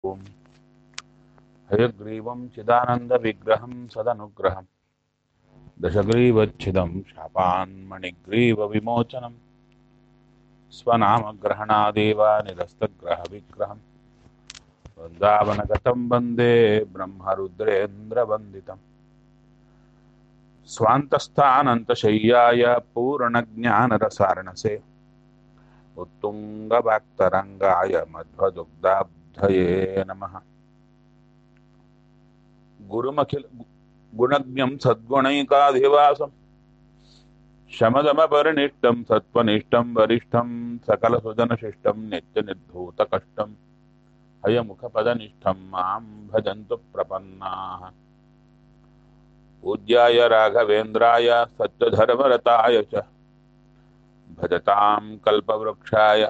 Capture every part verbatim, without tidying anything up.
ओम हयग्रीवं चिदानन्दविग्रहं सदनुग्रहं दशग्रीवच्छिदं शापान्मणिग्रीवविमोचनं स्वनामग्रहणादेव निरस्तग्रहविग्रहं वृन्दावनगतं वन्दे ब्रह्मरुद्रेन्द्रवन्दितं स्वान्तस्थानन्तशय्याय पूर्णज्ञानरसारणसे उत्तुङ्गवाक्तरङ्गाय मध्वदुग्धाब्धये नमः। गुरुमखिल गुणज्ञं सद्गुणैकाधिवासं शमदमपरिनिष्टं सत्त्वनिष्ठं वरिष्ठं सकलसुजनशिष्टं नित्यनिर्धूतकष्टं हयमुखपदनिष्ठं मां भजन्तु प्रपन्नाः। पूज्याय राघवेन्द्राय सत्यधर्मरताय च भजतां कल्पवृक्षाय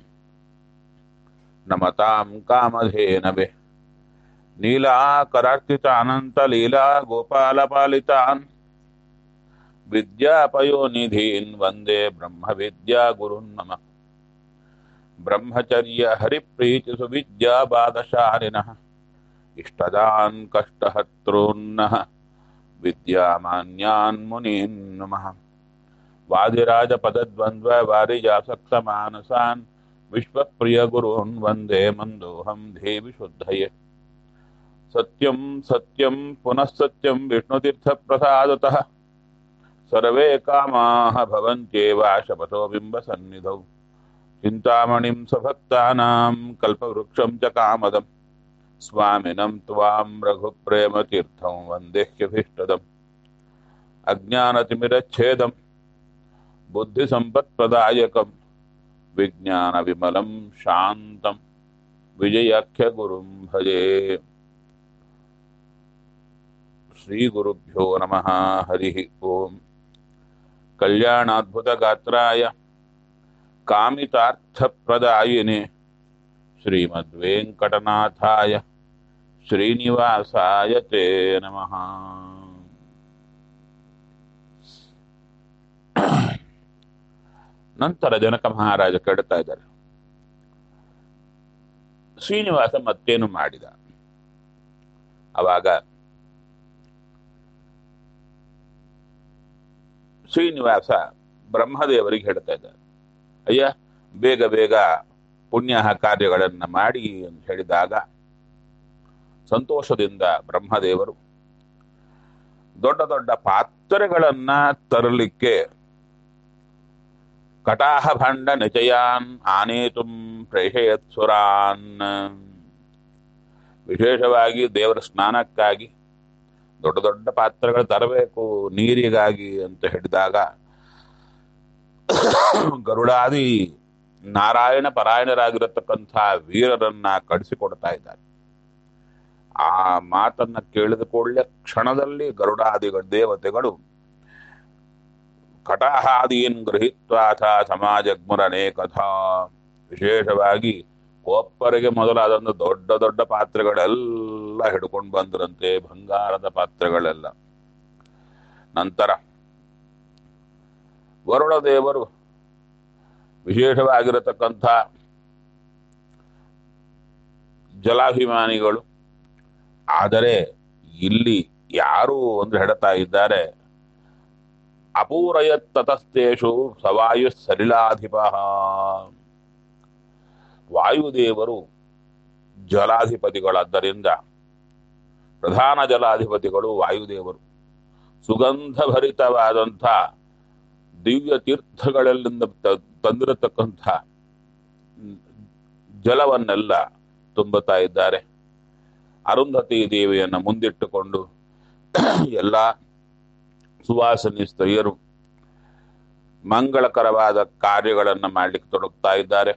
नमतां कामधेनवे नीलाकरार्चितानन्तलीला गोपालपालितान् विद्यापयोनिधीन् वन्दे ब्रह्मविद्यागुरुन् नमः। ब्रह्मचर्य हरिप्रीतिसुविद्याबादशालिनः इष्टदान् कष्टहर्तॄन्नः विद्यामान्यान् मुनीन् नमः। वादिराजपदद्वन्द्ववारिजासक्तमानसान् विश्वप्रियगुरून् वन्दे मन्दोऽहं देवि शुद्धये। सत्यं सत्यं पुनः सत्यं विष्णुतीर्थप्रसादतः सर्वे कामाः भवन्त्येव शपथो बिम्बसन्निधौ। चिन्तामणिं स्वभक्तानां कल्पवृक्षं च कामदं स्वामिनं त्वां रघुप्रेमतीर्थं वन्देह्यभीष्टदम्। अज्ञानतिमिरच्छेदं बुद्धिसम्पत्प्रदायकं विज्ञानविमलं शान्तं विजयाख्यगुरुं भजे। श्री गुरुभ्यो नमः। हरि ओम। कल्याणाद्भुतगात्राय कामितार्थप्रदायिने श्रीमद्वेंकटनाथाय श्रीनिवासाय ते नमः। ನಂತರ ಜನಕ ಮಹಾರಾಜ ಕೇಳ್ತಾ ಇದ್ದಾರೆ, ಶ್ರೀನಿವಾಸ ಮತ್ತೇನು ಮಾಡಿದ? ಅವಾಗ ಶ್ರೀನಿವಾಸ ಬ್ರಹ್ಮದೇವರಿಗೆ ಹೇಳ್ತಾ ಇದ್ದಾರೆ, ಅಯ್ಯ ಬೇಗ ಬೇಗ ಪುಣ್ಯ ಕಾರ್ಯಗಳನ್ನು ಮಾಡಿ ಅಂತ ಹೇಳಿದಾಗ ಸಂತೋಷದಿಂದ ಬ್ರಹ್ಮದೇವರು ದೊಡ್ಡ ದೊಡ್ಡ ಪಾತ್ರೆಗಳನ್ನ ತರಲಿಕ್ಕೆ ಕಟಾಹ ಭಂಡ ನಿಚಯಾನ್ ಆನೇತುಂ ಪ್ರೇಷಯತ್ಸುರಾನ್, ವಿಶೇಷವಾಗಿ ದೇವರ ಸ್ನಾನಕ್ಕಾಗಿ ದೊಡ್ಡ ದೊಡ್ಡ ಪಾತ್ರೆಗಳು ತರಬೇಕು ನೀರಿಗಾಗಿ ಅಂತ ಹೇಳಿದಾಗ ಗರುಡಾದಿ ನಾರಾಯಣ ಪರಾಯಣರಾಗಿರತಕ್ಕಂಥ ವೀರರನ್ನ ಕಳಿಸಿಕೊಡ್ತಾ ಇದ್ದಾರೆ. ಆ ಮಾತನ್ನ ಕೇಳಿದ ಕೂಡಲೇ ಕ್ಷಣದಲ್ಲಿ ಗರುಡಾದಿ ದೇವತೆಗಳು ಕಟಾಹಾದೀನ್ ಗೃಹೀತ್ವಾಥ ಸಮಾಜಗ್ಮುರನೇಕಥಾ, ವಿಶೇಷವಾಗಿ ಕೊಪ್ಪರಿಗೆ ಮೊದಲಾದಂಥ ದೊಡ್ಡ ದೊಡ್ಡ ಪಾತ್ರೆಗಳೆಲ್ಲ ಹಿಡ್ಕೊಂಡು ಬಂದ್ರಂತೆ, ಬಂಗಾರದ ಪಾತ್ರೆಗಳೆಲ್ಲ. ನಂತರ ವರುಣ ದೇವರು ವಿಶೇಷವಾಗಿರತಕ್ಕಂಥ ಜಲಾಭಿಮಾನಿಗಳು, ಆದರೆ ಇಲ್ಲಿ ಯಾರು ಅಂದ್ರೆ ಹೇಳ್ತಾ ಇದ್ದಾರೆ, ಅಪೂರಯತ್ ತತಸ್ತೇಷು ಸವಾಯು ಸಲಿಲಾಧಿಪ, ವಾಯುದೇವರು ಜಲಾಧಿಪತಿಗಳಾದ್ದರಿಂದ ಪ್ರಧಾನ ಜಲಾಧಿಪತಿಗಳು ವಾಯುದೇವರು. ಸುಗಂಧಭರಿತವಾದಂಥ ದಿವ್ಯ ತೀರ್ಥಗಳಲ್ಲಿಂದ ತಂದಿರತಕ್ಕಂಥ ಜಲವನ್ನೆಲ್ಲ ತುಂಬುತ್ತಾ ಇದ್ದಾರೆ. ಅರುಂಧತಿ ದೇವಿಯನ್ನು ಮುಂದಿಟ್ಟುಕೊಂಡು ಎಲ್ಲ ಸುವಾಸನಿ ಸ್ತ್ರೀಯರು ಮಂಗಳಕರವಾದ ಕಾರ್ಯಗಳನ್ನು ಮಾಡಲಿಕ್ಕೆ ತೊಡಗ್ತಾ ಇದ್ದಾರೆ.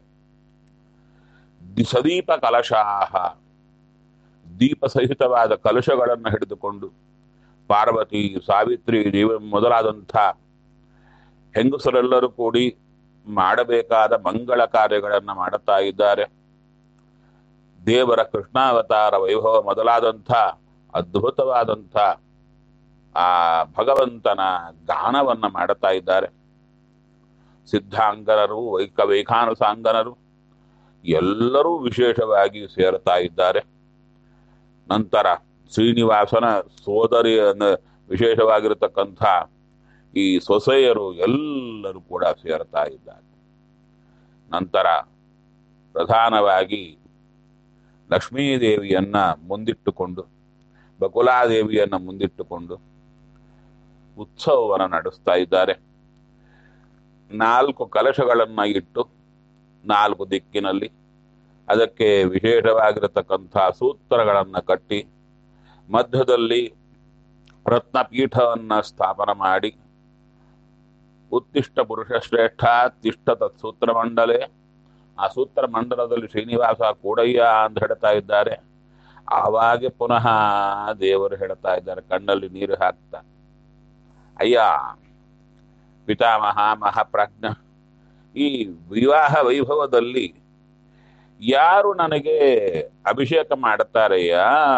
ಸದೀಪ ಕಲಶಾಹ, ದೀಪ ಸಹಿತವಾದ ಕಲಶಗಳನ್ನು ಹಿಡಿದುಕೊಂಡು ಪಾರ್ವತಿ, ಸಾವಿತ್ರಿ, ದೇವ ಮೊದಲಾದಂಥ ಹೆಂಗಸರೆಲ್ಲರೂ ಕೂಡಿ ಮಾಡಬೇಕಾದ ಮಂಗಳ ಕಾರ್ಯಗಳನ್ನು ಮಾಡುತ್ತಾ ಇದ್ದಾರೆ. ದೇವರ ಕೃಷ್ಣಾವತಾರ ವೈಭವ ಮೊದಲಾದಂಥ ಅದ್ಭುತವಾದಂಥ ಆ ಭಗವಂತನ ಗಾನವನ್ನ ಮಾಡುತ್ತಾ ಇದ್ದಾರೆ. ಸಿದ್ಧಾಂಗನರು, ವೈಕ ವೈಖಾನಸಾಂಗನರು ಎಲ್ಲರೂ ವಿಶೇಷವಾಗಿ ಸೇರ್ತಾ ಇದ್ದಾರೆ. ನಂತರ ಶ್ರೀನಿವಾಸನ ಸೋದರಿ ವಿಶೇಷವಾಗಿರತಕ್ಕಂಥ ಈ ಸೊಸೆಯರು ಎಲ್ಲರೂ ಕೂಡ ಸೇರ್ತಾ ಇದ್ದಾರೆ. ನಂತರ ಪ್ರಧಾನವಾಗಿ ಲಕ್ಷ್ಮೀದೇವಿಯನ್ನ ಮುಂದಿಟ್ಟುಕೊಂಡು ಬಕುಲಾದೇವಿಯನ್ನ ಮುಂದಿಟ್ಟುಕೊಂಡು ಉತ್ಸವವನ್ನು ನಡೆಸ್ತಾ ಇದ್ದಾರೆ. ನಾಲ್ಕು ಕಲಶಗಳನ್ನ ಇಟ್ಟು ನಾಲ್ಕು ದಿಕ್ಕಿನಲ್ಲಿ ಅದಕ್ಕೆ ವಿಶೇಷವಾಗಿರತಕ್ಕಂಥ ಸೂತ್ರಗಳನ್ನು ಕಟ್ಟಿ ಮಧ್ಯದಲ್ಲಿ ರತ್ನಪೀಠವನ್ನು ಸ್ಥಾಪನ ಮಾಡಿ ಉತ್ತಿಷ್ಟ ಪುರುಷ ಶ್ರೇಷ್ಠ ತಿಷ್ಠ ತತ್ಸೂತ್ರ ಮಂಡಲೆ, ಆ ಸೂತ್ರ ಮಂಡಲದಲ್ಲಿ ಶ್ರೀನಿವಾಸ ಕೂಡಯ್ಯ ಅಂತ ಹೇಳ್ತಾ ಇದ್ದಾರೆ. ಆವಾಗೆ ಪುನಃ ದೇವರು ಹೇಳ್ತಾ ಇದ್ದಾರೆ, ಕಣ್ಣಲ್ಲಿ ನೀರು ಹಾಕ್ತಾ, ಅಯ್ಯ ಪಿತಾಮಹ ಮಹಾಪ್ರಾಜ್ಞ, ಈ ವಿವಾಹ ವೈಭವದಲ್ಲಿ ಯಾರು ನನಗೆ ಅಭಿಷೇಕ ಮಾಡುತ್ತಾರೆಯ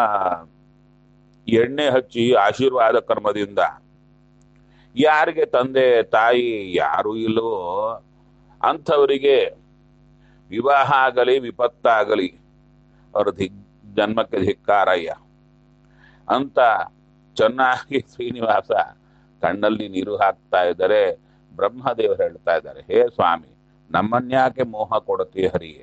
ಎಣ್ಣೆ ಹಚ್ಚಿ ಆಶೀರ್ವಾದ ಕರ್ಮದಿಂದ, ಯಾರಿಗೆ ತಂದೆ ತಾಯಿ ಯಾರು ಇಲ್ಲವೋ ಅಂಥವರಿಗೆ ವಿವಾಹ ಆಗಲಿ ವಿಪತ್ತಾಗಲಿ ಅವ್ರ ಧಿಗ್ ಜನ್ಮಕ್ಕೆ ಧಿಕ್ಕಾರಯ್ಯ ಅಂತ ಚೆನ್ನಾಗಿ ಶ್ರೀನಿವಾಸ ಕಣ್ಣಲ್ಲಿ ನೀರು ಹಾಕ್ತಾ ಇದ್ದಾರೆ. ಬ್ರಹ್ಮದೇವರು ಹೇಳ್ತಾ ಇದ್ದಾರೆ, ಹೇ ಸ್ವಾಮಿ, ನಮ್ಮನ್ಯಾಕೆ ಮೋಹ ಕೊಡತಿ ಹರಿಯೇ,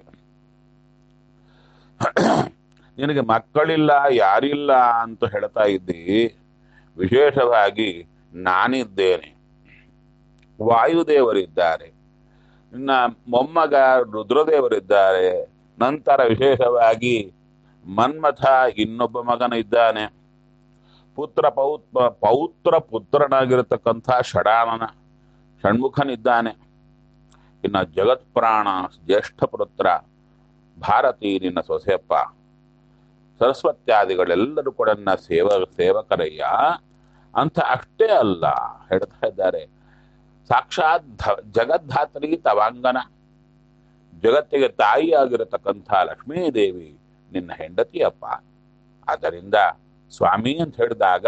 ನಿನಗೆ ಮಕ್ಕಳಿಲ್ಲ ಯಾರಿಲ್ಲ ಅಂತ ಹೇಳ್ತಾ ಇದ್ದಿ, ವಿಶೇಷವಾಗಿ ನಾನಿದ್ದೇನೆ, ವಾಯುದೇವರಿದ್ದಾರೆ, ಇನ್ನ ಮೊಮ್ಮಗ ರುದ್ರದೇವರಿದ್ದಾರೆ, ನಂತರ ವಿಶೇಷವಾಗಿ ಮನ್ಮಥ ಇನ್ನೊಬ್ಬ ಮಗನಿದ್ದಾನೆ, ಪುತ್ರ ಪೌತ್ರ ಪೌತ್ರ ಪುತ್ರನಾಗಿರತಕ್ಕಂಥ ಷಡಾನನ ಷಣ್ಮುಖನಿದ್ದಾನೆ, ಇನ್ನು ಜಗತ್ಪ್ರಾಣ ಜ್ಯೇಷ್ಠ ಪುತ್ರ ಭಾರತೀ ನಿನ್ನ ಸೊಸೆಯಪ್ಪ, ಸರಸ್ವತ್ಯಾದಿಗಳೆಲ್ಲರೂ ಕೂಡ ನನ್ನ ಸೇವ ಸೇವಕರಯ್ಯ ಅಂತ ಅಷ್ಟೇ ಅಲ್ಲ ಹೇಳ್ತಾ ಇದ್ದಾರೆ, ಸಾಕ್ಷಾತ್ ಜಗದ್ಧಾತ್ರಿ ತವಾಂಗನ, ಜಗತ್ತಿಗೆ ತಾಯಿಯಾಗಿರತಕ್ಕಂಥ ಲಕ್ಷ್ಮೀದೇವಿ ನಿನ್ನ ಹೆಂಡತಿಯಪ್ಪ. ಆದ್ದರಿಂದ ಸ್ವಾಮಿ ಅಂತ ಹೇಳಿದಾಗ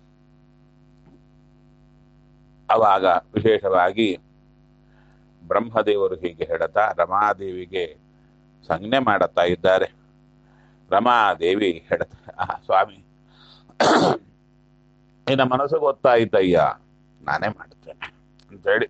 ಅವಾಗ ವಿಶೇಷವಾಗಿ ಬ್ರಹ್ಮದೇವರು ಹೀಗೆ ಹೇಳ್ತಾ ರಮಾದೇವಿಗೆ ಸಂಜ್ಞೆ ಮಾಡುತ್ತಾ ಇದ್ದಾರೆ. ರಮಾದೇವಿ ಹೇಳ್ತಾ, ಸ್ವಾಮಿ ನಿನ್ನ ಮನಸ್ಸು ಗೊತ್ತಾಯ್ತಯ್ಯ, ನಾನೇ ಮಾಡ್ತೇನೆ ಅಂತೇಳಿ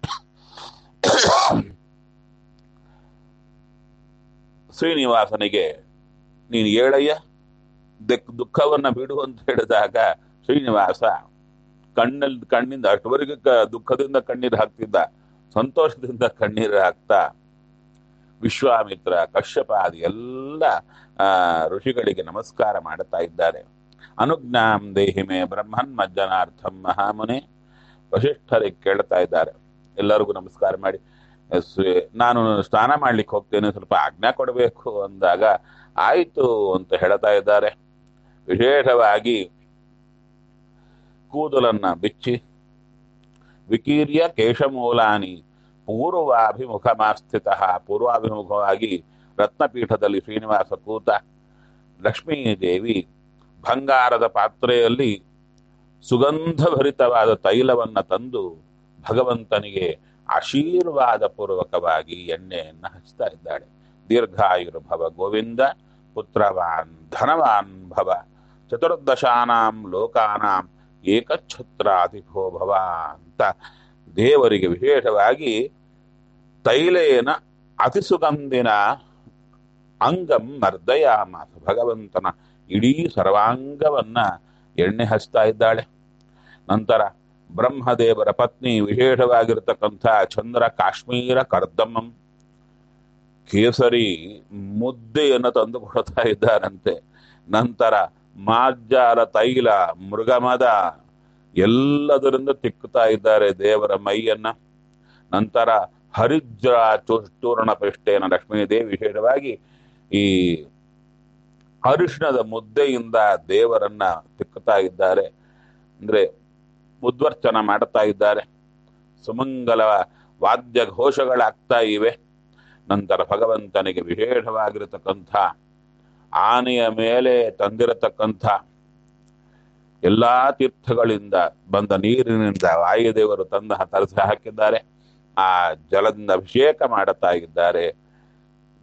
ಶ್ರೀನಿವಾಸನಿಗೆ ನೀನು ಹೇಳಯ್ಯ ದಿಕ್ ದುಃಖವನ್ನ ಬಿಡು ಅಂತ ಹೇಳಿದಾಗ ಶ್ರೀನಿವಾಸ ಕಣ್ಣಲ್ಲಿ ಕಣ್ಣಿಂದ ಅಷ್ಟವರೆಗೆ ದುಃಖದಿಂದ ಕಣ್ಣೀರು ಹಾಕ್ತಿದ್ದ, ಸಂತೋಷದಿಂದ ಕಣ್ಣೀರು ಹಾಕ್ತಾ ವಿಶ್ವಾಮಿತ್ರ ಕಶ್ಯಪಾದಿ ಎಲ್ಲ ಆ ಋಷಿಗಳಿಗೆ ನಮಸ್ಕಾರ ಮಾಡುತ್ತಾ ಇದ್ದಾರೆ. ಅನುಜ್ಞಾಂ ದೇಹಿಮೆ ಬ್ರಹ್ಮನ್ ಮಜ್ಜನಾರ್ಥಂ ಮಹಾಮುನಿ, ವಶಿಷ್ಠರಿಗೆ ಕೇಳ್ತಾ ಇದ್ದಾರೆ, ಎಲ್ಲರಿಗೂ ನಮಸ್ಕಾರ ಮಾಡಿ, ನಾನು ಸ್ನಾನ ಮಾಡ್ಲಿಕ್ಕೆ ಹೋಗ್ತೇನೆ, ಸ್ವಲ್ಪ ಆಜ್ಞಾ ಕೊಡಬೇಕು ಅಂದಾಗ ಆಯ್ತು ಅಂತ ಹೇಳ್ತಾ ಇದ್ದಾರೆ. ವಿಶೇಷವಾಗಿ ಕೂದಲನ್ನ ಬಿಚ್ಚಿ ವಿಕೀರ್ಯ ಕೇಶಮೂಲಾನಿ ಪೂರ್ವಾಭಿಮುಖಮಾಸ್ಥಿತ, ಪೂರ್ವಾಭಿಮುಖವಾಗಿ ರತ್ನಪೀಠದಲ್ಲಿ ಶ್ರೀನಿವಾಸ ಕೂತ, ಲಕ್ಷ್ಮೀದೇವಿ ಬಂಗಾರದ ಪಾತ್ರೆಯಲ್ಲಿ ಸುಗಂಧಭರಿತವಾದ ತೈಲವನ್ನ ತಂದು ಭಗವಂತನಿಗೆ ಆಶೀರ್ವಾದ ಪೂರ್ವಕವಾಗಿ ಎಣ್ಣೆಯನ್ನು ಹಚ್ತಾ ಇದ್ದಾಳೆ. ದೀರ್ಘಾಯುರ್ಭವ ಗೋವಿಂದ, ಪುತ್ರವಾನ್ ಧನವಾನ್ ಭವ, ಚತುರ್ದಶಾನಾಂ ಲೋಕಾನಾಂ ಏಕಛತ್ರಾಧಿಪೋ ಭವ ಅಂತ ದೇವರಿಗೆ ವಿಶೇಷವಾಗಿ ತೈಲೇನ ಅತಿಸುಗಂಧಿನ ಅಂಗಂ ಮರ್ದಯಾಮಾಸ, ಭಗವಂತನ ಇಡೀ ಸರ್ವಾಂಗವನ್ನ ಎಣ್ಣೆ ಹಚ್ತಾ ಇದ್ದಾಳೆ. ನಂತರ ಬ್ರಹ್ಮದೇವರ ಪತ್ನಿ ವಿಶೇಷವಾಗಿರತಕ್ಕಂಥ ಚಂದ್ರ ಕಾಶ್ಮೀರ ಕರ್ದಮಂ ಕೇಸರಿ ಮುದ್ದೆಯನ್ನು ತಂದು ಕೊಡ್ತಾ ಇದ್ದಾರಂತೆ. ನಂತರ ಮಾಜ್ಜಾರ ತೈಲ ಮೃಗಮದ ಎಲ್ಲದರಿಂದ ತಿಕ್ಕುತ್ತಾ ಇದ್ದಾರೆ ದೇವರ ಮೈಯನ್ನ. ನಂತರ ಹರಿದ್ರ ಚೂರ್ಣ ಪೃಷ್ಟೇನ ಲಕ್ಷ್ಮೀದೇವಿ ವಿಶೇಷವಾಗಿ ಈ ಅರಿಶಿಣದ ಮುದ್ದೆಯಿಂದ ದೇವರನ್ನ ತಿಕ್ಕುತ್ತಾ ಇದ್ದಾರೆ, ಅಂದ್ರೆ ಉದ್ವರ್ಚನ ಮಾಡುತ್ತಾ ಇದ್ದಾರೆ. ಸುಮಂಗಲ ವಾದ್ಯ ಘೋಷಗಳಾಗ್ತಾ ಇವೆ. ನಂತರ ಭಗವಂತನಿಗೆ ವಿಶೇಷವಾಗಿರತಕ್ಕಂಥ ಆನೆಯ ಮೇಲೆ ತಂದಿರತಕ್ಕಂಥ ಎಲ್ಲಾ ತೀರ್ಥಗಳಿಂದ ಬಂದ ನೀರಿನಿಂದ ವಾಯುದೇವರು ತಂದ ತರಿಸಿ ಹಾಕಿದ್ದಾರೆ. ಆ ಜಲದಿಂದ ಅಭಿಷೇಕ ಮಾಡುತ್ತಾ ಇದ್ದಾರೆ.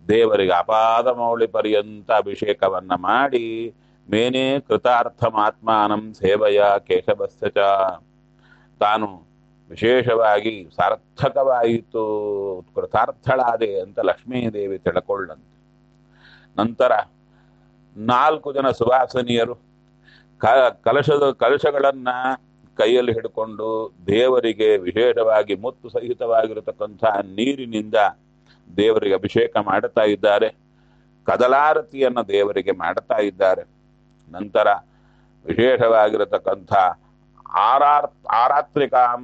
ದೇವರಿಗೆ ಅಪಾದ ಮೌಳಿ ಪರ್ಯಂತ ಅಭಿಷೇಕವನ್ನ ಮಾಡಿ ಮೇನೆ ಕೃತಾರ್ಥಮಾತ್ಮಾನಂ ಸೇವೆಯ ಕೇಶವಸ್ಯ ಚ ತಾನು ವಿಶೇಷವಾಗಿ ಸಾರ್ಥಕವಾಯಿತು ಕೃತಾರ್ಥಳಾದೆ ಅಂತ ಲಕ್ಷ್ಮೀದೇವಿ ತಿಳ್ಕೊಳ್ಳಂತೆ. ನಂತರ ನಾಲ್ಕು ಜನ ಸುವಾಸನಿಯರು ಕ ಕಲಶದ ಕಲಶಗಳನ್ನ ಕೈಯಲ್ಲಿ ಹಿಡ್ಕೊಂಡು ದೇವರಿಗೆ ವಿಶೇಷವಾಗಿ ಮುತ್ತು ಸಹಿತವಾಗಿರತಕ್ಕಂಥ ನೀರಿನಿಂದ ದೇವರಿಗೆ ಅಭಿಷೇಕ ಮಾಡುತ್ತಾ ಇದ್ದಾರೆ. ಕದಲಾರತಿಯನ್ನು ದೇವರಿಗೆ ಮಾಡುತ್ತಾ ಇದ್ದಾರೆ. ನಂತರ ವಿಶೇಷವಾಗಿರತಕ್ಕಂಥ ಆರಾರ್ ಆರಾತ್ರಿಕಾಂ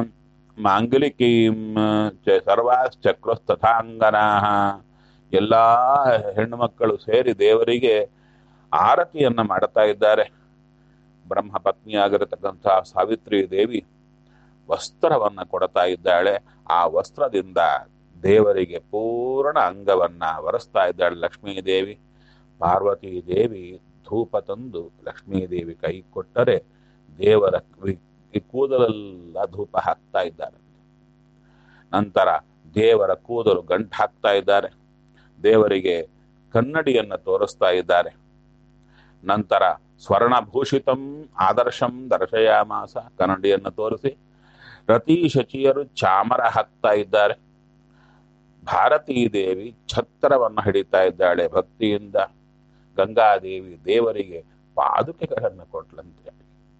ಮಾಂಗಲಿಕೀಂ ಚ ಸರ್ವಾಶ್ಚಕ್ರಸ್ತಥಾಂಗನಾ ಎಲ್ಲ ಹೆಣ್ಣು ಮಕ್ಕಳು ಸೇರಿ ದೇವರಿಗೆ ಆರತಿಯನ್ನ ಮಾಡುತ್ತಾ ಇದ್ದಾರೆ. ಬ್ರಹ್ಮ ಪತ್ನಿಯಾಗಿರತಕ್ಕಂಥ ಸಾವಿತ್ರಿ ದೇವಿ ವಸ್ತ್ರವನ್ನ ಕೊಡ್ತಾ ಇದ್ದಾಳೆ. ಆ ವಸ್ತ್ರದಿಂದ ದೇವರಿಗೆ ಪೂರ್ಣ ಅಂಗವನ್ನ ಒರೆಸ್ತಾ ಇದ್ದಾಳೆ ಲಕ್ಷ್ಮೀದೇವಿ. ಪಾರ್ವತೀ ದೇವಿ ಧೂಪ ತಂದು ಲಕ್ಷ್ಮೀದೇವಿ ಕೈ ಕೊಟ್ಟರೆ ದೇವರ ಕೂದಲೆಲ್ಲ ಧೂಪ ಹಾಕ್ತಾ ಇದ್ದಾರೆ. ನಂತರ ದೇವರ ಕೂದಲು ಗಂಟು ಹಾಕ್ತಾ ಇದ್ದಾರೆ. ದೇವರಿಗೆ ಕನ್ನಡಿಯನ್ನ ತೋರಿಸ್ತಾ ಇದ್ದಾರೆ. ನಂತರ ಸ್ವರ್ಣಭೂಷಿತಂ ಆದರ್ಶಂ ದರ್ಶಯಾಮಾಸ ಕನ್ನಡಿಯನ್ನು ತೋರಿಸಿ ರತಿ ಶಚಿಯರು ಚಾಮರ ಹಾಕ್ತಾ ಇದ್ದಾರೆ. ಭಾರತೀ ದೇವಿ ಛತ್ರವನ್ನು ಹಿಡಿತಾ ಇದ್ದಾಳೆ ಭಕ್ತಿಯಿಂದ. ಗಂಗಾದೇವಿ ದೇವರಿಗೆ ಪಾದುಕೆಗಳನ್ನು ಕೊಟ್ಲಂತೆ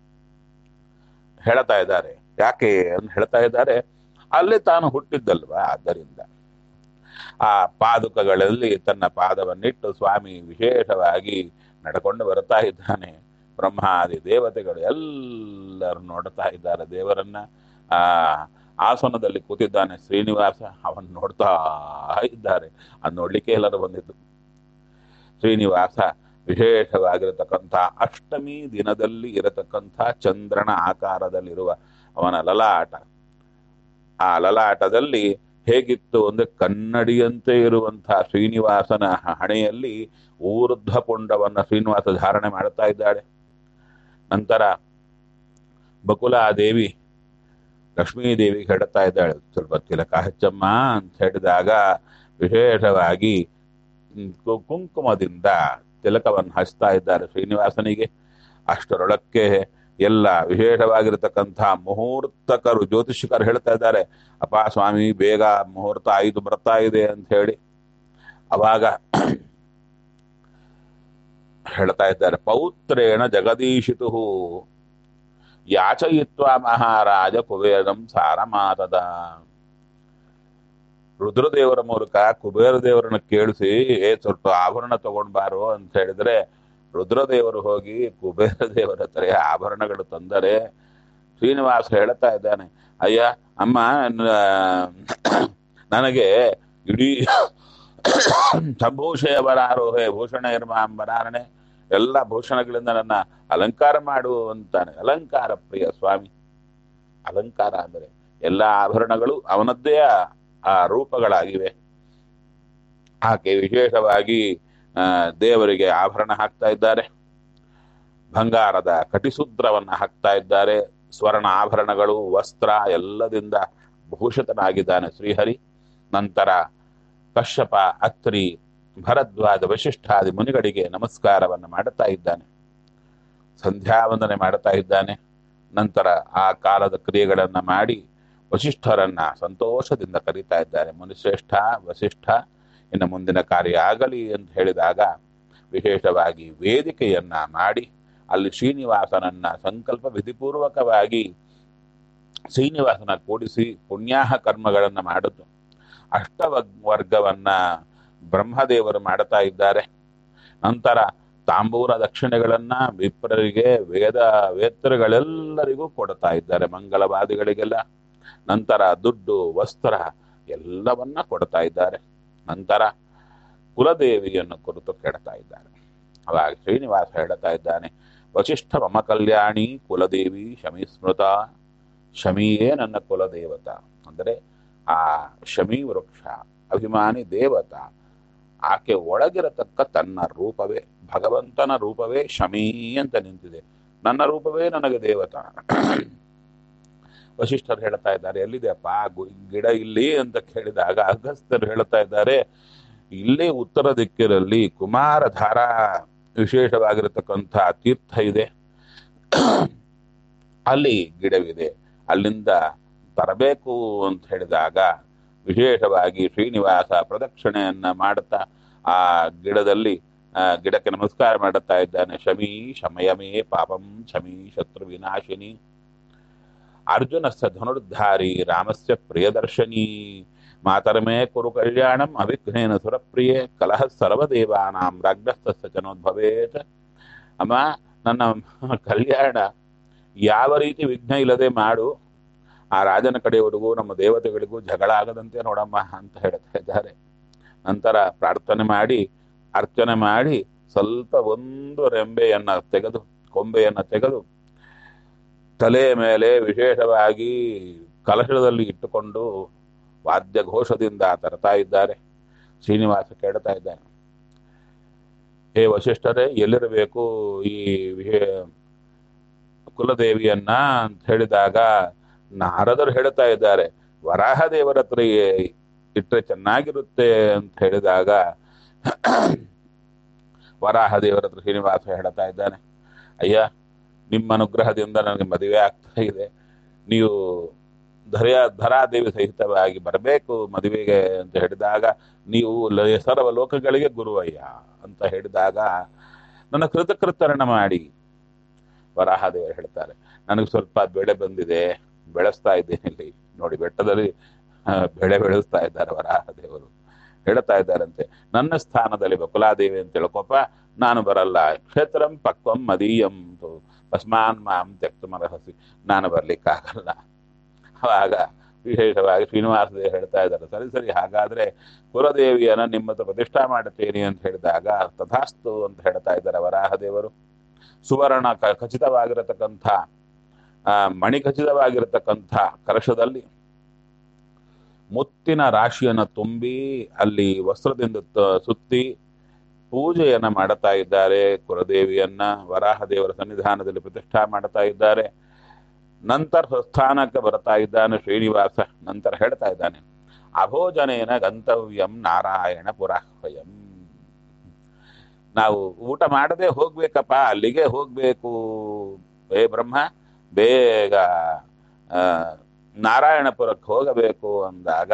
ಹೇಳ್ತಾ ಇದ್ದಾರೆ. ಯಾಕೆ ಅಂತ ಹೇಳ್ತಾ ಇದ್ದಾರೆ, ಅಲ್ಲೇ ತಾನು ಹುಟ್ಟಿದ್ದಲ್ವಾ, ಆದ್ದರಿಂದ ಆ ಪಾದುಕಗಳಲ್ಲಿ ತನ್ನ ಪಾದವನ್ನಿಟ್ಟು ಸ್ವಾಮಿ ವಿಶೇಷವಾಗಿ ನಡ್ಕೊಂಡು ಬರ್ತಾ ಇದ್ದಾನೆ. ಬ್ರಹ್ಮಾದಿ ದೇವತೆಗಳು ಎಲ್ಲರೂ ನೋಡ್ತಾ ಇದ್ದಾರೆ ದೇವರನ್ನ. ಆ ಆಸನದಲ್ಲಿ ಕೂತಿದ್ದಾನೆ ಶ್ರೀನಿವಾಸ, ಅವನ್ ನೋಡ್ತಾ ಇದ್ದಾರೆ. ಅದು ನೋಡ್ಲಿಕ್ಕೆ ಎಲ್ಲರೂ ಬಂದಿದ್ದು. ಶ್ರೀನಿವಾಸ ವಿಶೇಷವಾಗಿರತಕ್ಕಂಥ ಅಷ್ಟಮಿ ದಿನದಲ್ಲಿ ಇರತಕ್ಕಂಥ ಚಂದ್ರನ ಆಕಾರದಲ್ಲಿರುವ ಅವನ ಲಲಾಟ, ಆ ಲಲಾಟದಲ್ಲಿ ಹೇಗಿತ್ತು ಅಂದ್ರೆ ಕನ್ನಡಿಯಂತೆ ಇರುವಂತಹ ಶ್ರೀನಿವಾಸನ ಹಣೆಯಲ್ಲಿ ಊರ್ಧ್ವ ಪುಂಡವನ್ನ ಶ್ರೀನಿವಾಸ ಧಾರಣೆ ಮಾಡ್ತಾ ಇದ್ದಾಳೆ. ನಂತರ ಬಕುಲಾದೇವಿ ಲಕ್ಷ್ಮೀದೇವಿಗೆ ಹೇಳ್ತಾ ಇದ್ದಾಳೆ, ಸ್ವಲ್ಪ ತಿಲಕ ಹಚ್ಚಮ್ಮ ಅಂತ ಹೇಳಿದಾಗ ವಿಶೇಷವಾಗಿ ಕುಂಕುಮದಿಂದ ತಿಲಕವನ್ನು ಹಚ್ತಾ ಇದ್ದಾರೆ ಶ್ರೀನಿವಾಸನಿಗೆ. ಅಷ್ಟರೊಳಕ್ಕೆ ಎಲ್ಲ ವಿಶೇಷವಾಗಿರತಕ್ಕಂಥ ಮುಹೂರ್ತಕರು ಜ್ಯೋತಿಷಿಕರು ಹೇಳ್ತಾ ಇದ್ದಾರೆ, ಅಪ್ಪ ಸ್ವಾಮಿ ಬೇಗ ಮುಹೂರ್ತ ಐದು ಬರ್ತಾ ಇದೆ ಅಂತ ಹೇಳಿ. ಅವಾಗ ಹೇಳ್ತಾ ಇದ್ದಾರೆ, ಪೌತ್ರೇಣ ಜಗದೀಶಿತು ಯಾಚಯಿತ್ವ ಮಹಾರಾಜ ಕುಬೇರಂ ಸಾರಮಾತದ. ರುದ್ರದೇವರ ಮೂಲಕ ಕುಬೇರ ದೇವರನ್ನ ಕೇಳಿಸಿ ಏ ಸ್ವಲ್ಪ ಆಭರಣ ತಗೊಂಡ್ಬಾರು ಅಂತ ಹೇಳಿದ್ರೆ ರುದ್ರದೇವರು ಹೋಗಿ ಕುಬೇರ ದೇವರ ಹತ್ರ ಆಭರಣಗಳು ತಂದರೆ ಶ್ರೀನಿವಾಸ ಹೇಳ್ತಾ ಇದ್ದಾನೆ, ಅಯ್ಯ ಅಮ್ಮ ನನಗೆ ಇಡೀ ಸಂಭೂಷಯ ಬರಾರೋಹೆ ಭೂಷಣ ಇರ್ಮಾಂಬರಾರಣೆ ಎಲ್ಲ ಭೂಷಣಗಳಿಂದ ನನ್ನ ಅಲಂಕಾರ ಮಾಡು ಅಂತಾನೆ. ಅಲಂಕಾರ ಪ್ರಿಯ ಸ್ವಾಮಿ. ಅಲಂಕಾರ ಅಂದರೆ ಎಲ್ಲ ಆಭರಣಗಳು ಅವನದ್ದೇ ಆ ರೂಪಗಳಾಗಿವೆ. ಆಕೆ ವಿಶೇಷವಾಗಿ ಆ ದೇವರಿಗೆ ಆಭರಣ ಹಾಕ್ತಾ ಇದ್ದಾರೆ. ಬಂಗಾರದ ಕಟಿಸೂತ್ರವನ್ನ ಹಾಕ್ತಾ ಇದ್ದಾರೆ. ಸ್ವರ್ಣ ಆಭರಣಗಳು ವಸ್ತ್ರ ಎಲ್ಲದಿಂದ ಭೂಷಿತನಾಗಿದ್ದಾನೆ ಶ್ರೀಹರಿ. ನಂತರ ಕಶ್ಯಪ ಅತ್ರಿ ಭರದ್ವಾಜ ವಶಿಷ್ಠಾದಿ ಮುನಿಗಳಿಗೆ ನಮಸ್ಕಾರವನ್ನು ಮಾಡುತ್ತಾ ಇದ್ದಾನೆ. ಸಂಧ್ಯಾವಂದನೆ ಮಾಡುತ್ತಾ ಇದ್ದಾನೆ. ನಂತರ ಆ ಕಾಲದ ಕ್ರಿಯೆಗಳನ್ನ ಮಾಡಿ ವಶಿಷ್ಠರನ್ನ ಸಂತೋಷದಿಂದ ಕರೀತಾ ಇದ್ದಾರೆ. ಮುನಿಶ್ರೇಷ್ಠ ವಸಿಷ್ಠ, ಇನ್ನು ಮುಂದಿನ ಕಾರ್ಯ ಆಗಲಿ ಅಂತ ಹೇಳಿದಾಗ ವಿಶೇಷವಾಗಿ ವೇದಿಕೆಯನ್ನ ಮಾಡಿ ಅಲ್ಲಿ ಶ್ರೀನಿವಾಸನನ್ನ ಸಂಕಲ್ಪ ವಿಧಿಪೂರ್ವಕವಾಗಿ ಶ್ರೀನಿವಾಸನ ಕೂಡಿಸಿ ಪುಣ್ಯಾಹ ಕರ್ಮಗಳನ್ನ ಮಾಡುದು. ಅಷ್ಟ ವರ್ಗವನ್ನ ಬ್ರಹ್ಮದೇವರು ಮಾಡುತ್ತಾ ಇದ್ದಾರೆ. ನಂತರ ತಾಂಬೂಲ ದಕ್ಷಿಣೆಗಳನ್ನ ವಿಪ್ರರಿಗೆ ವೇದ ವೇತ್ರಗಳೆಲ್ಲರಿಗೂ ಕೊಡ್ತಾ ಇದ್ದಾರೆ, ಮಂಗಲವಾದಿಗಳಿಗೆಲ್ಲ. ನಂತರ ದುಡ್ಡು ವಸ್ತ್ರ ಎಲ್ಲವನ್ನ ಕೊಡ್ತಾ ಇದ್ದಾರೆ. ನಂತರ ಕುಲದೇವಿಯನ್ನು ಕುರಿತು ಕೆಡ್ತಾ ಇದ್ದಾರೆ. ಅವಾಗ ಶ್ರೀನಿವಾಸ ಹೇಳ್ತಾ ಇದ್ದಾನೆ, ವಶಿಷ್ಠ ಮಮ ಕಲ್ಯಾಣಿ ಕುಲದೇವಿ ಶಮಿ ಸ್ಮೃತ. ಶಮಿಯೇ ನನ್ನ ಕುಲದೇವತ ಅಂದರೆ ಆ ಶಮಿ ವೃಕ್ಷ ಅಭಿಮಾನಿ ದೇವತ, ಆಕೆ ಒಳಗಿರತಕ್ಕ ತನ್ನ ರೂಪವೇ ಭಗವಂತನ ರೂಪವೇ ಶಮೀ ಅಂತ ನಿಂತಿದೆ. ನನ್ನ ರೂಪವೇ ನನಗೆ ದೇವತ. ವಶಿಷ್ಠರು ಹೇಳ್ತಾ ಇದ್ದಾರೆ, ಎಲ್ಲಿದೆ ಅಪ್ಪ ಗಿಡ ಇಲ್ಲಿ ಅಂತ ಕೇಳಿದಾಗ ಅಗಸ್ತ್ಯರು ಹೇಳ್ತಾ ಇದ್ದಾರೆ, ಇಲ್ಲೇ ಉತ್ತರ ದಿಕ್ಕಿನಲ್ಲಿ ಕುಮಾರಧಾರ ವಿಶೇಷವಾಗಿರತಕ್ಕಂಥ ತೀರ್ಥ ಇದೆ. ಅಲ್ಲಿ ಗಿಡವಿದೆ. ಅಲ್ಲಿಂದ ಬರಬೇಕು ಅಂತ ಹೇಳಿದಾಗ ವಿಶೇಷವಾಗಿ ಶ್ರೀನಿವಾಸ ಪ್ರದಕ್ಷಿಣೆಯನ್ನ ಮಾಡುತ್ತಾ ಆ ಗಿಡದಲ್ಲಿ ಆ ಗಿಡಕ್ಕೆ ನಮಸ್ಕಾರ ಮಾಡುತ್ತಾ ಇದ್ದಾನೆ. ಶಮೀ ಶಮಯಮೇ ಪಾಪಂ ಶಮೀ ಶತ್ರು ವಿನಾಶಿನಿ ಅರ್ಜುನಸ್ಯ ಧನುರ್ಧಾರಿ ರಾಮಸ್ಯ ಪ್ರಿಯದರ್ಶನಿ ಮಾತರ್ಮೇ ಕುರು ಕಲ್ಯಾಣಂ ಅವಿಘ್ನೇನ ಸುರಪ್ರಿಯೆ ಕಲಹ ಸರ್ವದೇವಾನಾಂ ರಾಜ್ಞಸ್ತಸ್ಯ ಚನೋದ್ಭವೇತ್. ಅಮ್ಮ, ನನ್ನ ಕಲ್ಯಾಣ ಯಾವ ರೀತಿ ವಿಘ್ನ ಇಲ್ಲದೆ ಮಾಡು, ಆ ರಾಜನ ಕಡೆಯವರಿಗೂ ನಮ್ಮ ದೇವತೆಗಳಿಗೂ ಜಗಳ ಆಗದಂತೆ ನೋಡಮ್ಮ ಅಂತ ಹೇಳ್ತಾ ಇದ್ದಾರೆ. ನಂತರ ಪ್ರಾರ್ಥನೆ ಮಾಡಿ ಅರ್ಚನೆ ಮಾಡಿ ಸ್ವಲ್ಪ ಒಂದು ರೆಂಬೆಯನ್ನ ತೆಗೆದು ಕೊಂಬೆಯನ್ನ ತೆಗೆದು ತಲೆಯ ಮೇಲೆ ವಿಶೇಷವಾಗಿ ಕಲಶದಲ್ಲಿ ಇಟ್ಟುಕೊಂಡು ವಾದ್ಯ ಘೋಷದಿಂದ ತರ್ತಾ ಇದ್ದಾರೆ. ಶ್ರೀನಿವಾಸ ಕೇಳ್ತಾ ಇದ್ದಾನೆ, ಹೇ ವಶಿಷ್ಠರೇ, ಎಲ್ಲಿರಬೇಕು ಈ ವಿಷಯ ಕುಲದೇವಿಯನ್ನ ಅಂತ ಹೇಳಿದಾಗ ನಾರದರು ಹೇಳ್ತಾ ಇದ್ದಾರೆ, ವರಾಹ ದೇವರ ಹತ್ರ ಇಟ್ಟರೆ ಚೆನ್ನಾಗಿರುತ್ತೆ ಅಂತ ಹೇಳಿದಾಗ ವರಾಹ ದೇವರ ಹತ್ರ ಶ್ರೀನಿವಾಸ ಹೇಳ್ತಾ ಇದ್ದಾನೆ, ಅಯ್ಯ, ನಿಮ್ಮ ಅನುಗ್ರಹದಿಂದ ನನಗೆ ಮದುವೆ ಆಗ್ತಾ ಇದೆ, ನೀವು ಧರ್ಯ ಧರಾದೇವಿ ಸಹಿತವಾಗಿ ಬರಬೇಕು ಮದುವೆಗೆ ಅಂತ ಹೇಳಿದಾಗ, ನೀವು ಸರ್ವ ಲೋಕಗಳಿಗೆ ಗುರುವಯ್ಯ ಅಂತ ಹೇಳಿದಾಗ ನನ್ನ ಕೃತಕೃತರಣ ಮಾಡಿ. ವರಾಹದೇವರು ಹೇಳ್ತಾರೆ, ನನಗೆ ಸ್ವಲ್ಪ ಬೆಳೆ ಬಂದಿದೆ, ಬೆಳೆಸ್ತಾ ಇದ್ದೇನೆ. ಇಲ್ಲಿ ನೋಡಿ, ಬೆಟ್ಟದಲ್ಲಿ ಬೆಳೆ ಬೆಳೆಸ್ತಾ ಇದ್ದಾರೆ ವರಾಹದೇವರು. ಹೇಳ್ತಾ ಇದ್ದಾರಂತೆ, ನನ್ನ ಸ್ಥಾನದಲ್ಲಿ ಬಕುಲಾದೇವಿ ಅಂತ ತಿಳ್ಕೊಪ್ಪ, ನಾನು ಬರಲ್ಲ. ಕ್ಷೇತ್ರಂ ಪಕ್ವಂ ಮದೀಯಂ ಭಸ್ಮಾನ್ ಮಾಂ ತ್ಯಕ್ತುಮರ್ಹಸಿ, ನಾನು ಬರ್ಲಿಕ್ಕಾಗಲ್ಲ. ಆವಾಗ ವಿಶೇಷವಾಗಿ ಶ್ರೀನಿವಾಸ ದೇವರು ಹೇಳ್ತಾ ಇದ್ದಾರೆ, ಸರಿ ಸರಿ ಹಾಗಾದ್ರೆ ಕುಲದೇವಿಯನ್ನ ನಿಮ್ಮ ಹತ್ರ ಪ್ರತಿಷ್ಠಾ ಮಾಡುತ್ತೇನೆ ಅಂತ ಹೇಳಿದಾಗ ತಥಾಸ್ತು ಅಂತ ಹೇಳ್ತಾ ಇದ್ದಾರೆ ವರಾಹದೇವರು. ಸುವರ್ಣ ಖಚಿತವಾಗಿರತಕ್ಕಂಥ ಆ ಮಣಿ ಖಚಿತವಾಗಿರತಕ್ಕಂಥ ಕಲಶದಲ್ಲಿ ಮುತ್ತಿನ ರಾಶಿಯನ್ನು ತುಂಬಿ ಅಲ್ಲಿ ವಸ್ತ್ರದಿಂದ ಸುತ್ತಿ ಪೂಜೆಯನ್ನ ಮಾಡುತ್ತಾ ಇದ್ದಾರೆ. ಕುಲದೇವಿಯನ್ನ ವರಾಹದೇವರ ಸನ್ನಿಧಾನದಲ್ಲಿ ಪ್ರತಿಷ್ಠಾ ಮಾಡುತ್ತಾ ಇದ್ದಾರೆ. ನಂತರ ಸ್ಥಾನಕ್ಕೆ ಬರ್ತಾ ಇದ್ದಾನೆ ಶ್ರೀನಿವಾಸ. ನಂತರ ಹೇಳ್ತಾ ಇದ್ದಾನೆ, ಅಭೋಜನೇನ ಗಂತವ್ಯಂ ನಾರಾಯಣ ಪುರಾಹ್ವಯಂ. ನಾವು ಊಟ ಮಾಡದೆ ಹೋಗ್ಬೇಕಪ್ಪ, ಅಲ್ಲಿಗೆ ಹೋಗ್ಬೇಕು. ಏ ಬ್ರಹ್ಮ, ಬೇಗ ಆ ನಾರಾಯಣಪುರಕ್ಕೆ ಹೋಗಬೇಕು ಅಂದಾಗ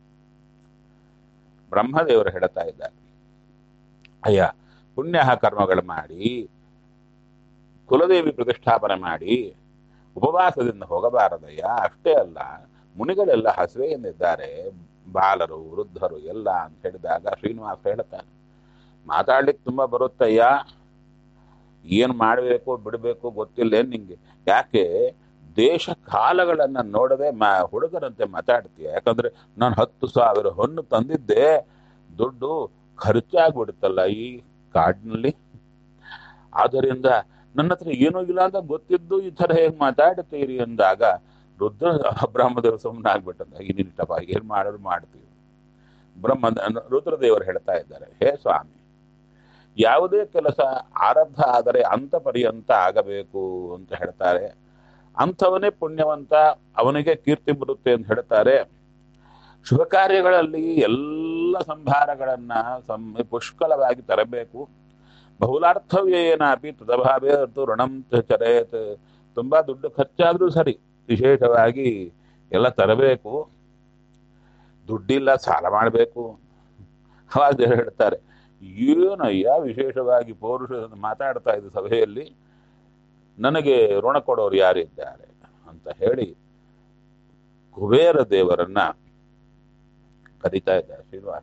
ಬ್ರಹ್ಮದೇವರು ಹೇಳ್ತಾ ಇದ್ದಾರೆ, ಅಯ್ಯ, ಪುಣ್ಯ ಕರ್ಮಗಳು ಮಾಡಿ ಕುಲದೇವಿ ಪ್ರತಿಷ್ಠಾಪನೆ ಮಾಡಿ ಉಪವಾಸದಿಂದ ಹೋಗಬಾರದಯ್ಯ. ಅಷ್ಟೇ ಅಲ್ಲ, ಮುನಿಗಳೆಲ್ಲ ಹಸಿವೆಯಿಂದಿದ್ದಾರೆ, ಬಾಲರು ವೃದ್ಧರು ಎಲ್ಲ ಅಂತ ಹೇಳಿದಾಗ ಶ್ರೀನಿವಾಸ ಹೇಳ್ತಾನೆ, ಮಾತಾಡ್ಲಿಕ್ಕೆ ತುಂಬಾ ಬರುತ್ತಯ್ಯ, ಏನ್ ಮಾಡಬೇಕು ಬಿಡಬೇಕು ಗೊತ್ತಿಲ್ಲ ನಿಂಗೆ. ಯಾಕೆ ದೇಶ ಕಾಲಗಳನ್ನ ನೋಡದೆ ಮಾ ಹುಡುಗರಂತೆ ಮಾತಾಡ್ತೀಯ? ಯಾಕಂದ್ರೆ ನಾನು ಹತ್ತು ಸಾವಿರ ಹೊನ್ನು ತಂದಿದ್ದೆ, ದುಡ್ಡು ಖರ್ಚಾಗ್ಬಿಡುತ್ತಲ್ಲ ಈ ಕಾಡಿನಲ್ಲಿ. ಆದ್ದರಿಂದ ನನ್ನ ಹತ್ರ ಏನೂ ಇಲ್ಲ ಅಂತ ಗೊತ್ತಿದ್ದು ಈ ತರ ಹೇಗೆ ಮಾತಾಡ್ತೀರಿ ಅಂದಾಗ ರುದ್ರ ಬ್ರಹ್ಮದೇವರು ಸುಮ್ಮನೆ ಆಗ್ಬಿಟ್ಟಂದ, ಇನ್ನಿಷ್ಟಪ್ಪ ಏನ್ ಮಾಡೋದು ಮಾಡ್ತೀವಿ. ಬ್ರಹ್ಮ ರುದ್ರದೇವರು ಹೇಳ್ತಾ ಇದ್ದಾರೆ, ಹೇ ಸ್ವಾಮಿ, ಯಾವುದೇ ಕೆಲಸ ಆರಬ್ಧ ಆದರೆ ಅಂತ ಪರ್ಯಂತ ಆಗಬೇಕು ಅಂತ ಹೇಳ್ತಾರೆ. ಅಂಥವನೇ ಪುಣ್ಯವಂತ, ಅವನಿಗೆ ಕೀರ್ತಿ ಬರುತ್ತೆ ಅಂತ ಹೇಳ್ತಾರೆ. ಶುಭ ಕಾರ್ಯಗಳಲ್ಲಿ ಎಲ್ಲ ಸಂಭಾರಗಳನ್ನ ಸಂ ಪುಷ್ಕಲವಾಗಿ ತರಬೇಕು. ಬಹುಲಾರ್ಥವ್ಯೇನಾಪಿ ತದಭಾವೇ ಋಣಂ ಚರೇತ್. ತುಂಬಾ ದುಡ್ಡು ಖರ್ಚಾದ್ರೂ ಸರಿ, ವಿಶೇಷವಾಗಿ ಎಲ್ಲ ತರಬೇಕು. ದುಡ್ಡಿಲ್ಲ, ಸಾಲ ಮಾಡಬೇಕು. ಅವಾಗ ಹೇಳ್ತಾರೆ, ಏನಯ್ಯ ವಿಶೇಷವಾಗಿ ಪೌರುಷ ಮಾತಾಡ್ತಾ ಇದ್ದ ಸಭೆಯಲ್ಲಿ ನನಗೆ ಋಣ ಕೊಡೋರು ಯಾರಿದ್ದಾರೆ ಅಂತ ಹೇಳಿ ಕುಬೇರ ದೇವರನ್ನ ಕರೀತಾ ಇದ್ದಾರೆ ಶ್ರೀನಿವಾಸ.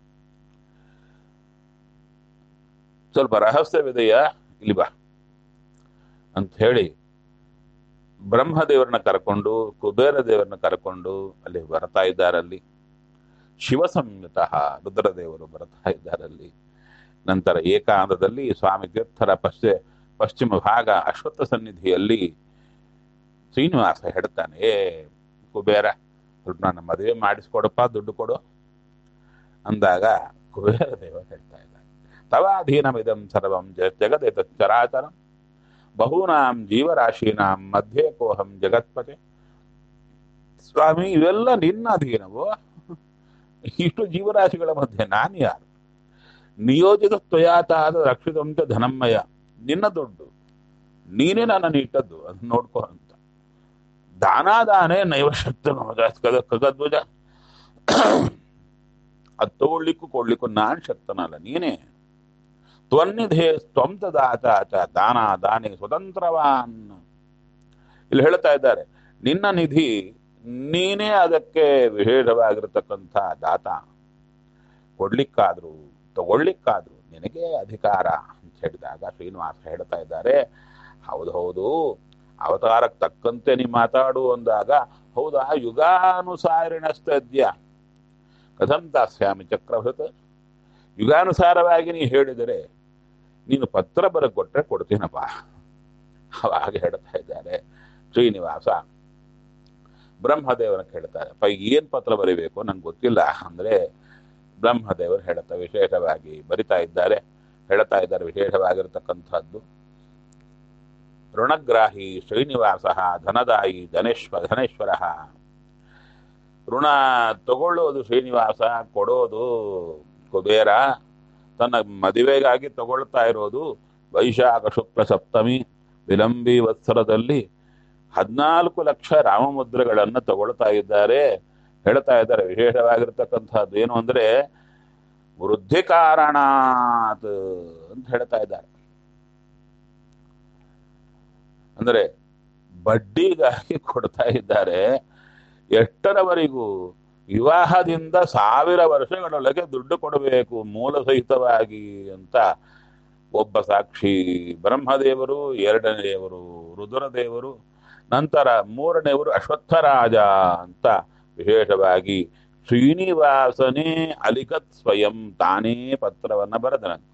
ಸ್ವಲ್ಪ ರಹಸ್ಯವಿದೆಯಾ, ಇಲ್ಲಿ ಬಾ ಅಂತ ಹೇಳಿ ಬ್ರಹ್ಮದೇವರನ್ನ ಕರ್ಕೊಂಡು ಕುಬೇರ ದೇವರನ್ನ ಕರ್ಕೊಂಡು ಅಲ್ಲಿ ಬರ್ತಾ ಇದ್ದಾರಲ್ಲಿ. ಶಿವಸಂಯುತ ರುದ್ರದೇವರು ಬರ್ತಾ ಇದ್ದಾರಲ್ಲಿ. ನಂತರ ಏಕಾಂತದಲ್ಲಿ ಸ್ವಾಮಿ ತೀರ್ಥರ ಪಶ್ಚಿ ಪಶ್ಚಿಮ ಭಾಗ ಅಶ್ವತ್ಥ ಸನ್ನಿಧಿಯಲ್ಲಿ ಶ್ರೀನಿವಾಸ ಹೇಳ್ತಾನೆ, ಏ ಕುಬೇರ, ನನ್ನ ಮದುವೆ ಮಾಡಿಸ್ಕೊಡಪ್ಪ, ದುಡ್ಡು ಕೊಡು ಅಂದಾಗ ಕುಬೇರ ದೇವ ಹೇಳ್ತಾ ಇದ್ದಾನೆ, ತವಾಧೀನಮಿದಂ ಸರ್ವಂ ಜಗದೇತ ಚರಾಚರಂ ಬಹೂನಾಂ ಜೀವರಾಶೀನಾಂ ಮಧ್ಯೆ ಕೋಹಂ ಜಗತ್ಪತೆ. ಸ್ವಾಮಿ, ಇವೆಲ್ಲ ನಿನ್ನ ಅಧೀನವು, ಇಷ್ಟು ಜೀವರಾಶಿಗಳ ಮಧ್ಯೆ ನಾನು ಯಾರು? ನಿಯೋಜಿತ ತ್ವಯಾತಾದ ರಕ್ಷಿತಂತೆ ಧನಮ್ಮಯ, ನಿನ್ನ ದುಡ್ಡು ನೀನೇ ನನ್ನನ್ನು ಇಟ್ಟದ್ದು, ಅದನ್ನ ನೋಡ್ಕೋ ಅಂತ. ದಾನಾದಾನೇ ನೈವ ಶಕ್ತ ಕದ ಕಗಧ್ವಜ, ಅದು ತಗೊಳ್ಲಿಕ್ಕೂ ಕೊಡ್ಲಿಕ್ಕೂ ನಾನ್ ಶಕ್ತನಲ್ಲ, ನೀನೇ. ತ್ವನ್ನಿಧೇ ತ್ವಂ ತದಾತ ದಾನ ದಾನಿ ಸ್ವತಂತ್ರವಾನ್. ಇಲ್ಲಿ ಹೇಳ್ತಾ ಇದ್ದಾರೆ, ನಿನ್ನ ನಿಧಿ ನೀನೇ ಅದಕ್ಕೆ ವಿಶೇಷವಾಗಿರತಕ್ಕಂಥ ದಾತ. ಕೊಡ್ಲಿಕ್ಕಾದ್ರು ತಗೊಳ್ಳಿಕ್ಕಾದ್ರು ನಿನಗೆ ಅಧಿಕಾರ ಅಂತ ಹೇಳಿದಾಗ ಶ್ರೀನಿವಾಸ ಹೇಳ್ತಾ ಇದ್ದಾರೆ, ಹೌದು ಹೌದು, ಅವತಾರಕ್ಕೆ ತಕ್ಕಂತೆ ನೀ ಮಾತಾಡು ಅಂದಾಗ, ಹೌದಾ ಯುಗಾನುಸಾರಿಣಸ್ತದ್ಯ ಕಥಂ ದಾಸ್ಯಾಮಿ ಚಕ್ರವೃತ್, ಯುಗಾನುಸಾರವಾಗಿ ನೀ ಹೇಳಿದರೆ ನೀನು ಪತ್ರ ಬರಕೊಟ್ರೆ ಕೊಡ್ತೀನಪ್ಪ. ಅವಾಗ ಹೇಳ್ತಾ ಇದ್ದಾರೆ ಶ್ರೀನಿವಾಸ. ಬ್ರಹ್ಮದೇವನ ಕೇಳ್ತಾರೆ, ಅಪ್ಪ ಏನ್ ಪತ್ರ ಬರೀಬೇಕು ನಂಗೆ ಗೊತ್ತಿಲ್ಲ ಅಂದ್ರೆ, ಬ್ರಹ್ಮದೇವರು ಹೇಳ್ತಾ ವಿಶೇಷವಾಗಿ ಬರಿತಾ ಇದ್ದಾರೆ. ಹೇಳ್ತಾ ಇದ್ದಾರೆ ವಿಶೇಷವಾಗಿರತಕ್ಕಂಥದ್ದು, ಋಣಗ್ರಾಹಿ ಶ್ರೀನಿವಾಸ ಧನದಾಯಿ ಧನೇಶ್ವರ ಧನೇಶ್ವರ. ಋಣ ತಗೊಳ್ಳೋದು ಶ್ರೀನಿವಾಸ, ಕೊಡೋದು ಕುಬೇರ. ತನ್ನ ಮದುವೆಗಾಗಿ ತಗೊಳ್ತಾ ಇರೋದು ವೈಶಾಖ ಶುಕ್ಲ ಸಪ್ತಮಿ ವಿಲಂಬಿ ವತ್ಸರದಲ್ಲಿ ಹದಿನಾಲ್ಕು ಲಕ್ಷ ರಾಮಮುದ್ರೆಗಳನ್ನು ತಗೊಳ್ತಾ ಇದ್ದಾರೆ. ಹೇಳ್ತಾ ಇದ್ದಾರೆ ವಿಶೇಷವಾಗಿರ್ತಕ್ಕಂಥದ್ದು ಏನು ಅಂದ್ರೆ ವೃದ್ಧಿ ಕಾರಣಾತ್ ಅಂತ ಹೇಳ್ತಾ ಇದ್ದಾರೆ. ಅಂದ್ರೆ ಬಡ್ಡಿಗಾಗಿ ಕೊಡ್ತಾ ಇದ್ದಾರೆ. ಎಷ್ಟರವರೆಗೂ? ವಿವಾಹದಿಂದ ಸಾವಿರ ವರ್ಷಗಳೊಳಗೆ ದುಡ್ಡು ಕೊಡಬೇಕು ಮೂಲ ಸಹಿತವಾಗಿ ಅಂತ. ಒಬ್ಬ ಸಾಕ್ಷಿ ಬ್ರಹ್ಮದೇವರು, ಎರಡನೇ ದೇವರು ರುದ್ರದೇವರು, ನಂತರ ಮೂರನೇವರು ಅಶ್ವತ್ಥರಾಜ ಅಂತ ವಿಶೇಷವಾಗಿ ಶ್ರೀನಿವಾಸನೇ ಅಲಿಖತ್ ಸ್ವಯಂ ತಾನೇ ಪತ್ರವನ್ನ ಬರೆದನಂತೆ.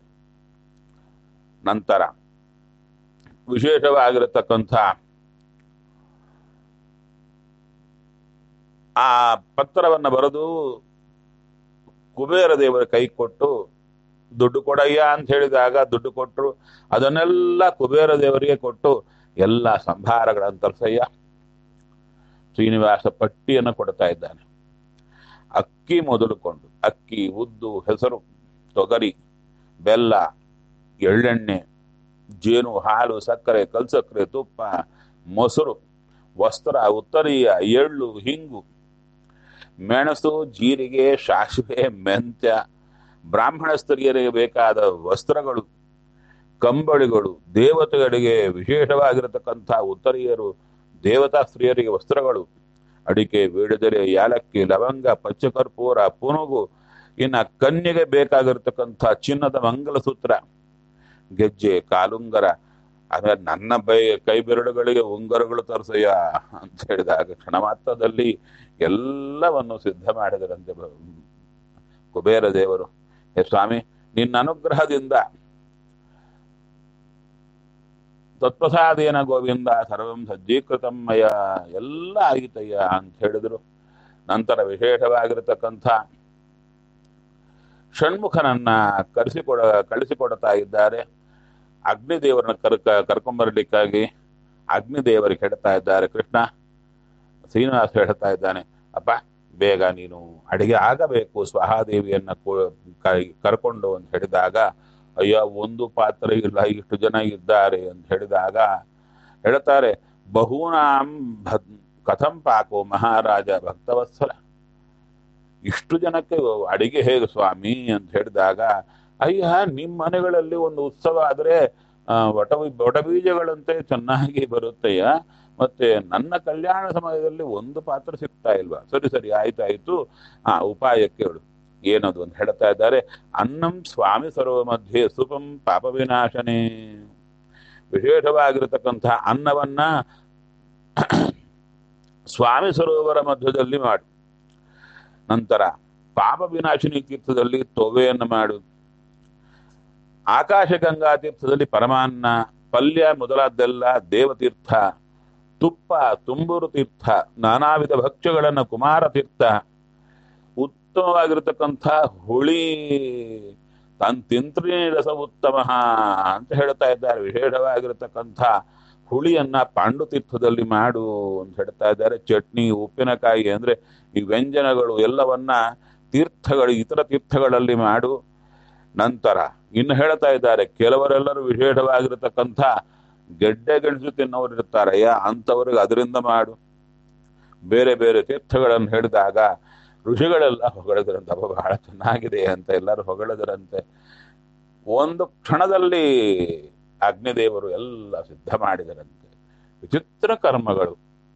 ನಂತರ ವಿಶೇಷವಾಗಿರತಕ್ಕಂಥ ಆ ಪತ್ರವನ್ನ ಬರೆದು ಕುಬೇರ ದೇವರ ಕೈ ಕೊಟ್ಟು ದುಡ್ಡು ಕೊಡಯ್ಯ ಅಂತ ಹೇಳಿದಾಗ ದುಡ್ಡು ಕೊಟ್ಟರು. ಅದನ್ನೆಲ್ಲ ಕುಬೇರ ದೇವರಿಗೆ ಕೊಟ್ಟು ಎಲ್ಲ ಸಂಭಾರಗಳನ್ನು ತರಿಸಯ್ಯ. ಶ್ರೀನಿವಾಸ ಪಟ್ಟಿಯನ್ನು ಕೊಡ್ತಾ ಇದ್ದಾನೆ. ಅಕ್ಕಿ ಮೊದಲುಕೊಂಡು ಅಕ್ಕಿ, ಉದ್ದು, ಹೆಸರು, ತೊಗರಿ, ಬೆಲ್ಲ, ಎಳ್ಳೆಣ್ಣೆ, ಜೇನು, ಹಾಲು, ಸಕ್ಕರೆ, ಕಲ್ಸಕ್ಕರೆ, ತುಪ್ಪ, ಮೊಸರು, ವಸ್ತ್ರ, ಉತ್ತರೀಯ, ಎಳ್ಳು, ಹಿಂಗು, ಮೆಣಸು, ಜೀರಿಗೆ, ಸಾಸಿವೆ, ಮೆಂತ್ಯ, ಬ್ರಾಹ್ಮಣ ಸ್ತ್ರೀಯರಿಗೆ ಬೇಕಾದ ವಸ್ತ್ರಗಳು, ಕಂಬಳಿಗಳು, ದೇವತೆಗಳಿಗೆ ವಿಶೇಷವಾಗಿರತಕ್ಕಂಥ ಉತ್ತರೀಯರು, ದೇವತಾ ಸ್ತ್ರೀಯರಿಗೆ ವಸ್ತ್ರಗಳು, ಅಡಿಕೆ, ವೀಳ್ಯದೆಲೆ, ಯಾಲಕ್ಕಿ, ಲವಂಗ, ಪಚ್ಚಕರ್ಪೂರ, ಪುನುಗು, ಇನ್ನು ಕನ್ಯೆಗೆ ಬೇಕಾಗಿರ್ತಕ್ಕಂಥ ಚಿನ್ನದ ಮಂಗಲಸೂತ್ರ, ಗೆಜ್ಜೆ, ಕಾಲುಂಗರ, ಆಮೇಲೆ ನನ್ನ ಬೈ ಕೈ ಬೆರಳುಗಳಿಗೆ ಉಂಗರಗಳು ತರಿಸಯ್ಯ ಅಂತ ಹೇಳಿದಾಗ ಕ್ಷಣ ಮಾತ್ರದಲ್ಲಿ ಎಲ್ಲವನ್ನು ಸಿದ್ಧ ಮಾಡಿದರಂತೆ ಕುಬೇರ ದೇವರು. ಹೇ ಸ್ವಾಮಿ, ನಿನ್ನ ಅನುಗ್ರಹದಿಂದ ತತ್ವಸಾದೇನ ಗೋವಿಂದ ಸರ್ವಂ ಸಜ್ಜೀಕೃತಮ್ಮಯ್ಯ, ಎಲ್ಲ ಆಗಿತಯ್ಯ ಅಂತ ಹೇಳಿದ್ರು. ನಂತರ ವಿಶೇಷವಾಗಿರತಕ್ಕಂಥ ಷಣ್ಮುಖನನ್ನ ಕರೆಸಿಕೊಡ ಕಳಿಸಿಕೊಡ್ತಾ ಇದ್ದಾರೆ. ಅಗ್ನಿದೇವರನ್ನ ಕರ್ ಕರ್ಕೊಂಬರ್ಲಿಕ್ಕಾಗಿ ಅಗ್ನಿದೇವರಿಗೆ ಹೇಳ್ತಾ ಇದ್ದಾರೆ ಕೃಷ್ಣ. ಶ್ರೀನಿವಾಸ ಹೇಳ್ತಾ ಇದ್ದಾನೆ, ಅಪ್ಪ ಬೇಗ ನೀನು ಅಡಿಗೆ ಆಗಬೇಕು ಸ್ವಹಾದೇವಿಯನ್ನ ಕರ್ಕೊಂಡು ಅಂತ ಹೇಳಿದಾಗ, ಅಯ್ಯ ಒಂದು ಪಾತ್ರೆ ಇಲ್ಲ, ಇಷ್ಟು ಜನ ಇದ್ದಾರೆ ಅಂತ ಹೇಳಿದಾಗ ಹೇಳ್ತಾರೆ, ಬಹೂನಾಂ ಕಥಂ ಪಾಕೋ ಮಹಾರಾಜ ಭಕ್ತವತ್ಸಲ, ಇಷ್ಟು ಜನಕ್ಕೆ ಅಡಿಗೆ ಹೇಗೆ ಸ್ವಾಮಿ ಅಂತ ಹೇಳಿದಾಗ, ಅಯ್ಯ ನಿಮ್ಮ ಮನೆಗಳಲ್ಲಿ ಒಂದು ಉತ್ಸವ ಆದ್ರೆ ಆ ವಟ ವಟಬೀಜಗಳಂತೆ ಚೆನ್ನಾಗಿ ಬರುತ್ತೆಯ, ಮತ್ತೆ ನನ್ನ ಕಲ್ಯಾಣ ಸಮಯದಲ್ಲಿ ಒಂದು ಪಾತ್ರ ಸಿಗ್ತಾ ಇಲ್ವಾ? ಸರಿ ಸರಿ ಆಯ್ತು ಆಯ್ತು, ಆ ಉಪಾಯಕ್ಕೆ ಹೇಳು ಏನದು ಅಂತ ಹೇಳ್ತಾ ಇದ್ದಾರೆ. ಅನ್ನಂ ಸ್ವಾಮಿ ಸರ್ವ ಮಧ್ಯೆ ಸುಪಂ ಪಾಪ ವಿನಾಶನೇ, ವಿಶೇಷವಾಗಿರತಕ್ಕಂಥ ಅನ್ನವನ್ನ ಸ್ವಾಮಿ ಸರೋವರ ಮಧ್ಯದಲ್ಲಿ ಮಾಡು. ನಂತರ ಪಾಪ ವಿನಾಶಿನಿ ತೀರ್ಥದಲ್ಲಿ ತೊವೆಯನ್ನು ಮಾಡು. ಆಕಾಶ ಗಂಗಾ ತೀರ್ಥದಲ್ಲಿ ಪರಮಾನ್ನ, ಪಲ್ಯ ಮೊದಲಾದ್ದೆಲ್ಲ ದೇವತೀರ್ಥ, ತುಪ್ಪ ತುಂಬೂರು ತೀರ್ಥ, ನಾನಾ ವಿಧ ಭಕ್ಷ್ಯಗಳನ್ನು ಕುಮಾರ ತೀರ್ಥ, ಉತ್ತಮವಾಗಿರತಕ್ಕಂಥ ಹುಳಿ ತನ್ ತಿಂತ್ರಿ ರಸ ಉತ್ತಮ ಅಂತ ಹೇಳ್ತಾ ಇದ್ದಾರೆ. ವಿಶೇಷವಾಗಿರತಕ್ಕಂಥ ಹುಳಿಯನ್ನ ಪಾಂಡು ತೀರ್ಥದಲ್ಲಿ ಮಾಡು ಅಂತ ಹೇಳ್ತಾ ಇದ್ದಾರೆ. ಚಟ್ನಿ, ಉಪ್ಪಿನಕಾಯಿ ಅಂದ್ರೆ ಈ ವ್ಯಂಜನಗಳು ಎಲ್ಲವನ್ನ ತೀರ್ಥಗಳು ಇತರ ತೀರ್ಥಗಳಲ್ಲಿ ಮಾಡು. ನಂತರ ಇನ್ನು ಹೇಳ್ತಾ ಇದ್ದಾರೆ, ಕೆಲವರೆಲ್ಲರೂ ವಿಶೇಷವಾಗಿರತಕ್ಕಂಥ ಗೆಡ್ಡೆ ಗೆಣಸು ತಿನ್ನೋರು ಇರ್ತಾರಯ್ಯ, ಅಂಥವ್ರಿಗೆ ಅದರಿಂದ ಮಾಡು. ಬೇರೆ ಬೇರೆ ತೀರ್ಥಗಳನ್ನು ಹೇಳಿದಾಗ ಋಷಿಗಳೆಲ್ಲ ಹೊಗಳಿದ್ರಂತೆ, ಅವ ಬಹಳ ಚೆನ್ನಾಗಿದೆ ಅಂತ ಎಲ್ಲರೂ ಹೊಗಳಿದ್ರಂತೆ. ಒಂದು ಕ್ಷಣದಲ್ಲಿ ಅಗ್ನಿದೇವರು ಎಲ್ಲ ಸಿದ್ಧ ಮಾಡಿದರಂತೆ. ವಿಚಿತ್ರ ಕರ್ಮಗಳು.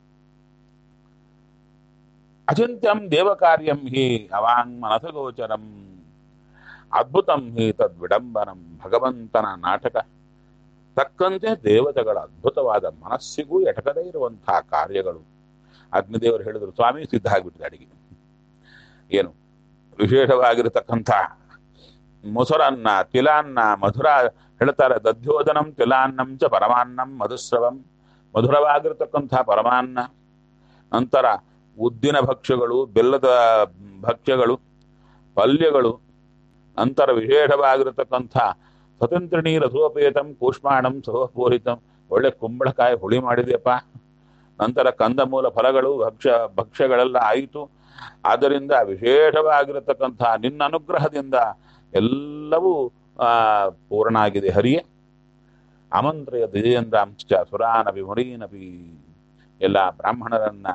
ಅಚಿಂತ್ಯಂ ದೇವಕಾರ್ಯಂ ಹಿ ಅವಾಂಗ್ ಮನಸಗೋಚರಂ ಅದ್ಭುತಂ ಹಿ ತದ್ವಿಡಂಬನಂ. ಭಗವಂತನ ನಾಟಕ ತಕ್ಕಂತೆ ದೇವತೆಗಳ ಅದ್ಭುತವಾದ ಮನಸ್ಸಿಗೂ ಎಟಕದೇ ಇರುವಂತಹ ಕಾರ್ಯಗಳು. ಅಗ್ನಿದೇವರು ಹೇಳಿದ್ರು, ಸ್ವಾಮಿ ಸಿದ್ಧ ಆಗ್ಬಿಟ್ಟಿದೆ ಅಡಿಗೆ. ಏನು ವಿಶೇಷವಾಗಿರತಕ್ಕಂಥ ಮೊಸರನ್ನ, ತಿಲಾನ್ನ, ಮಧುರ ಹೇಳ್ತಾರೆ. ದಧ್ಯೋದನಂ ತಿಲಾನ್ನಂ ಚ ಪರಮಾನ್ನಂ ಮಧುಸ್ರವಂ. ಮಧುರವಾಗಿರತಕ್ಕಂಥ ಪರಮಾನ್ನ, ನಂತರ ಉದ್ದಿನ ಭಕ್ಷ್ಯಗಳು, ಬೆಲ್ಲದ ಭಕ್ಷ್ಯಗಳು, ಪಲ್ಯಗಳು, ನಂತರ ವಿಶೇಷವಾಗಿರತಕ್ಕಂಥ ಸ್ವತಂತ್ರಿಣಿ ರಸೋಪೇತಂ ಕೂಷ್ಮಾಣಂ ಸಹಪೂರಿತಂ. ಒಳ್ಳೆ ಕುಂಬಳಕಾಯಿ ಹುಳಿ ಮಾಡಿದೆಯಪ್ಪ. ನಂತರ ಕಂದಮೂಲ ಫಲಗಳು, ಭಕ್ಷ್ಯ ಭಕ್ಷ್ಯಗಳೆಲ್ಲ ಆಯಿತು. ಆದ್ದರಿಂದ ವಿಶೇಷವಾಗಿರತಕ್ಕಂಥ ನಿನ್ನ ಅನುಗ್ರಹದಿಂದ ಎಲ್ಲವೂ ಆ ಪೂರ್ಣ ಆಗಿದೆ ಹರಿಯೇ. ಆಮಂತ್ರಯ ದ್ವಿಜೇಂದ್ರಾಂಶ್ಚ ಸುರಾನಪಿ ಮುನೀನಪಿ. ಎಲ್ಲ ಬ್ರಾಹ್ಮಣರನ್ನ,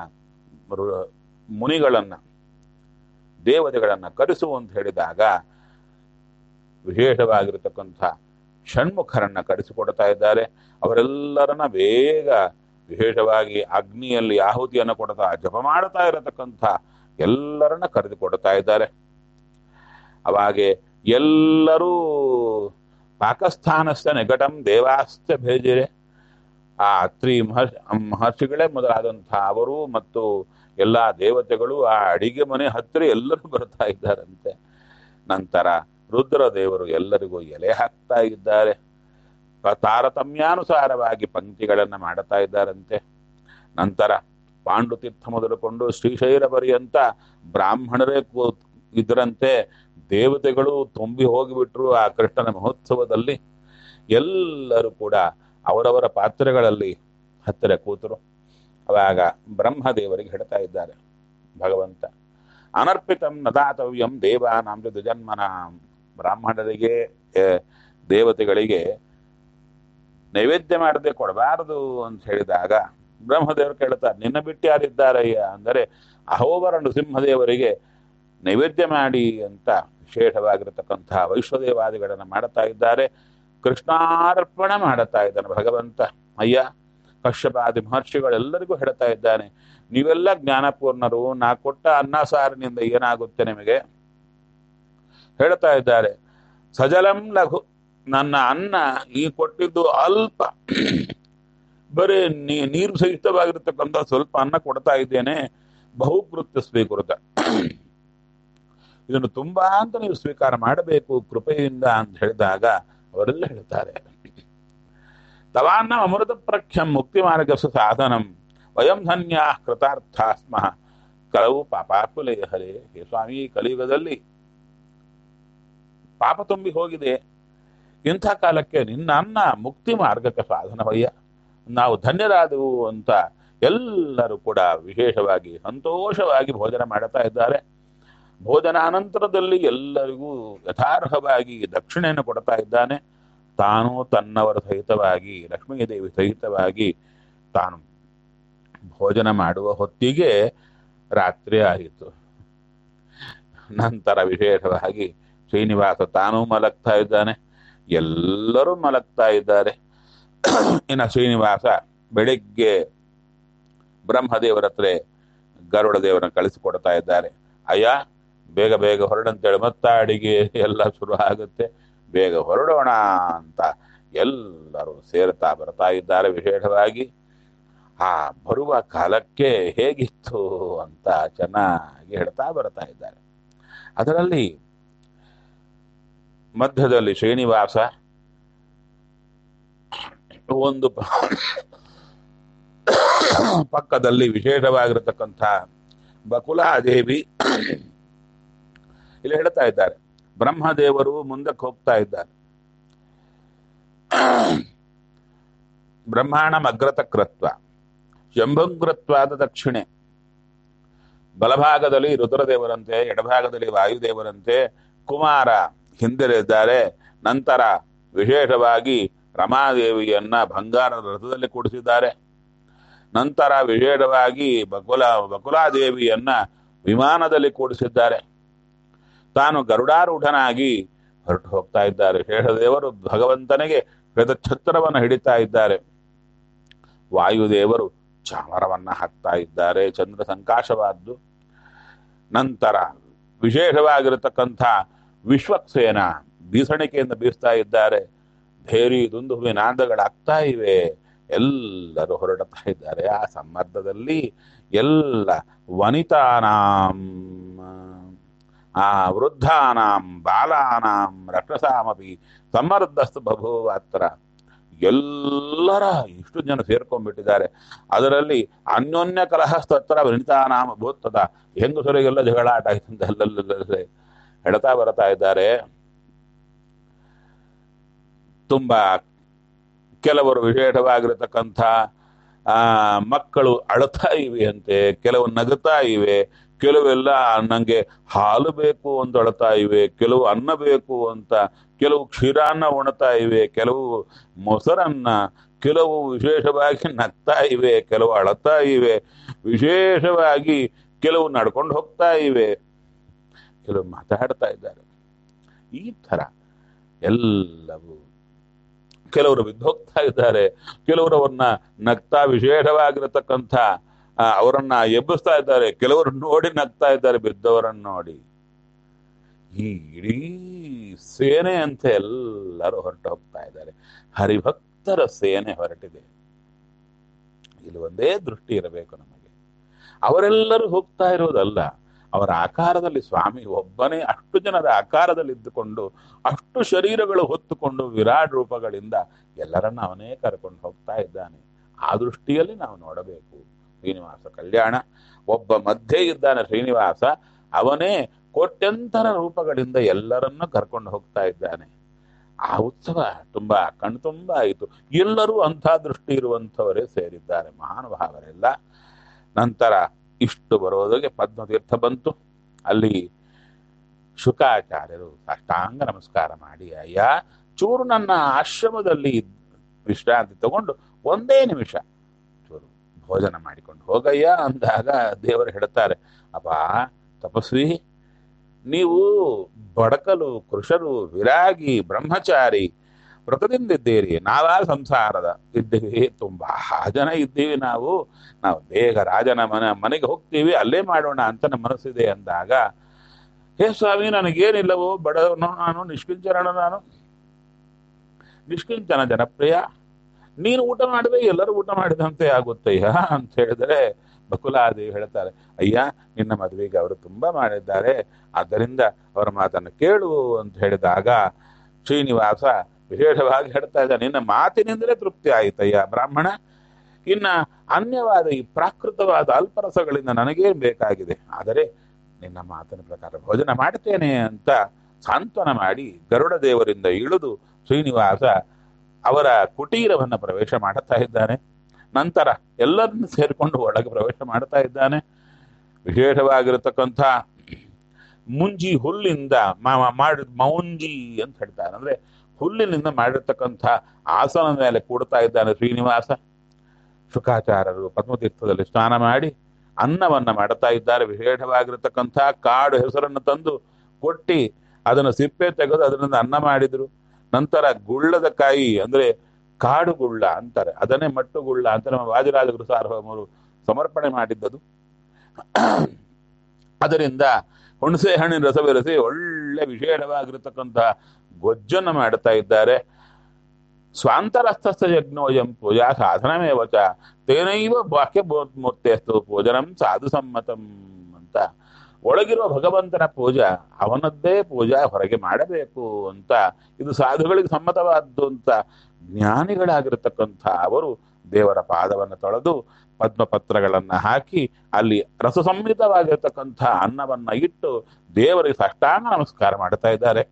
ಮುನಿಗಳನ್ನ, ದೇವತೆಗಳನ್ನ ಕರೆಸು ಅಂತ ಹೇಳಿದಾಗ ವಿಶೇಷವಾಗಿರತಕ್ಕಂಥ ಷಣ್ಮುಖರನ್ನ ಕರೆಸಿಕೊಡ್ತಾ ಇದ್ದಾರೆ. ಅವರೆಲ್ಲರನ್ನ ಬೇಗ ವಿಶೇಷವಾಗಿ ಅಗ್ನಿಯಲ್ಲಿ ಆಹುತಿಯನ್ನು ಕೊಡ್ತಾ ಜಪ ಮಾಡ್ತಾ ಇರತಕ್ಕಂಥ ಎಲ್ಲರನ್ನ ಕರೆದುಕೊಡ್ತಾ ಇದ್ದಾರೆ. ಅವಾಗೆ ಎಲ್ಲರೂ ಪಾಕಸ್ಥಾನಸ್ಥ ನಿಕಟಂ ದೇವಾಸ್ಥ ಭೇಜಿರೆ. ಆ ಅತ್ರಿ ಮಹರ್ಷಿ ಮಹರ್ಷಿಗಳೇ ಮೊದಲಾದಂಥ ಅವರು ಮತ್ತು ಎಲ್ಲ ದೇವತೆಗಳು ಆ ಅಡಿಗೆ ಮನೆ ಹತ್ತಿರ ಎಲ್ಲರೂ ಬರ್ತಾ ಇದ್ದಾರಂತೆ. ನಂತರ ರುದ್ರದೇವರು ಎಲ್ಲರಿಗೂ ಎಲೆ ಹಾಕ್ತಾ ಇದ್ದಾರೆ. ತಾರತಮ್ಯಾನುಸಾರವಾಗಿ ಪಂಕ್ತಿಗಳನ್ನು ಮಾಡುತ್ತಾ ಇದ್ದಾರಂತೆ. ನಂತರ ಪಾಂಡುತೀರ್ಥ ಮೊದಲುಕೊಂಡು ಶ್ರೀಶೈಲ ಪರ್ಯಂತ ಬ್ರಾಹ್ಮಣರೇ ಇದರಂತೆ. ದೇವತೆಗಳು ತುಂಬಿ ಹೋಗಿಬಿಟ್ರು ಆ ಕೃಷ್ಣನ ಮಹೋತ್ಸವದಲ್ಲಿ. ಎಲ್ಲರೂ ಕೂಡ ಅವರವರ ಪಾತ್ರೆಗಳಲ್ಲಿ ಹತ್ತಿರ ಕೂತರು. ಅವಾಗ ಬ್ರಹ್ಮದೇವರಿಗೆ ಹೇಳ್ತಾ ಇದ್ದಾರೆ ಭಗವಂತ, ಅನರ್ಪಿತಂ ನದಾತವ್ಯಂ ದೇವಾನಾಂ ದ್ವಿಜನ್ಮನಾಂ. ಬ್ರಾಹ್ಮಣರಿಗೆ ದೇವತೆಗಳಿಗೆ ನೈವೇದ್ಯ ಮಾಡದೆ ಕೊಡಬಾರದು ಅಂತ ಹೇಳಿದಾಗ ಬ್ರಹ್ಮದೇವರು ಕೇಳ್ತಾರೆ, ನಿನ್ನ ಬಿಟ್ಟು ಯಾರಿದ್ದಾರಯ್ಯ ಅಂದರೆ ಅಹೋಬರ ನೃಸಿಂಹದೇವರಿಗೆ ನೈವೇದ್ಯ ಮಾಡಿ ಅಂತ ವಿಶೇಷವಾಗಿರತಕ್ಕಂತಹ ವೈಶ್ವದೇವಾದಿಗಳನ್ನು ಮಾಡುತ್ತಾ ಇದ್ದಾರೆ. ಕೃಷ್ಣಾರ್ಪಣ ಮಾಡುತ್ತಾ ಇದ್ದಾನೆ ಭಗವಂತ. ಅಯ್ಯ, ಕಶ್ಯಪಾದಿ ಮಹರ್ಷಿಗಳೆಲ್ಲರಿಗೂ ಹೇಳ್ತಾ ಇದ್ದಾನೆ, ನೀವೆಲ್ಲ ಜ್ಞಾನಪೂರ್ಣರು, ನಾ ಕೊಟ್ಟ ಅನ್ನ ಸಾರಿನಿಂದ ಏನಾಗುತ್ತೆ ನಿಮಗೆ ಹೇಳ್ತಾ ಇದ್ದಾರೆ. ಸಜಲಂ ಲಘು, ನನ್ನ ಅನ್ನ ನೀ ಕೊಟ್ಟಿದ್ದು ಅಲ್ಪ, ಬರೀ ನೀ ನೀರು ಸಹಿತವಾಗಿರ್ತಕ್ಕಂಥ ಸ್ವಲ್ಪ ಅನ್ನ ಕೊಡ್ತಾ ಇದ್ದೇನೆ. ಬಹುಕೃತ್ಯ ಸ್ವೀಕೃತ, ಇದನ್ನು ತುಂಬಾ ಅಂತ ನೀವು ಸ್ವೀಕಾರ ಮಾಡಬೇಕು ಕೃಪೆಯಿಂದ ಅಂತ ಹೇಳಿದಾಗ ಅವರೆಲ್ಲ ಹೇಳ್ತಾರೆ, ತವಾನ್ನ ಅಮೃತ ಪ್ರಖ್ಯಂ ಮುಕ್ತಿ ಮಾರ್ಗಸ ಸಾಧನಂ ವಯಂ ಧನ್ಯಾ ಕೃತಾರ್ಥ ಸ್ಮಃ ಕಲವು ಪಾಪಾಕುಲೆ ಹರೇ. ಹೇ ಸ್ವಾಮಿ, ಕಲಿಯುಗದಲ್ಲಿ ಪಾಪ ತುಂಬಿ ಹೋಗಿದೆ. ಇಂಥ ಕಾಲಕ್ಕೆ ನಿನ್ನ ಅನ್ನ ಮುಕ್ತಿ ಮಾರ್ಗಕ್ಕೆ ಸಾಧನವಯ್ಯ, ನಾವು ಧನ್ಯರಾದವು ಅಂತ ಎಲ್ಲರೂ ಕೂಡ ವಿಶೇಷವಾಗಿ ಸಂತೋಷವಾಗಿ ಭೋಜನ ಮಾಡುತ್ತಾ ಇದ್ದಾರೆ. ಭೋಜನಾನಂತರದಲ್ಲಿ ಎಲ್ಲರಿಗೂ ಯಥಾರ್ಹವಾಗಿ ದಕ್ಷಿಣೆಯನ್ನು ಕೊಡ್ತಾ ಇದ್ದಾನೆ. ತಾನು ತನ್ನವರ ಸಹಿತವಾಗಿ ಲಕ್ಷ್ಮೀದೇವಿ ಸಹಿತವಾಗಿ ತಾನು ಭೋಜನ ಮಾಡುವ ಹೊತ್ತಿಗೆ ರಾತ್ರಿ ಆಯಿತು. ನಂತರ ವಿಶೇಷವಾಗಿ ಶ್ರೀನಿವಾಸ ತಾನೂ ಮಲಗ್ತಾ ಇದ್ದಾನೆ, ಎಲ್ಲರೂ ಮಲಗ್ತಾ ಇದ್ದಾರೆ. ಇನ್ನು ಶ್ರೀನಿವಾಸ ಬೆಳಿಗ್ಗೆ ಬ್ರಹ್ಮದೇವರ ಹತ್ರ ಗರುಡ ದೇವರನ್ನು ಕಳಿಸಿಕೊಡ್ತಾ ಇದ್ದಾರೆ. ಅಯ್ಯ, ಬೇಗ ಬೇಗ ಹೊರಡಂತೇಳಿ ಮತ್ತ ಅಡಿಗೆ ಎಲ್ಲ ಶುರು ಆಗುತ್ತೆ, ಬೇಗ ಹೊರಡೋಣ ಅಂತ ಎಲ್ಲರೂ ಸೇರ್ತಾ ಬರ್ತಾ ಇದ್ದಾರೆ. ವಿಶೇಷವಾಗಿ ಆ ಬರುವ ಕಾಲಕ್ಕೆ ಹೇಗಿತ್ತು ಅಂತ ಚೆನ್ನಾಗಿ ಹೇಳ್ತಾ ಬರ್ತಾ ಇದ್ದಾರೆ. ಅದರಲ್ಲಿ ಮಧ್ಯದಲ್ಲಿ ಶ್ರೀನಿವಾಸ ಒಂದು ಪಕ್ಕದಲ್ಲಿ ವಿಶೇಷವಾಗಿರತಕ್ಕಂಥ ಬಕುಲಾದೇವಿ ಇಲ್ಲಿ ಹೇಳ್ತಾ ಇದ್ದಾರೆ. ಬ್ರಹ್ಮದೇವರು ಮುಂದಕ್ಕೆ ಹೋಗ್ತಾ ಇದ್ದಾರೆ. ಬ್ರಹ್ಮಾಂಡಂ ಅಗ್ರತ ಕೃತ್ವ ಶಂಭುಗ್ರತ್ವಾದ ದಕ್ಷಿಣೆ. ಬಲಭಾಗದಲ್ಲಿ ರುದ್ರದೇವರಂತೆ, ಎಡಭಾಗದಲ್ಲಿ ವಾಯುದೇವರಂತೆ, ಕುಮಾರ ಹಿಂದಿರಿದ್ದಾರೆ. ನಂತರ ವಿಶೇಷವಾಗಿ ರಮಾದೇವಿಯನ್ನ ಬಂಗಾರದ ರಥದಲ್ಲಿ ಕೂಡಿಸಿದ್ದಾರೆ. ನಂತರ ವಿಶೇಷವಾಗಿ ಬಕುಲ ಬಕುಲಾದೇವಿಯನ್ನ ವಿಮಾನದಲ್ಲಿ ಕೂಡಿಸಿದ್ದಾರೆ. ತಾನು ಗರುಡಾರೂಢನಾಗಿ ಹೊರಟು ಹೋಗ್ತಾ ಇದ್ದಾರೆ. ಶೇಷದೇವರು ಭಗವಂತನಿಗೆ ಛತ್ರವನ್ನು ಹಿಡಿತಾ ಇದ್ದಾರೆ. ವಾಯುದೇವರು ಚಾಮರವನ್ನ ಹಾಕ್ತಾ ಇದ್ದಾರೆ. ಚಂದ್ರ ಸಂಕಾಶವಾದ್ದು. ನಂತರ ವಿಶೇಷವಾಗಿರತಕ್ಕಂಥ ವಿಶ್ವಕ್ಸೇನ ಬೀಸಣಿಕೆಯಿಂದ ಬೀಸ್ತಾ ಇದ್ದಾರೆ. ಭೇರಿ ದುಂದುಭಿ ನಾದಗಳಾಗ್ತಾ ಇವೆ. ಎಲ್ಲರೂ ಹೊರಡ್ತಾ ಇದ್ದಾರೆ. ಆ ಸಂದರ್ಭದಲ್ಲಿ ಎಲ್ಲ ವನಿತಾನಾಂ ಆ ವೃದ್ಧಾನಾಂ ಬಾಲಾನಾಂ ರಕ್ಷಸಾಮಪಿ ಸಮರ್ಧಸ್ತು ಬಭೂವಾತ್ರ. ಎಲ್ಲರ ಇಷ್ಟು ಜನ ಸೇರ್ಕೊಂಡ್ಬಿಟ್ಟಿದ್ದಾರೆ. ಅದರಲ್ಲಿ ಅನ್ಯೋನ್ಯ ಕಲಹಸ್ತತ್ರ ವನಿತಾನಾಮ ಭೂತದ ಹೆಂಗಸರಿಗೆಲ್ಲ ಜಗಳಾಟ ಆಯ್ತಂತ ಅಲ್ಲಲ್ಲೇ ಹೇಳ್ತಾ ಬರ್ತಾ ಇದ್ದಾರೆ. ತುಂಬಾ ಕೆಲವರು ವಿಶೇಷವಾಗಿರತಕ್ಕಂಥ ಆ ಮಕ್ಕಳು ಅಳ್ತಾ ಇವೆ ಅಂತೆ, ಕೆಲವು ನಗುತ್ತಾ ಇವೆ, ಕೆಲವೆಲ್ಲ ನಂಗೆ ಹಾಲು ಬೇಕು ಅಂತ ಅಳ್ತಾ ಇವೆ, ಕೆಲವು ಅನ್ನ ಬೇಕು ಅಂತ, ಕೆಲವು ಕ್ಷೀರಾನ್ನ ಉಣ್ತಾ ಇವೆ, ಕೆಲವು ಮೊಸರನ್ನ, ಕೆಲವು ವಿಶೇಷವಾಗಿ ನಗ್ತಾ ಇವೆ, ಕೆಲವು ಅಳತಾ ಇವೆ, ವಿಶೇಷವಾಗಿ ಕೆಲವು ನಡ್ಕೊಂಡು ಹೋಗ್ತಾ ಇವೆ, ಕೆಲವು ಮಾತಾಡ್ತಾ ಇದ್ದಾರೆ. ಈ ತರ ಎಲ್ಲವೂ ಕೆಲವರು ಬಿದ್ದು ಹೋಗ್ತಾ ಇದ್ದಾರೆ. ಕೆಲವರು ಅವ್ರನ್ನ ನಗ್ತಾ ವಿಶೇಷವಾಗಿರತಕ್ಕಂಥ ಅವರನ್ನ ಎಬ್ಬಿಸ್ತಾ ಇದ್ದಾರೆ. ಕೆಲವರು ನೋಡಿ ನಗ್ತಾ ಇದ್ದಾರೆ ಬಿದ್ದವರನ್ನು ನೋಡಿ. ಈ ಇಡೀ ಸೇನೆ ಅಂತ ಎಲ್ಲರೂ ಹೊರಟು ಹೋಗ್ತಾ ಇದ್ದಾರೆ. ಹರಿಭಕ್ತರ ಸೇನೆ ಹೊರಟಿದೆ. ಇಲ್ಲಿ ಒಂದೇ ದೃಷ್ಟಿ ಇರಬೇಕು ನಮಗೆ. ಅವರೆಲ್ಲರೂ ಹೋಗ್ತಾ ಇರೋದಲ್ಲ, ಅವರ ಆಕಾರದಲ್ಲಿ ಸ್ವಾಮಿ ಒಬ್ಬನೇ ಅಷ್ಟು ಜನರ ಆಕಾರದಲ್ಲಿ ಇದ್ದುಕೊಂಡು ಅಷ್ಟು ಶರೀರಗಳು ಹೊತ್ತುಕೊಂಡು ವಿರಾಟ್ ರೂಪಗಳಿಂದ ಎಲ್ಲರನ್ನ ಅವನೇ ಕರ್ಕೊಂಡು ಹೋಗ್ತಾ ಇದ್ದಾನೆ. ಆ ದೃಷ್ಟಿಯಲ್ಲಿ ನಾವು ನೋಡಬೇಕು. ಶ್ರೀನಿವಾಸ ಕಲ್ಯಾಣ ಒಬ್ಬ ಮಧ್ಯೆ ಇದ್ದಾನೆ ಶ್ರೀನಿವಾಸ, ಅವನೇ ಕೋಟ್ಯಂತರ ರೂಪಗಳಿಂದ ಎಲ್ಲರನ್ನ ಕರ್ಕೊಂಡು ಹೋಗ್ತಾ ಇದ್ದಾನೆ. ಆ ಉತ್ಸವ ತುಂಬಾ ಕಣ್ತುಂಬ ಆಯಿತು. ಎಲ್ಲರೂ ಅಂಥ ದೃಷ್ಟಿ ಇರುವಂಥವರೇ ಸೇರಿದ್ದಾರೆ, ಮಹಾನುಭಾವರೆಲ್ಲ. ನಂತರ ಇಷ್ಟು ಬರೋದಕ್ಕೆ ಪದ್ಮತೀರ್ಥ ಬಂತು. ಅಲ್ಲಿ ಶುಕಾಚಾರ್ಯರು ಸಾಷ್ಟಾಂಗ ನಮಸ್ಕಾರ ಮಾಡಿ, ಅಯ್ಯ ಚೂರು ನನ್ನ ಆಶ್ರಮದಲ್ಲಿ ವಿಶ್ರಾಂತಿ ತಗೊಂಡು ಒಂದೇ ನಿಮಿಷ ಚೂರು ಭೋಜನ ಮಾಡಿಕೊಂಡು ಹೋಗಯ್ಯ ಅಂದಾಗ ದೇವರು ಹೇಳ್ತಾರೆ, ಅಪ್ಪ ತಪಸ್ವಿ, ನೀವು ಬಡಕಲು, ಕೃಷರು, ವಿರಾಗಿ, ಬ್ರಹ್ಮಚಾರಿ ವ್ರತದಿಂದಿದ್ದೀರಿ. ನಾವಾ ಸಂಸಾರದ ಇದ್ದೀವಿ, ತುಂಬಾ ಜನ ಇದ್ದೀವಿ. ನಾವು ನಾವು ಬೇಗ ರಾಜನ ಮನೆ ಮನೆಗೆ ಹೋಗ್ತೀವಿ, ಅಲ್ಲೇ ಮಾಡೋಣ ಅಂತ ನಮ್ಮ ಮನಸ್ಸಿದೆ ಅಂದಾಗ, ಹೇ ಸ್ವಾಮಿ ನನಗೇನಿಲ್ಲವೋ, ಬಡವನು ನಾನು, ನಿಷ್ಕಿಂಚನ ನಾನು, ನಿಷ್ಕಿಂಚನ ಜನಪ್ರಿಯ, ನೀನು ಊಟ ಮಾಡಿದ್ರೆ ಎಲ್ಲರೂ ಊಟ ಮಾಡಿದಂತೆ ಆಗುತ್ತಯ್ಯ ಅಂತ ಹೇಳಿದರೆ ಬಕುಲಾದೇವಿ ಹೇಳ್ತಾರೆ, ಅಯ್ಯ ನಿನ್ನ ಮದುವೆಗೆ ಅವರು ತುಂಬಾ ಮಾಡಿದ್ದಾರೆ, ಆದ್ದರಿಂದ ಅವರ ಮಾತನ್ನು ಕೇಳು ಅಂತ ಹೇಳಿದಾಗ ಶ್ರೀನಿವಾಸ ವಿಶೇಷವಾಗಿ ಹೇಳ್ತಾ ಇದ್ದ, ನಿನ್ನ ಮಾತಿನಿಂದಲೇ ತೃಪ್ತಿ ಆಯ್ತಯ್ಯ ಬ್ರಾಹ್ಮಣ, ಇನ್ನ ಅನ್ಯವಾದ ಈ ಪ್ರಾಕೃತವಾದ ಅಲ್ಪರಸಗಳಿಂದ ನನಗೇನು ಬೇಕಾಗಿದೆ, ಆದರೆ ನಿನ್ನ ಮಾತಿನ ಪ್ರಕಾರ ಭೋಜನ ಮಾಡ್ತೇನೆ ಅಂತ ಸಾಂತ್ವನ ಮಾಡಿ ಗರುಡ ದೇವರಿಂದ ಇಳಿದು ಶ್ರೀನಿವಾಸ ಅವರ ಕುಟೀರವನ್ನು ಪ್ರವೇಶ ಮಾಡುತ್ತಾ ಇದ್ದಾನೆ. ನಂತರ ಎಲ್ಲರನ್ನು ಸೇರಿಕೊಂಡು ಒಳಗೆ ಪ್ರವೇಶ ಮಾಡ್ತಾ ಇದ್ದಾನೆ. ವಿಶೇಷವಾಗಿರತಕ್ಕಂಥ ಮುಂಜಿ ಹುಲ್ಲಿಂದ ಮಾಡಿ ಮೌಂಜಿ ಅಂತ ಹೇಳ್ತಾರೆ, ಅಂದ್ರೆ ಹುಲ್ಲಿನಿಂದ ಮಾಡಿರ್ತಕ್ಕಂಥ ಆಸನ ಮೇಲೆ ಕೂಡ್ತಾ ಇದ್ದಾನೆ ಶ್ರೀನಿವಾಸ. ಶುಕಾಚಾರ್ಯರು ಪದ್ಮತೀರ್ಥದಲ್ಲಿ ಸ್ನಾನ ಮಾಡಿ ಅನ್ನವನ್ನ ಮಾಡ್ತಾ ಇದ್ದಾರೆ. ವಿಶೇಷವಾಗಿರತಕ್ಕಂಥ ಕಾಡು ಹೆಸರನ್ನು ತಂದು ಕೊಟ್ಟಿ ಅದನ್ನು ಸಿಪ್ಪೆ ತೆಗೆದು ಅದರಿಂದ ಅನ್ನ ಮಾಡಿದ್ರು. ನಂತರ ಗುಳ್ಳದ ಕಾಯಿ ಅಂದ್ರೆ ಕಾಡು ಗುಳ್ಳ ಅಂತಾರೆ, ಅದನ್ನೇ ಮಟ್ಟು ಗುಳ್ಳ ಅಂತ ನಮ್ಮ ವಾದಿರಾಜ ಗುರು ಸಾರ್ವಭೌಮರು ಸಮರ್ಪಣೆ ಮಾಡಿದ್ದದು. ಅದರಿಂದ ಹುಣಸೆ ಹಣ್ಣಿನ ರಸ ಬೆರೆಸಿ ಒಳ್ಳೆ ವಿಶೇಷವಾಗಿರತಕ್ಕಂಥ ಗೊಜ್ಜನ್ನು ಮಾಡುತ್ತಾ ಇದ್ದಾರೆ. ಸ್ವಾಂತರಸ್ಥಸ್ಥ ಯಜ್ಞೋಯಂ ಪೂಜಾ ಸಾಧನಮೇ ವಚ ತೇನೈವ ವಾಕ್ಯ ಮೂರ್ತಿಯಸ್ತು ಪೂಜನಂ ಸಾಧು ಸಮ್ಮತಂ ಅಂತ. ಒಳಗಿರುವ ಭಗವಂತನ ಪೂಜಾ ಅವನದ್ದೇ ಪೂಜಾ ಹೊರಗೆ ಮಾಡಬೇಕು ಅಂತ, ಇದು ಸಾಧುಗಳಿಗೆ ಸಮ್ಮತವಾದ್ದು ಅಂತ ಜ್ಞಾನಿಗಳಾಗಿರತಕ್ಕಂಥ ಅವರು ದೇವರ ಪಾದವನ್ನು ತೊಳೆದು ಪದ್ಮಪತ್ರಗಳನ್ನ ಹಾಕಿ ಅಲ್ಲಿ ರಸಸಂಹಿತವಾಗಿರತಕ್ಕಂಥ ಅನ್ನವನ್ನ ಇಟ್ಟು ದೇವರಿಗೆ ಸಾಷ್ಟಾಂಗ ನಮಸ್ಕಾರ ಮಾಡ್ತಾ ಇದ್ದಾರೆ.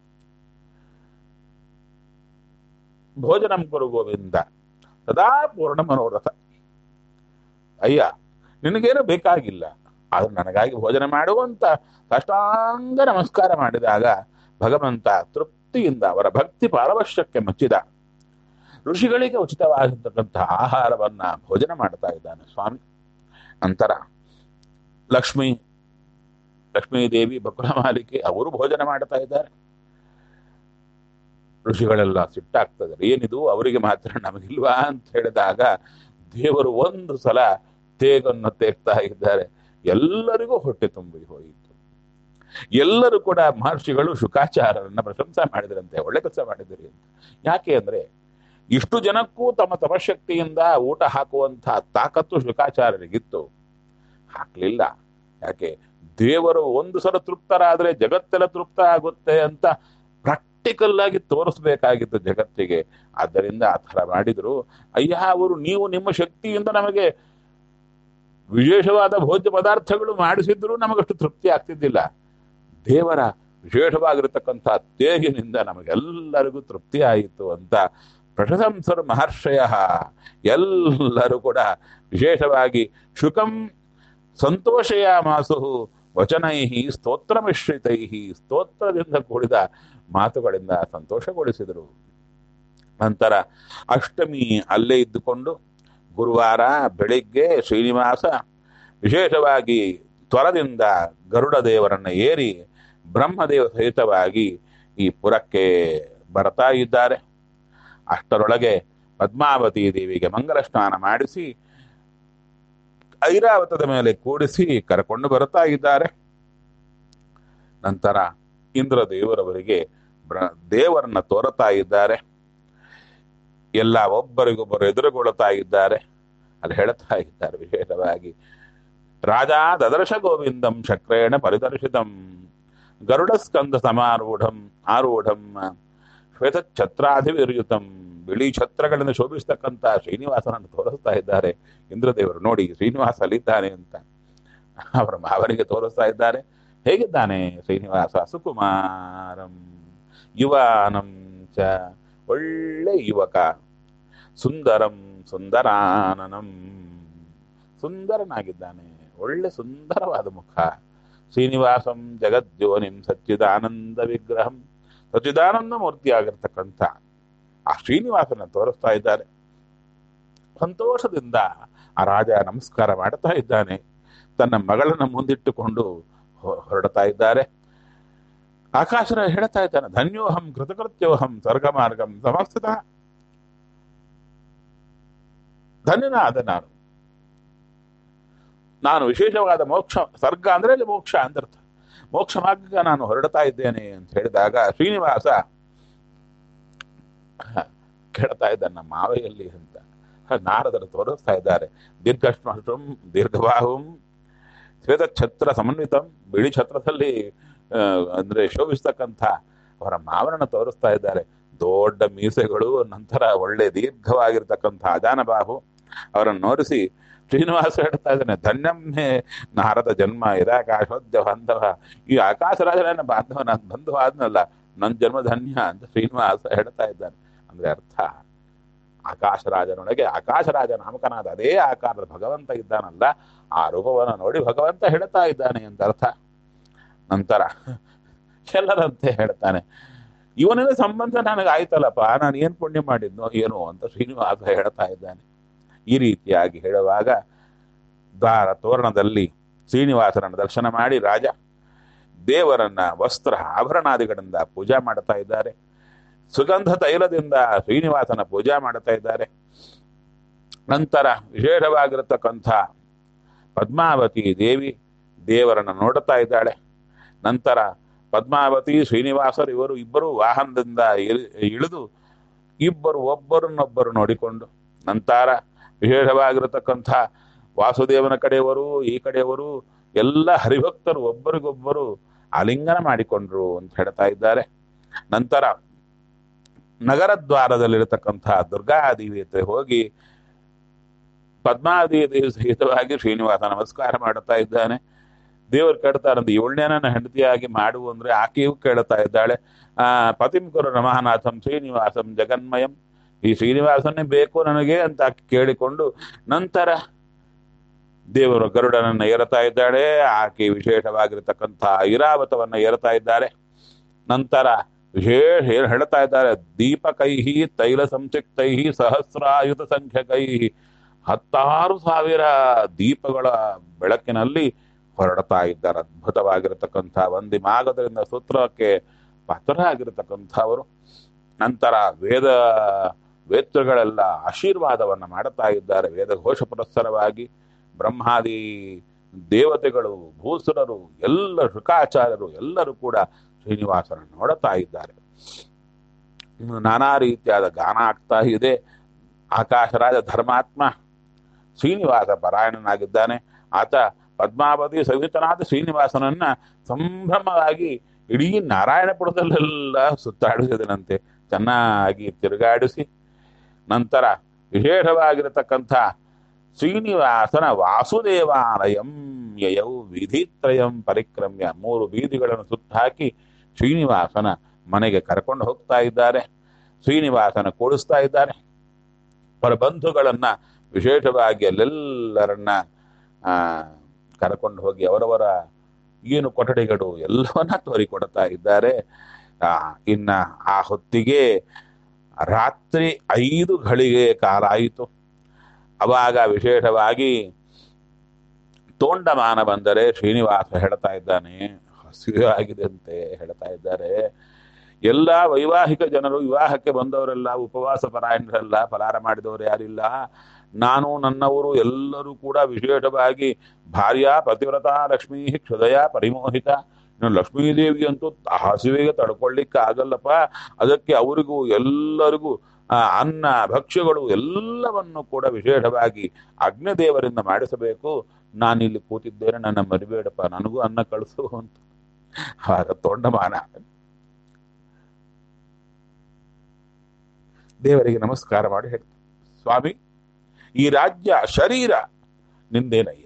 ಭೋಜನಂ ಕುರು ಗೋವಿಂದ ಸದಾ ಪೂರ್ಣ ಮನೋರಥ. ಅಯ್ಯ ನಿನಗೇನು ಬೇಕಾಗಿಲ್ಲ, ಆದ್ರೆ ನನಗಾಗಿ ಭೋಜನ ಮಾಡುವಂತ ಸಾಷ್ಟಾಂಗ ನಮಸ್ಕಾರ ಮಾಡಿದಾಗ ಭಗವಂತ ತೃಪ್ತಿಯಿಂದ ಅವರ ಭಕ್ತಿ ಪಾರವಶ್ಯಕ್ಕೆ ಮೆಚ್ಚಿದ. ಋಷಿಗಳಿಗೆ ಉಚಿತವಾಗಿರ್ತಕ್ಕಂಥ ಆಹಾರವನ್ನ ಭೋಜನ ಮಾಡ್ತಾ ಇದ್ದಾನೆ ಸ್ವಾಮಿ. ನಂತರ ಲಕ್ಷ್ಮೀ ಲಕ್ಷ್ಮೀದೇವಿ ಬಕುಲಮಾಲಿಕೆ ಅವರು ಭೋಜನ ಮಾಡ್ತಾ ಇದ್ದಾರೆ. ಋಷಿಗಳೆಲ್ಲ ಸಿಟ್ಟಾಗ್ತದೆ, ಏನಿದು ಅವರಿಗೆ ಮಾತ್ರ ನಮಗಿಲ್ವಾ ಅಂತ ಹೇಳಿದಾಗ ದೇವರು ಒಂದು ಸಲ ತೇಗನ್ನು ತೇಗ್ತಾ ಇದ್ದಾರೆ. ಎಲ್ಲರಿಗೂ ಹೊಟ್ಟೆ ತುಂಬಿ ಹೋಯಿತು. ಎಲ್ಲರೂ ಕೂಡ ಮಹರ್ಷಿಗಳು ಶುಕಾಚಾರ್ಯರನ್ನ ಪ್ರಶಂಸೆ ಮಾಡಿದ್ರಂತೆ, ಒಳ್ಳೆ ಕೆಲಸ ಮಾಡಿದಿರಿ ಅಂತ. ಯಾಕೆ ಅಂದ್ರೆ ಇಷ್ಟು ಜನಕ್ಕೂ ತಮ್ಮ ತಪಶಕ್ತಿಯಿಂದ ಊಟ ಹಾಕುವಂತ ತಾಕತ್ತು ಶುಕಾಚಾರ್ಯರಿಗಿತ್ತು. ಹಾಕ್ಲಿಲ್ಲ. ಯಾಕೆ? ದೇವರು ಒಂದು ಸಲ ತೃಪ್ತರಾದ್ರೆ ಜಗತ್ತೆಲ್ಲ ತೃಪ್ತ ಆಗುತ್ತೆ ಅಂತ ಪ್ರಾಕ್ಟಿಕಲ್ ಆಗಿ ತೋರಿಸ್ಬೇಕಾಗಿತ್ತು ಜಗತ್ತಿಗೆ. ಆದ್ದರಿಂದ ಆ ಥರ ಮಾಡಿದ್ರು. ಅಯ್ಯ, ಅವರು ನೀವು ನಿಮ್ಮ ಶಕ್ತಿಯಿಂದ ನಮಗೆ ವಿಶೇಷವಾದ ಭೋಜ್ಯ ಪದಾರ್ಥಗಳು ಮಾಡಿಸಿದ್ರು ನಮಗಷ್ಟು ತೃಪ್ತಿ ಆಗ್ತಿದ್ದಿಲ್ಲ. ದೇವರ ವಿಶೇಷವಾಗಿರತಕ್ಕಂಥ ತೇಗಿನಿಂದ ನಮಗೆಲ್ಲರಿಗೂ ತೃಪ್ತಿ ಆಯಿತು ಅಂತ ಪ್ರಶಂಸರು ಮಹರ್ಷಯ. ಎಲ್ಲರೂ ಕೂಡ ವಿಶೇಷವಾಗಿ ಶುಕಂ ಸಂತೋಷಯ ಮಾಸು ವಚನೈ ಸ್ತೋತ್ರ ಮಿಶ್ರಿತೈ, ಸ್ತೋತ್ರದಿಂದ ಕೂಡಿದ ಮಾತುಗಳಿಂದ ಸಂತೋಷಗೊಳಿಸಿದರು. ನಂತರ ಅಷ್ಟಮಿ ಅಲ್ಲೇ ಇದ್ದುಕೊಂಡು ಗುರುವಾರ ಬೆಳಿಗ್ಗೆ ಶ್ರೀನಿವಾಸ ವಿಶೇಷವಾಗಿ ತ್ವರದಿಂದ ಗರುಡ ದೇವರನ್ನ ಏರಿ ಬ್ರಹ್ಮದೇವ ಸಹಿತವಾಗಿ ಈ ಪುರಕ್ಕೆ ಬರ್ತಾ ಇದ್ದಾರೆ. ಅಷ್ಟರೊಳಗೆ ಪದ್ಮಾವತಿ ದೇವಿಗೆ ಮಂಗಲ ಸ್ನಾನ ಮಾಡಿಸಿ ಐರಾವತದ ಮೇಲೆ ಕೂಡಿಸಿ ಕರ್ಕೊಂಡು ಬರ್ತಾ ಇದ್ದಾರೆ. ನಂತರ ಇಂದ್ರ ದೇವರವರಿಗೆ ದೇವರನ್ನ ತೋರುತ್ತಾ ಇದ್ದಾರೆ. ಎಲ್ಲ ಒಬ್ಬರಿಗೊಬ್ಬರು ಎದುರುಗೊಳ್ಳುತ್ತಾ ಇದ್ದಾರೆ. ಅಲ್ಲಿ ಹೇಳ್ತಾ ಇದ್ದಾರೆ ವಿಶೇಷವಾಗಿ, ರಾಜ ದದರ್ಶ ಗೋವಿಂದಂ ಶಕ್ರೇಣ ಪರಿದರ್ಶಿತಂ ಗರುಡ ಸ್ಕಂದ ಸಮಾರೂಢಂ ಆರೂಢಂ ಶ್ವೇತ ಛತ್ರಾಧಿವಿರ್ಯುತಂ. ಬಿಳಿ ಛತ್ರಗಳನ್ನು ಶೋಭಿಸ್ತಕ್ಕಂಥ ಶ್ರೀನಿವಾಸನನ್ನು ತೋರಿಸ್ತಾ ಇದ್ದಾರೆ ಇಂದ್ರದೇವರು. ನೋಡಿ ಶ್ರೀನಿವಾಸ ಅಲ್ಲಿದ್ದಾನೆ ಅಂತ ಅವರ ಅವರಿಗೆ ತೋರಿಸ್ತಾ ಇದ್ದಾರೆ. ಹೇಗಿದ್ದಾನೆ ಶ್ರೀನಿವಾಸ? ಸುಕುಮಾರಂ ಯುವಾನಂ ಚ, ಒಳ್ಳೆ ಯುವಕ. ಸುಂದರಂ ಸುಂದರಾನನಂ, ಸುಂದರನಾಗಿದ್ದಾನೆ, ಒಳ್ಳೆ ಸುಂದರವಾದ ಮುಖ. ಶ್ರೀನಿವಾಸಂ ಜಗದ್ಯೋನಿಂ ಸಚ್ಚಿದಾನಂದ ವಿಗ್ರಹಂ, ಸಚ್ಚಿದಾನಂದ ಮೂರ್ತಿಯಾಗಿರ್ತಕ್ಕಂಥ ಆ ಶ್ರೀನಿವಾಸನ ತೋರಿಸ್ತಾ ಇದ್ದಾರೆ. ಸಂತೋಷದಿಂದ ಆ ರಾಜ ನಮಸ್ಕಾರ ಮಾಡ್ತಾ ಇದ್ದಾನೆ. ತನ್ನ ಮಗಳನ್ನು ಮುಂದಿಟ್ಟುಕೊಂಡು ಹೊರಡ್ತಾ ಇದ್ದಾರೆ. ಆಕಾಶನ ಹೇಳ್ತಾ ಇದ್ದಾನೆ, ಧನ್ಯೋಹಂ ಕೃತಕೃತ್ಯೋಹಂ ಸ್ವರ್ಗ ಮಾರ್ಗಂ ಸಮಸ್ತದ. ಧನ್ಯನಾದ ನಾನು, ನಾನು ವಿಶೇಷವಾದ ಮೋಕ್ಷ, ಸ್ವರ್ಗ ಅಂದ್ರೆ ಅಲ್ಲಿ ಮೋಕ್ಷ ಅಂದರ್ಥ, ಮೋಕ್ಷ ಮಾರ್ಗ ನಾನು ಹೊರಡ್ತಾ ಇದ್ದೇನೆ ಅಂತ ಹೇಳಿದಾಗ ಶ್ರೀನಿವಾಸ ಕೇಳ್ತಾ ಇದ್ದಾನೆ, ನಮ್ಮ ಮಾವೆಯಲ್ಲಿ ಅಂತ. ನಾರದರು ತೋರಿಸ್ತಾ ಇದ್ದಾರೆ. ದೀರ್ಘಶ್ಮಂ ದೀರ್ಘಬಾಹುಂ ಶ್ವೇತ ಛತ್ರ ಸಮನ್ವಿತಂ, ಬಿಳಿ ಛತ್ರದಲ್ಲಿ ಅಂದ್ರೆ ಶೋಭಿಸ್ತಕ್ಕಂಥ ಅವರ ಮಾವನನ್ನು ತೋರಿಸ್ತಾ ಇದ್ದಾರೆ. ದೊಡ್ಡ ಮೀಸೆಗಳು, ನಂತರ ಒಳ್ಳೆ ದೀರ್ಘವಾಗಿರ್ತಕ್ಕಂಥ ಅಜಾನಬಾಹು ಅವರನ್ನು ನೋಡಿಸಿ ಶ್ರೀನಿವಾಸ ಹೇಳ್ತಾ ಇದ್ದಾನೆ, ಧನ್ಯಮ್ಮೆ ನಾರದ ಜನ್ಮ ಇದಾಕಾಶೋದ್ಯ ಬಾಂಧವ. ಈ ಆಕಾಶರಾಜನ ಬಾಂಧವ ನನ್ನ ಬಂಧು ಆದ್ನಲ್ಲ, ನನ್ನ ಜನ್ಮ ಧನ್ಯ ಅಂತ ಶ್ರೀನಿವಾಸ ಹೇಳ್ತಾ ಇದ್ದಾನೆ. ಅಂದ್ರೆ ಅರ್ಥ, ಆಕಾಶರಾಜನೊಳಗೆ ಆಕಾಶರಾಜ ನಾಮಕನಾದ ಅದೇ ಆಕಾರದ ಭಗವಂತ ಇದ್ದಾನಲ್ಲ, ಆ ರೂಪವನ್ನು ನೋಡಿ ಭಗವಂತ ಹೇಳ್ತಾ ಇದ್ದಾನೆ ಅಂತ ಅರ್ಥ. ನಂತರ ಎಲ್ಲರಂತೆ ಹೇಳ್ತಾನೆ, ಇವನಿಂದ ಸಂಬಂಧ ನನಗೆ ಆಯ್ತಲ್ಲಪ್ಪ, ನಾನು ಏನ್ ಪುಣ್ಯ ಮಾಡಿದ್ನೋ ಏನೋ ಅಂತ ಶ್ರೀನಿವಾಸ ಹೇಳ್ತಾ ಇದ್ದಾನೆ. ಈ ರೀತಿಯಾಗಿ ಹೇಳುವಾಗ ದ್ವಾರ ತೋರಣದಲ್ಲಿ ಶ್ರೀನಿವಾಸನನ್ನು ದರ್ಶನ ಮಾಡಿ ರಾಜ ದೇವರನ್ನ ವಸ್ತ್ರ ಆಭರಣಾದಿಗಳಿಂದ ಪೂಜಾ ಮಾಡ್ತಾ ಇದ್ದಾರೆ. ಸುಗಂಧ ತೈಲದಿಂದ ಶ್ರೀನಿವಾಸನ ಪೂಜಾ ಮಾಡ್ತಾ ಇದ್ದಾರೆ. ನಂತರ ವಿಶೇಷವಾಗಿರತಕ್ಕಂಥ ಪದ್ಮಾವತಿ ದೇವಿ ದೇವರನ್ನು ನೋಡುತ್ತಾ ಇದ್ದಾಳೆ. ನಂತರ ಪದ್ಮಾವತಿ ಶ್ರೀನಿವಾಸರು ಇವರು ಇಬ್ಬರು ವಾಹನದಿಂದ ಇಳಿದು ಇಬ್ಬರು ಒಬ್ಬರನ್ನೊಬ್ಬರು ನೋಡಿಕೊಂಡು, ನಂತರ ವಿಶೇಷವಾಗಿರತಕ್ಕಂಥ ವಾಸುದೇವನ ಕಡೆಯವರು ಈ ಕಡೆಯವರು ಎಲ್ಲ ಹರಿಭಕ್ತರು ಒಬ್ಬರಿಗೊಬ್ಬರು ಆಲಿಂಗನ ಮಾಡಿಕೊಂಡ್ರು ಅಂತ ಹೇಳ್ತಾ ಇದ್ದಾರೆ. ನಂತರ ನಗರ ದ್ವಾರದಲ್ಲಿರತಕ್ಕಂಥ ದುರ್ಗಾದೇವಿ ಹತ್ರ ಹೋಗಿ ಪದ್ಮಾದೇವಿ ಸಹಿತವಾಗಿ ಶ್ರೀನಿವಾಸ ನಮಸ್ಕಾರ ಮಾಡುತ್ತಾ ಇದ್ದಾನೆ. ದೇವರು ಕೇಳ್ತಾರಂತ, ಏಳನೇನ ಹೆಂಡತಿಯಾಗಿ ಮಾಡು ಅಂದ್ರೆ ಆಕೆಯೂ ಕೇಳ್ತಾ ಇದ್ದಾಳೆ. ಆ ಪತಿಂ ಕುರು ರಮಹಾನಾಥಂ ಶ್ರೀನಿವಾಸಂ ಜಗನ್ಮಯಂ, ಈ ಶ್ರೀನಿವಾಸನ್ನೇ ಬೇಕು ನನಗೆ ಅಂತ ಆಕೆ ಕೇಳಿಕೊಂಡು ನಂತರ ದೇವರು ಗರುಡನನ್ನ ಏರ್ತಾ ಇದ್ದಾಳೆ. ಆಕೆ ವಿಶೇಷವಾಗಿರತಕ್ಕಂಥ ಐರಾವತವನ್ನ ಏರ್ತಾ ಇದ್ದಾರೆ. ನಂತರ ವಿಶೇಷ ಏನು ಹೇಳ್ತಾ ಇದ್ದಾರೆ, ದೀಪಕೈ ತೈಲ ಸಂಸಿಕ್ತೈ ಸಹಸ್ರಾಯುತ ಸಂಖ್ಯಕೈ, ಹತ್ತಾರು ಸಾವಿರ ದೀಪಗಳ ಬೆಳಕಿನಲ್ಲಿ ಹೊರಡ್ತಾ ಇದ್ದಾರೆ. ಅದ್ಭುತವಾಗಿರತಕ್ಕಂಥ ಒಂದಿ ಮಾಗದರಿಂದ ಸೂತ್ರಕ್ಕೆ ಪಾತ್ರರಾಗಿರತಕ್ಕಂಥವರು. ನಂತರ ವೇದ ವೇತ್ರಗಳೆಲ್ಲ ಆಶೀರ್ವಾದವನ್ನು ಮಾಡುತ್ತಾ ಇದ್ದಾರೆ. ವೇದಘೋಷ ಪುರಸ್ಸರವಾಗಿ ಬ್ರಹ್ಮಾದಿ ದೇವತೆಗಳು, ಭೂಸುರರು, ಎಲ್ಲ ಶುಕಾಚಾರ್ಯರು ಎಲ್ಲರೂ ಕೂಡ ಶ್ರೀನಿವಾಸನ ನೋಡುತ್ತಾ ಇದ್ದಾರೆ. ಇನ್ನು ನಾನಾ ರೀತಿಯಾದ ಗಾನ ಆಗ್ತಾ ಇದೆ. ಆಕಾಶರಾಜ ಧರ್ಮಾತ್ಮ ಶ್ರೀನಿವಾಸ ಪರಾಯಣನಾಗಿದ್ದಾನೆ. ಆತ ಪದ್ಮಾವತಿ ಸವಿತನಾದ ಶ್ರೀನಿವಾಸನನ್ನ ಸಂಭ್ರಮವಾಗಿ ಇಡೀ ನಾರಾಯಣಪುರದಲ್ಲೆಲ್ಲ ಸುತ್ತಾಡಿಸಿದನಂತೆ, ಚೆನ್ನಾಗಿ ತಿರುಗಾಡಿಸಿ. ನಂತರ ವಿಶೇಷವಾಗಿರತಕ್ಕಂಥ ಶ್ರೀನಿವಾಸನ ವಾಸುದೇವಾಲಯಂ ಯಯೌ ವಿಧಿತ್ರಯಂ ಪರಿಕ್ರಮ್ಯ, ಮೂರು ಬೀದಿಗಳನ್ನು ಸುತ್ತಾಕಿ ಶ್ರೀನಿವಾಸನ ಮನೆಗೆ ಕರ್ಕೊಂಡು ಹೋಗ್ತಾ ಇದ್ದಾರೆ. ಶ್ರೀನಿವಾಸನ ಕೂಡಿಸ್ತಾ ಇದ್ದಾರೆ. ಅವರ ಬಂಧುಗಳನ್ನ ವಿಶೇಷವಾಗಿ ಅಲ್ಲೆಲ್ಲರನ್ನ ಆ ಕರ್ಕೊಂಡು ಹೋಗಿ ಅವರವರ ಏನು ಕೊಠಡಿಗಳು ಎಲ್ಲವನ್ನ ತೋರಿಕೊಡ್ತಾ ಇದ್ದಾರೆ. ಆ ಇನ್ನ ಆ ಹೊತ್ತಿಗೆ ರಾತ್ರಿ ಐದು ಘಳಿಗೆ ಕಾಲ ಆಯಿತು. ಅವಾಗ ವಿಶೇಷವಾಗಿ ತೋಂಡಮಾನ ಬಂದರೆ ಶ್ರೀನಿವಾಸ ಹೇಳ್ತಾ ಇದ್ದಾನೆ, ಹಸಿವೆ ಆಗಿದೆ ಅಂತೆ ಹೇಳ್ತಾ ಇದ್ದಾರೆ. ಎಲ್ಲ ವೈವಾಹಿಕ ಜನರು, ವಿವಾಹಕ್ಕೆ ಬಂದವರೆಲ್ಲ ಉಪವಾಸ ಪರಾಯಣರೆಲ್ಲ, ಫಲಾರ ಮಾಡಿದವರು ಯಾರಿಲ್ಲ. ನಾನು ನನ್ನವರು ಎಲ್ಲರೂ ಕೂಡ ವಿಶೇಷವಾಗಿ ಭಾರ್ಯ ಪತಿವ್ರತ ಲಕ್ಷ್ಮೀ ಕ್ಷುದಯ ಪರಿಮೋಹಿತ. ಇನ್ನು ಲಕ್ಷ್ಮೀದೇವಿ ಅಂತೂ ಹಸಿವೆಗೆ ತಡ್ಕೊಳ್ಳಿಕ್ಕೆ ಆಗಲ್ಲಪ್ಪ. ಅದಕ್ಕೆ ಅವರಿಗೂ ಎಲ್ಲರಿಗೂ ಆ ಅನ್ನ ಭಕ್ಷ್ಯಗಳು ಎಲ್ಲವನ್ನು ಕೂಡ ವಿಶೇಷವಾಗಿ ಅಗ್ನಿದೇವರಿಂದ ಮಾಡಿಸಬೇಕು. ನಾನಿಲ್ಲಿ ಕೂತಿದ್ದೇನೆ, ನನ್ನ ಮರಿಬೇಡಪ್ಪ, ನನಗೂ ಅನ್ನ ಕಳಿಸು ಅಂತ. ಆಗ ತೋಂಡಮಾನ ದೇವರಿಗೆ ನಮಸ್ಕಾರ ಮಾಡಿ ಹೇಳ್ತಾರೆ, ಸ್ವಾಮಿ ಈ ರಾಜ್ಯ ಶರೀರ ನಿಂದೇನಯ್ಯ.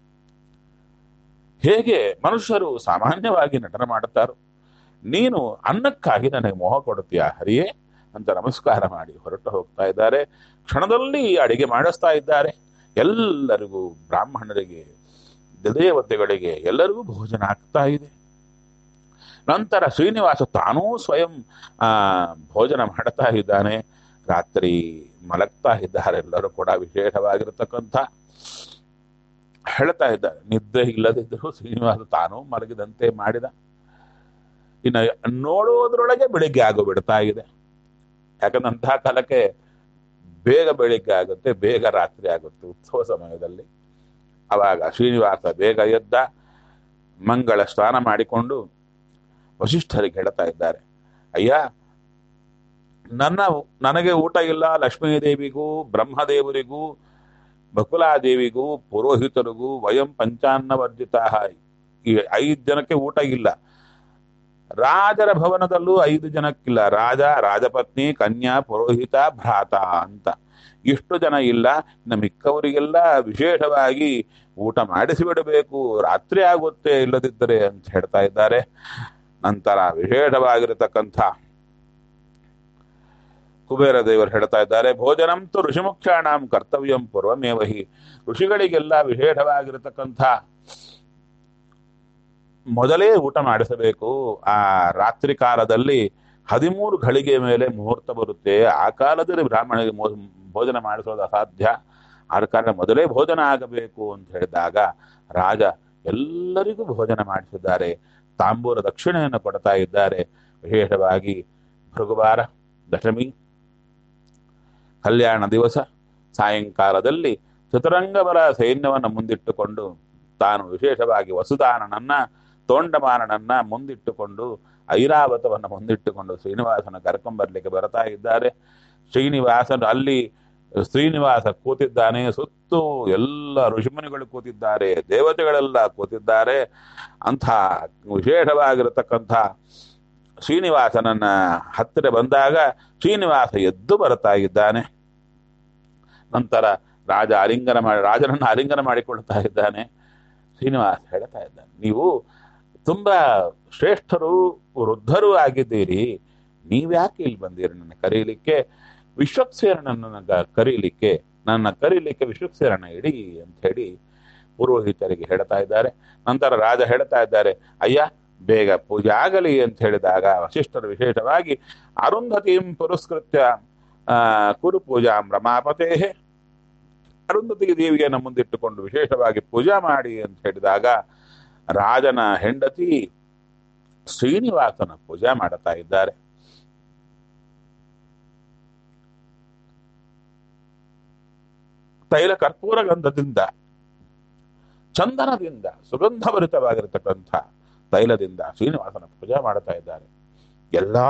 ಹೇಗೆ ಮನುಷ್ಯರು ಸಾಮಾನ್ಯವಾಗಿ ನಟನೆ ಮಾಡುತ್ತಾರೋ, ನೀನು ಅನ್ನಕ್ಕಾಗಿ ನನಗೆ ಮೋಹ ಕೊಡುತ್ತೀಯ ಹರಿಯೇ ಅಂತ ನಮಸ್ಕಾರ ಮಾಡಿ ಹೊರಟು ಹೋಗ್ತಾ ಇದ್ದಾರೆ. ಕ್ಷಣದಲ್ಲಿ ಅಡಿಗೆ ಮಾಡಿಸ್ತಾ ಇದ್ದಾರೆ. ಎಲ್ಲರಿಗೂ, ಬ್ರಾಹ್ಮಣರಿಗೆ, ದೇವತೆಗಳಿಗೆ ಎಲ್ಲರಿಗೂ ಭೋಜನ ಆಗ್ತಾ ಇದೆ. ನಂತರ ಶ್ರೀನಿವಾಸ ತಾನೂ ಸ್ವಯಂ ಆ ಭೋಜನ ಮಾಡ್ತಾ ಇದ್ದಾನೆ. ರಾತ್ರಿ ಮಲಗ್ತಾ ಇದ್ದಾರೆ ಎಲ್ಲರೂ ಕೂಡ. ವಿಶೇಷವಾಗಿರತಕ್ಕಂಥ ಹೇಳ್ತಾ ಇದ್ದಾರೆ, ನಿದ್ರೆ ಇಲ್ಲದಿದ್ದರೂ ಶ್ರೀನಿವಾಸ ತಾನೂ ಮಲಗಿದಂತೆ ಮಾಡಿದ. ಇನ್ನು ನೋಡೋದ್ರೊಳಗೆ ಬೆಳಿಗ್ಗೆ ಆಗೋ ಬಿಡ್ತಾ ಇದೆ. ಯಾಕಂದ್ರೆ ಅಂತಹ ಕಾಲಕ್ಕೆ ಬೇಗ ಬೆಳಿಗ್ಗೆ ಆಗುತ್ತೆ, ಬೇಗ ರಾತ್ರಿ ಆಗುತ್ತೆ ಉತ್ಸವ ಸಮಯದಲ್ಲಿ. ಅವಾಗ ಶ್ರೀನಿವಾಸ ಬೇಗ ಎದ್ದ, ಮಂಗಳ ಸ್ನಾನ ಮಾಡಿಕೊಂಡು ವಸಿಷ್ಠರಿಗೆ ಹೇಳ್ತಾ ಇದ್ದಾರೆ, ಅಯ್ಯ ನನ್ನ ನನಗೆ ಊಟ ಇಲ್ಲ, ಲಕ್ಷ್ಮೀದೇವಿಗೂ ಬ್ರಹ್ಮದೇವರಿಗೂ ಬಕುಲಾದೇವಿಗೂ ಪುರೋಹಿತರಿಗೂ ವಯಂ ಪಂಚಾನ್ನ ವರ್ಜಿತ, ಈ ಐದು ಜನಕ್ಕೆ ಊಟ ಇಲ್ಲ. ರಾಜರ ಭವನದಲ್ಲೂ ಐದು ಜನಕ್ಕಿಲ್ಲ, ರಾಜ, ರಾಜಪತ್ನಿ, ಕನ್ಯಾ, ಪುರೋಹಿತ, ಭ್ರಾತ ಅಂತ ಇಷ್ಟು ಜನ ಇಲ್ಲ. ನಮ್ಮ ಮಿಕ್ಕವರಿಗೆಲ್ಲ ವಿಶೇಷವಾಗಿ ಊಟ ಮಾಡಿಸಿ ಬಿಡಬೇಕು, ರಾತ್ರಿ ಆಗುತ್ತೆ ಇಲ್ಲದಿದ್ದರೆ ಅಂತ ಹೇಳ್ತಾ ಇದ್ದಾರೆ. ನಂತರ ವಿಶೇಷವಾಗಿರತಕ್ಕಂಥ ಕುಬೇರ ದೇವರು ಹೇಳ್ತಾ ಇದ್ದಾರೆ, ಭೋಜನಂತು ಋಷಿಮುಖ್ಯಾಣಂ ಕರ್ತವ್ಯಂ ಪೂರ್ವಮೇವಹಿ. ಋಷಿಗಳಿಗೆಲ್ಲ ವಿಶೇಷವಾಗಿರತಕ್ಕಂಥ ಮೊದಲೇ ಊಟ ಮಾಡಿಸಬೇಕು. ಆ ರಾತ್ರಿ ಕಾಲದಲ್ಲಿ ಹದಿಮೂರು ಘಳಿಗೆ ಮೇಲೆ ಮುಹೂರ್ತ ಬರುತ್ತೆ. ಆ ಕಾಲದಲ್ಲಿ ಬ್ರಾಹ್ಮಣಿಗೆ ಭೋಜನ ಮಾಡಿಸೋದು ಅಸಾಧ್ಯ. ಆದ ಕಾರಣ ಮೊದಲೇ ಭೋಜನ ಆಗಬೇಕು ಅಂತ ಹೇಳಿದಾಗ ರಾಜ ಎಲ್ಲರಿಗೂ ಭೋಜನ ಮಾಡಿಸಿದ್ದಾರೆ. ತಾಂಬೂರ ದಕ್ಷಿಣೆಯನ್ನು ಕೊಡ್ತಾ ಇದ್ದಾರೆ. ವಿಶೇಷವಾಗಿ ಭೃಗುವಾರ, ದಶಮಿ, ಕಲ್ಯಾಣ ದಿವಸ ಸಾಯಂಕಾಲದಲ್ಲಿ ಚತುರಂಗಬಲ ಸೈನ್ಯವನ್ನು ಮುಂದಿಟ್ಟುಕೊಂಡು ತಾನು ವಿಶೇಷವಾಗಿ ವಸುದಾನನನ್ನ, ತೋಂಡಮಾನನನ್ನ ಮುಂದಿಟ್ಟುಕೊಂಡು ಐರಾವತವನ್ನು ಮುಂದಿಟ್ಟುಕೊಂಡು ಶ್ರೀನಿವಾಸನ ಕರ್ಕೊಂಬರ್ಲಿಕ್ಕೆ ಬರ್ತಾ ಇದ್ದಾರೆ. ಶ್ರೀನಿವಾಸನ ಅಲ್ಲಿ ಶ್ರೀನಿವಾಸ ಕೂತಿದ್ದಾನೆ. ಸುತ್ತು ಎಲ್ಲ ಋಷಿಮುನಿಗಳು ಕೂತಿದ್ದಾರೆ, ದೇವತೆಗಳೆಲ್ಲ ಕೂತಿದ್ದಾರೆ. ಅಂಥ ವಿಶೇಷವಾಗಿರತಕ್ಕಂಥ ಶ್ರೀನಿವಾಸನನ್ನ ಹತ್ತಿರ ಬಂದಾಗ ಶ್ರೀನಿವಾಸ ಎದ್ದು ಬರ್ತಾ ಇದ್ದಾನೆ. ನಂತರ ರಾಜ ಆಲಿಂಗನ ಮಾಡಿ ರಾಜನನ್ನು ಆಲಿಂಗನ ಮಾಡಿಕೊಳ್ತಾ ಇದ್ದಾನೆ. ಶ್ರೀನಿವಾಸ ಹೇಳ್ತಾ ಇದ್ದಾನೆ, ನೀವು ತುಂಬಾ ಶ್ರೇಷ್ಠರು, ವೃದ್ಧರೂ ಆಗಿದ್ದೀರಿ, ನೀವ್ಯಾಕೆ ಇಲ್ಲಿ ಬಂದಿರಿ ನನ್ನ ಕರೀಲಿಕ್ಕೆ? ವಿಶ್ವಕ್ಸೇನನ್ನ ಕರೀಲಿಕ್ಕೆ ನನ್ನ ಕರೀಲಿಕ್ಕೆ ವಿಶ್ವಕ್ಸೇನನ್ನ ಇಡಿ ಅಂತ ಹೇಳಿ ಪುರೋಹಿತರಿಗೆ ಹೇಳ್ತಾ ಇದ್ದಾರೆ. ನಂತರ ರಾಜ ಹೇಳ್ತಾ ಇದ್ದಾರೆ, ಅಯ್ಯ ಬೇಗ ಪೂಜೆ ಆಗಲಿ ಅಂತ ಹೇಳಿದಾಗ ವಸಿಷ್ಠರು ವಿಶೇಷವಾಗಿ ಅರುಂಧತಿಂ ಪುರಸ್ಕೃತ್ಯ ಆ ಕುರು ಪೂಜಾಂ ರಮಾಪತೇ, ಅರುಂಧತಿ ದೇವಿಯನ್ನು ಮುಂದಿಟ್ಟುಕೊಂಡು ವಿಶೇಷವಾಗಿ ಪೂಜಾ ಮಾಡಿ ಅಂತ ಹೇಳಿದಾಗ ರಾಜನ ಹೆಂಡತಿ ಶ್ರೀನಿವಾಸನ ಪೂಜಾ ಮಾಡುತ್ತಾ ಇದ್ದಾರೆ. ತೈಲ ಕರ್ಪೂರ ಗಂಧದಿಂದ, ಚಂದನದಿಂದ, ಸುಗಂಧಭರಿತವಾಗಿರತಕ್ಕಂಥ ತೈಲದಿಂದ ಶ್ರೀನಿವಾಸನ ಪೂಜೆ ಮಾಡ್ತಾ ಇದ್ದಾರೆ. ಎಲ್ಲಾ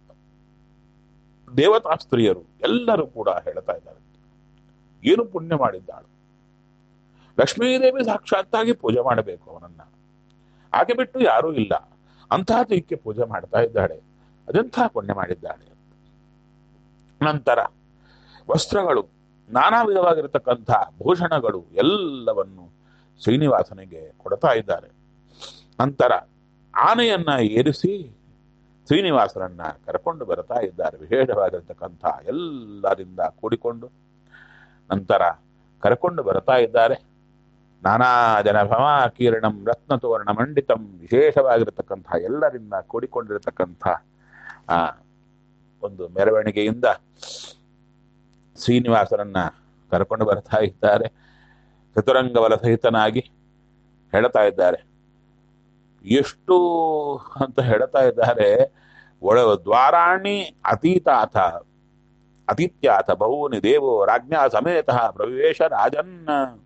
ದೇವತಾ ಸ್ತ್ರೀಯರು ಎಲ್ಲರೂ ಕೂಡ ಹೇಳ್ತಾ ಇದ್ದಾರೆ, ಏನು ಪುಣ್ಯ ಮಾಡಿದ್ದಾಳು ಲಕ್ಷ್ಮೀದೇವಿ, ಸಾಕ್ಷಾತ್ತಾಗಿ ಪೂಜೆ ಮಾಡಬೇಕು ಅವನನ್ನ, ಆಕೆ ಬಿಟ್ಟು ಯಾರೂ ಇಲ್ಲ, ಅಂತಹದಕ್ಕೆ ಪೂಜೆ ಮಾಡ್ತಾ ಇದ್ದಾಳೆ, ಅದೆಂಥ ಪುಣ್ಯ ಮಾಡಿದ್ದಾಳೆ. ನಂತರ ವಸ್ತ್ರಗಳು, ನಾನಾ ವಿಧವಾಗಿರತಕ್ಕಂಥ ಭೂಷಣಗಳು ಎಲ್ಲವನ್ನು ಶ್ರೀನಿವಾಸನಿಗೆ ಕೊಡ್ತಾ ಇದ್ದಾರೆ. ನಂತರ ಆನೆಯನ್ನ ಏರಿಸಿ ಶ್ರೀನಿವಾಸನನ್ನ ಕರ್ಕೊಂಡು ಬರ್ತಾ ಇದ್ದಾರೆ, ವಿಶೇಷವಾಗಿರತಕ್ಕಂಥ ಎಲ್ಲರಿಂದ ಕೂಡಿಕೊಂಡು ನಂತರ ಕರ್ಕೊಂಡು ಬರ್ತಾ ಇದ್ದಾರೆ. ನಾನಾ ಜನ ಭವಾಕೀರ್ಣಂ ರತ್ನತೋರಣ ಮಂಡಿತಂ, ವಿಶೇಷವಾಗಿರತಕ್ಕಂಥ ಎಲ್ಲರಿಂದ ಕೂಡಿಕೊಂಡಿರತಕ್ಕಂಥ ಆ ಒಂದು ಮೆರವಣಿಗೆಯಿಂದ ಶ್ರೀನಿವಾಸನನ್ನ ಕರ್ಕೊಂಡು ಬರ್ತಾ ಇದ್ದಾರೆ. ಚತುರಂಗಬಲ ಸಹಿತನಾಗಿ ಹೇಳ್ತಾ ಇದ್ದಾರೆ. ಎಷ್ಟು ಅಂತ ಹೇಳ್ತಾ ಇದ್ದಾರೆ, ಒಳ ದ್ವಾರಾಣಿ ಅತೀತಾಥ ಅತಿಥ್ಯಾಥ ಬಹೂನಿ ದೇವೋ ರಾಜ್ಞಾ ಸಮೇತ ಪ್ರವೇಶ ರಾಜನ್.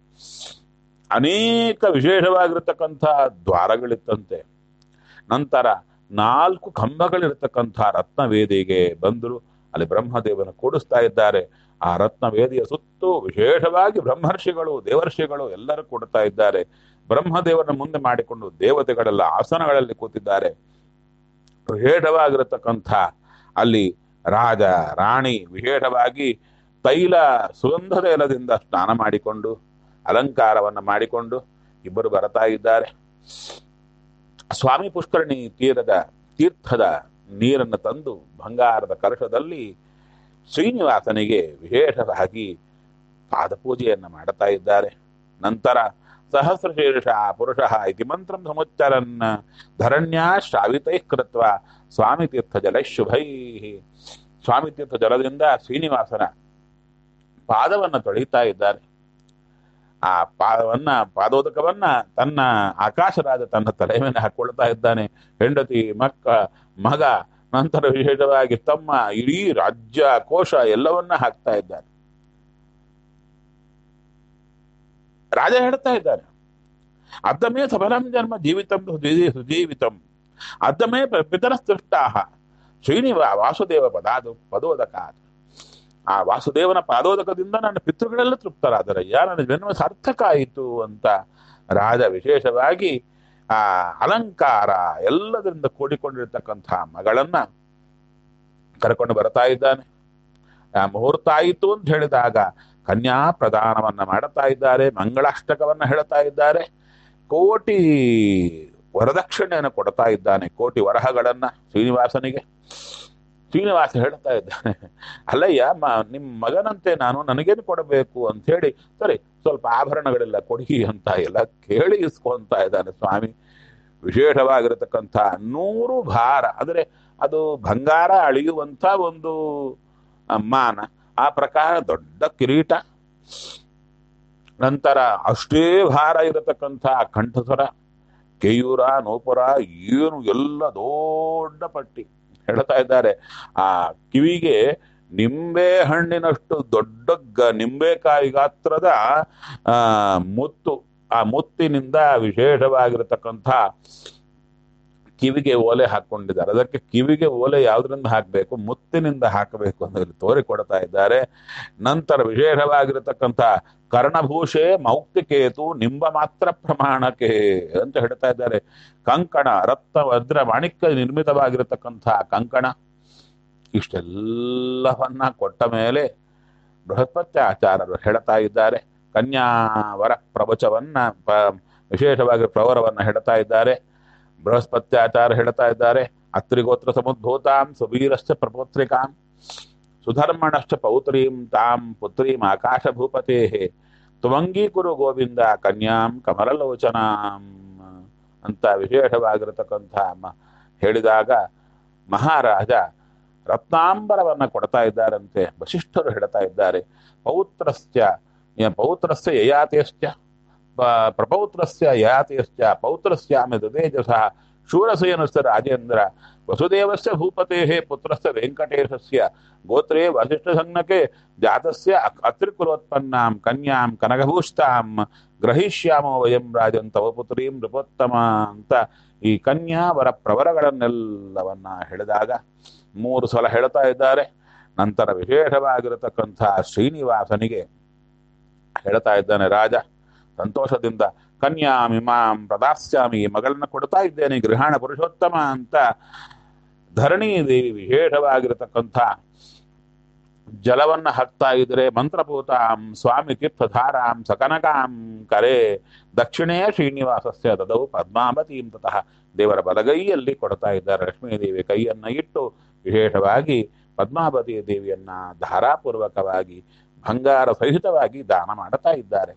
ಅನೇಕ ವಿಶೇಷವಾಗಿರತಕ್ಕಂಥ ದ್ವಾರಗಳಿತ್ತಂತೆ. ನಂತರ ನಾಲ್ಕು ಕಂಬಗಳಿರ್ತಕ್ಕಂಥ ರತ್ನವೇದಿಗೆ ಬಂದರು. ಅಲ್ಲಿ ಬ್ರಹ್ಮದೇವನ ಕೂಡಿಸ್ತಾ ಇದ್ದಾರೆ. ಆ ರತ್ನವೇದಿಯ ಸುತ್ತು ವಿಶೇಷವಾಗಿ ಬ್ರಹ್ಮರ್ಷಿಗಳು, ದೇವರ್ಷಿಗಳು ಎಲ್ಲರೂ ಕೊಡ್ತಾ ಇದ್ದಾರೆ. ಬ್ರಹ್ಮದೇವನ ಮುಂದೆ ಮಾಡಿಕೊಂಡು ದೇವತೆಗಳೆಲ್ಲ ಆಸನಗಳಲ್ಲಿ ಕೂತಿದ್ದಾರೆ. ವಿಶೇಷವಾಗಿರತಕ್ಕಂಥ ಅಲ್ಲಿ ರಾಜ ರಾಣಿ ವಿಶೇಷವಾಗಿ ತೈಲ ಸುಗಂಧ ತೈಲದಿಂದ ಸ್ನಾನ ಮಾಡಿಕೊಂಡು ಅಲಂಕಾರವನ್ನ ಮಾಡಿಕೊಂಡು ಇಬ್ಬರು ಬರ್ತಾ ಇದ್ದಾರೆ. ಸ್ವಾಮಿ ಪುಷ್ಕರಣಿ ತೀರದ ತೀರ್ಥದ ನೀರನ್ನು ತಂದು ಬಂಗಾರದ ಕಲಶದಲ್ಲಿ ಶ್ರೀನಿವಾಸನಿಗೆ ವಿಶೇಷವಾಗಿ ಪಾದಪೂಜೆಯನ್ನ ಮಾಡುತ್ತಾ ಇದ್ದಾರೆ. ನಂತರ ಸಹಸ್ರಶೀರ್ಷ ಪುರುಷ ಇತಿ ಮಂತ್ರಂ ಸಮುಚ್ಚರನ್ ಧರಣ್ಯಾ ಶ್ರಾವಿತೈ ಕೃತ್ವ ಸ್ವಾಮಿ ತೀರ್ಥ ಜಲ ಶುಭೈ. ಸ್ವಾಮಿ ತೀರ್ಥ ಜಲದಿಂದ ಶ್ರೀನಿವಾಸನ ಪಾದವನ್ನ ತೊಳಿತಾ ಇದ್ದಾರೆ. ಆ ಪಾದವನ್ನ ಪಾದೋದಕವನ್ನ ತನ್ನ ಆಕಾಶರಾಜ ತನ್ನ ತಲೆ ಮೇಲೆ ಹಾಕೊಳ್ತಾ ಇದ್ದಾನೆ. ಹೆಂಡತಿ, ಮಕ್ಕ, ಮಗ, ನಂತರ ವಿಶೇಷವಾಗಿ ತಮ್ಮ, ಇಡೀ ರಾಜ್ಯ ಕೋಶ ಎಲ್ಲವನ್ನ ಹಾಕ್ತಾ ಇದ್ದಾರೆ. ರಾಜ ಹೇಳ್ತಾ ಇದ್ದಾರೆ, ಅರ್ಧಮೇ ಸಫಲಂ ಜನ್ಮ ಜೀವಿತಂ ಸುಜೀವಿತಂ ಅರ್ಧಮೇ ಪಿತರ ಸೃಷ್ಟಾಹ ಶ್ರೀನಿವಾ ವಾಸುದೇವ ಪದಾದು ಪದೋದಕಾತ್. ಆ ವಾಸುದೇವನ ಪಾದೋದಕದಿಂದ ನನ್ನ ಪಿತೃಗಳೆಲ್ಲ ತೃಪ್ತರಾದರಯ್ಯ, ನನ್ನ ಜನ್ಮ ಸಾರ್ಥಕ ಆಯಿತು ಅಂತ ರಾಜ ವಿಶೇಷವಾಗಿ ಆ ಅಲಂಕಾರ ಎಲ್ಲದರಿಂದ ಕೂಡಿಕೊಂಡಿರ್ತಕ್ಕಂಥ ಮಗಳನ್ನ ಕರ್ಕೊಂಡು ಬರ್ತಾ ಇದ್ದಾನೆ. ಆ ಮುಹೂರ್ತ ಆಯಿತು ಅಂತ ಹೇಳಿದಾಗ ಕನ್ಯಾ ಪ್ರದಾನವನ್ನ ಮಾಡುತ್ತಾ ಇದ್ದಾರೆ, ಮಂಗಳಾಷ್ಟಕವನ್ನ ಹೇಳ್ತಾ ಇದ್ದಾರೆ, ಕೋಟಿ ವರದಕ್ಷಿಣೆಯನ್ನು ಕೊಡ್ತಾ ಇದ್ದಾನೆ, ಕೋಟಿ ವರಹಗಳನ್ನ ಶ್ರೀನಿವಾಸನಿಗೆ. ಶ್ರೀನಿವಾಸ ಹೇಳ್ತಾ ಇದ್ದಾನೆ, ಅಲ್ಲಯ್ಯ ಮ ನಿಮ್ಮ ಮಗನಂತೆ ನಾನು ನನಗೇನು ಕೊಡಬೇಕು ಅಂತ ಹೇಳಿ, ಸರಿ ಸ್ವಲ್ಪ ಆಭರಣಗಳೆಲ್ಲ ಕೊಡಿ ಅಂತ ಎಲ್ಲ ಕೇಳಿ ಇಸ್ಕೊಂತ ಇದ್ದಾನೆ ಸ್ವಾಮಿ. ವಿಶೇಷವಾಗಿರತಕ್ಕಂಥ ನೂರು ಭಾರ, ಅಂದ್ರೆ ಅದು ಬಂಗಾರ ಅಳಿಯುವಂತ ಒಂದು ಮಾನ, ಆ ಪ್ರಕಾರ ದೊಡ್ಡ ಕಿರೀಟ, ನಂತರ ಅಷ್ಟೇ ಭಾರ ಇರತಕ್ಕಂಥ ಕಂಠಸ್ವರ, ಕೇಯೂರ, ನೂಪುರ, ಏನು ಎಲ್ಲ ದೊಡ್ಡ ಪಟ್ಟಿ ಹೇಳ್ತಾ ಇದ್ದಾರೆ. ಆ ಕಿವಿಗೆ ನಿಂಬೆ ಹಣ್ಣಿನಷ್ಟು ದೊಡ್ಡ ಗ ನಿಂಬೆಕಾಯಿ ಗಾತ್ರದ ಆ ಮುತ್ತು, ಆ ಮುತ್ತಿನಿಂದ ವಿಶೇಷವಾಗಿರತಕ್ಕಂಥ ಕಿವಿಗೆ ಓಲೆ ಹಾಕೊಂಡಿದ್ದಾರೆ. ಅದಕ್ಕೆ ಕಿವಿಗೆ ಓಲೆ ಯಾವ್ದ್ರಿಂದ ಹಾಕಬೇಕು, ಮುತ್ತಿನಿಂದ ಹಾಕಬೇಕು ಅಂತ ತೋರಿಕೊಡ್ತಾ ಇದ್ದಾರೆ. ನಂತರ ವಿಶೇಷವಾಗಿರತಕ್ಕಂಥ ಕರ್ಣಭೂಷೆ ಮೌಕ್ತಿಕೇತು ನಿಂಬ ಮಾತ್ರ ಪ್ರಮಾಣಕ್ಕೆ ಅಂತ ಹೇಳ್ತಾ ಇದ್ದಾರೆ. ಕಂಕಣ, ರತ್ನ, ವಜ್ರ, ಮಾಣಿಕ್ಯ ನಿರ್ಮಿತವಾಗಿರತಕ್ಕಂಥ ಕಂಕಣ, ಇಷ್ಟೆಲ್ಲವನ್ನ ಕೊಟ್ಟ ಮೇಲೆ ಬೃಹಸ್ಪತಿ ಆಚಾರ್ಯರು ಹೇಳ್ತಾ ಇದ್ದಾರೆ. ಕನ್ಯಾವರ ಪ್ರವಚವನ್ನ ವಿಶೇಷವಾಗಿ ಪ್ರವರವನ್ನ ಹೇಳ್ತಾ ಇದ್ದಾರೆ. ಬೃಹಸ್ಪತಿ ಆಚಾರ್ಯ ಹೇಳ್ತಾ ಇದ್ದಾರೆ, ಅತ್ರಿಗೋತ್ರ ಸಮುದ್ಭೂತಾಂ ಸುವೀರಶ್ಚ ಪ್ರಪೌತ್ರಿಕಾಂ ಸುಧರ್ಮಣಶ್ಚ ಪೌತ್ರೀಂ ತಾಂ ಪುತ್ರೀಂ ಆಕಾಶ ಭೂಪತೇ ತ್ವಂಗೀಕುರು ಗೋವಿಂದ ಕನ್ಯಾಂ ಕಮಲಲೋಚನಾಂ ಅಂತ ವಿಶೇಷವಾಗಿರತಕ್ಕಂಥ ಮ ಹೇಳಿದಾಗ ಮಹಾರಾಜ ರತ್ನಾಂಬರವನ್ನ ಕೊಡ್ತಾ ಇದ್ದಾರಂತೆ. ವಸಿಷ್ಠರು ಹೇಳ್ತಾ ಇದ್ದಾರೆ, ಪೌತ್ರಸ್ಯ ಪೌತ್ರಸ್ಯ ಯಯಾತೇಶ್ಚ ಪ್ರಪೌತ್ರಸ್ಯ ಯಯಾತೇಶ್ಚ ಪೌತ್ರಸ್ಯಾಮಿ ತೇಜಸಃ ಶೂರಸೇನಸ್ಯ ರಾಜೇಂದ್ರ ವಸುದೇವಸ್ಯ ಭೂಪತೇಃ ಪುತ್ರಸ್ಯ ವೆಂಕಟೇಶಸ್ಯ ಗೋತ್ರೇ ವಸಿಷ್ಠಸಂಜ್ಞಕೆ ಜಾತಸ್ಯ ಅತ್ರಿಕುಲೋತ್ಪನ್ನಾಂ ಕನ್ಯಾಂ ಕನಕಭೂಷಿತಾಂ ಗ್ರಹಿಷ್ಯಾಮೋ ವಯಂ ರಾಜನ್ ತವ ಪುತ್ರೀಂ ನೃಪೋತ್ತಮ ಅಂತ ಈ ಕನ್ಯಾ ವರ ಪ್ರವರಗಳನ್ನೆಲ್ಲವನ್ನ ಹೇಳಿದಾಗ ಮೂರು ಸಲ ಹೇಳ್ತಾ ಇದ್ದಾರೆ. ನಂತರ ವಿಶೇಷವಾಗಿರತಕ್ಕಂಥ ಶ್ರೀನಿವಾಸನಿಗೆ ಹೇಳ್ತಾ ಇದ್ದಾನೆ ರಾಜ ಸಂತೋಷದಿಂದ, ಕನ್ಯಾಮಿಮಾಂ ಪ್ರದಾಸ್ಯಾಮಿ, ಮಗಳನ್ನ ಕೊಡ್ತಾ ಇದ್ದೇನೆ ಗೃಹಾಣ ಪುರುಷೋತ್ತಮ ಅಂತ. ಧರಣಿ ದೇವಿ ವಿಶೇಷವಾಗಿರತಕ್ಕಂಥ ಜಲವನ್ನ ಹಾಕ್ತಾ ಇದ್ರೆ ಮಂತ್ರಪೂತಾಂ ಸ್ವಾಮಿ ತೀರ್ಥಧಾರಾಂ ಸಕನಕಾಂ ಕರೆ ದಕ್ಷಿಣೇ ಶ್ರೀನಿವಾಸಸ್ಯ ತದವು ಪದ್ಮಾವತೀಂ ತತಃ. ದೇವರ ಬಲಗೈಯಲ್ಲಿ ಕೊಡ್ತಾ ಇದ್ದಾರೆ ಲಕ್ಷ್ಮೀದೇವಿ ಕೈಯನ್ನ ಇಟ್ಟು ವಿಶೇಷವಾಗಿ ಪದ್ಮಾವತಿ ದೇವಿಯನ್ನ ಧಾರಾಪೂರ್ವಕವಾಗಿ ಬಂಗಾರ ಸಹಿತವಾಗಿ ದಾನ ಮಾಡುತ್ತಾ ಇದ್ದಾರೆ.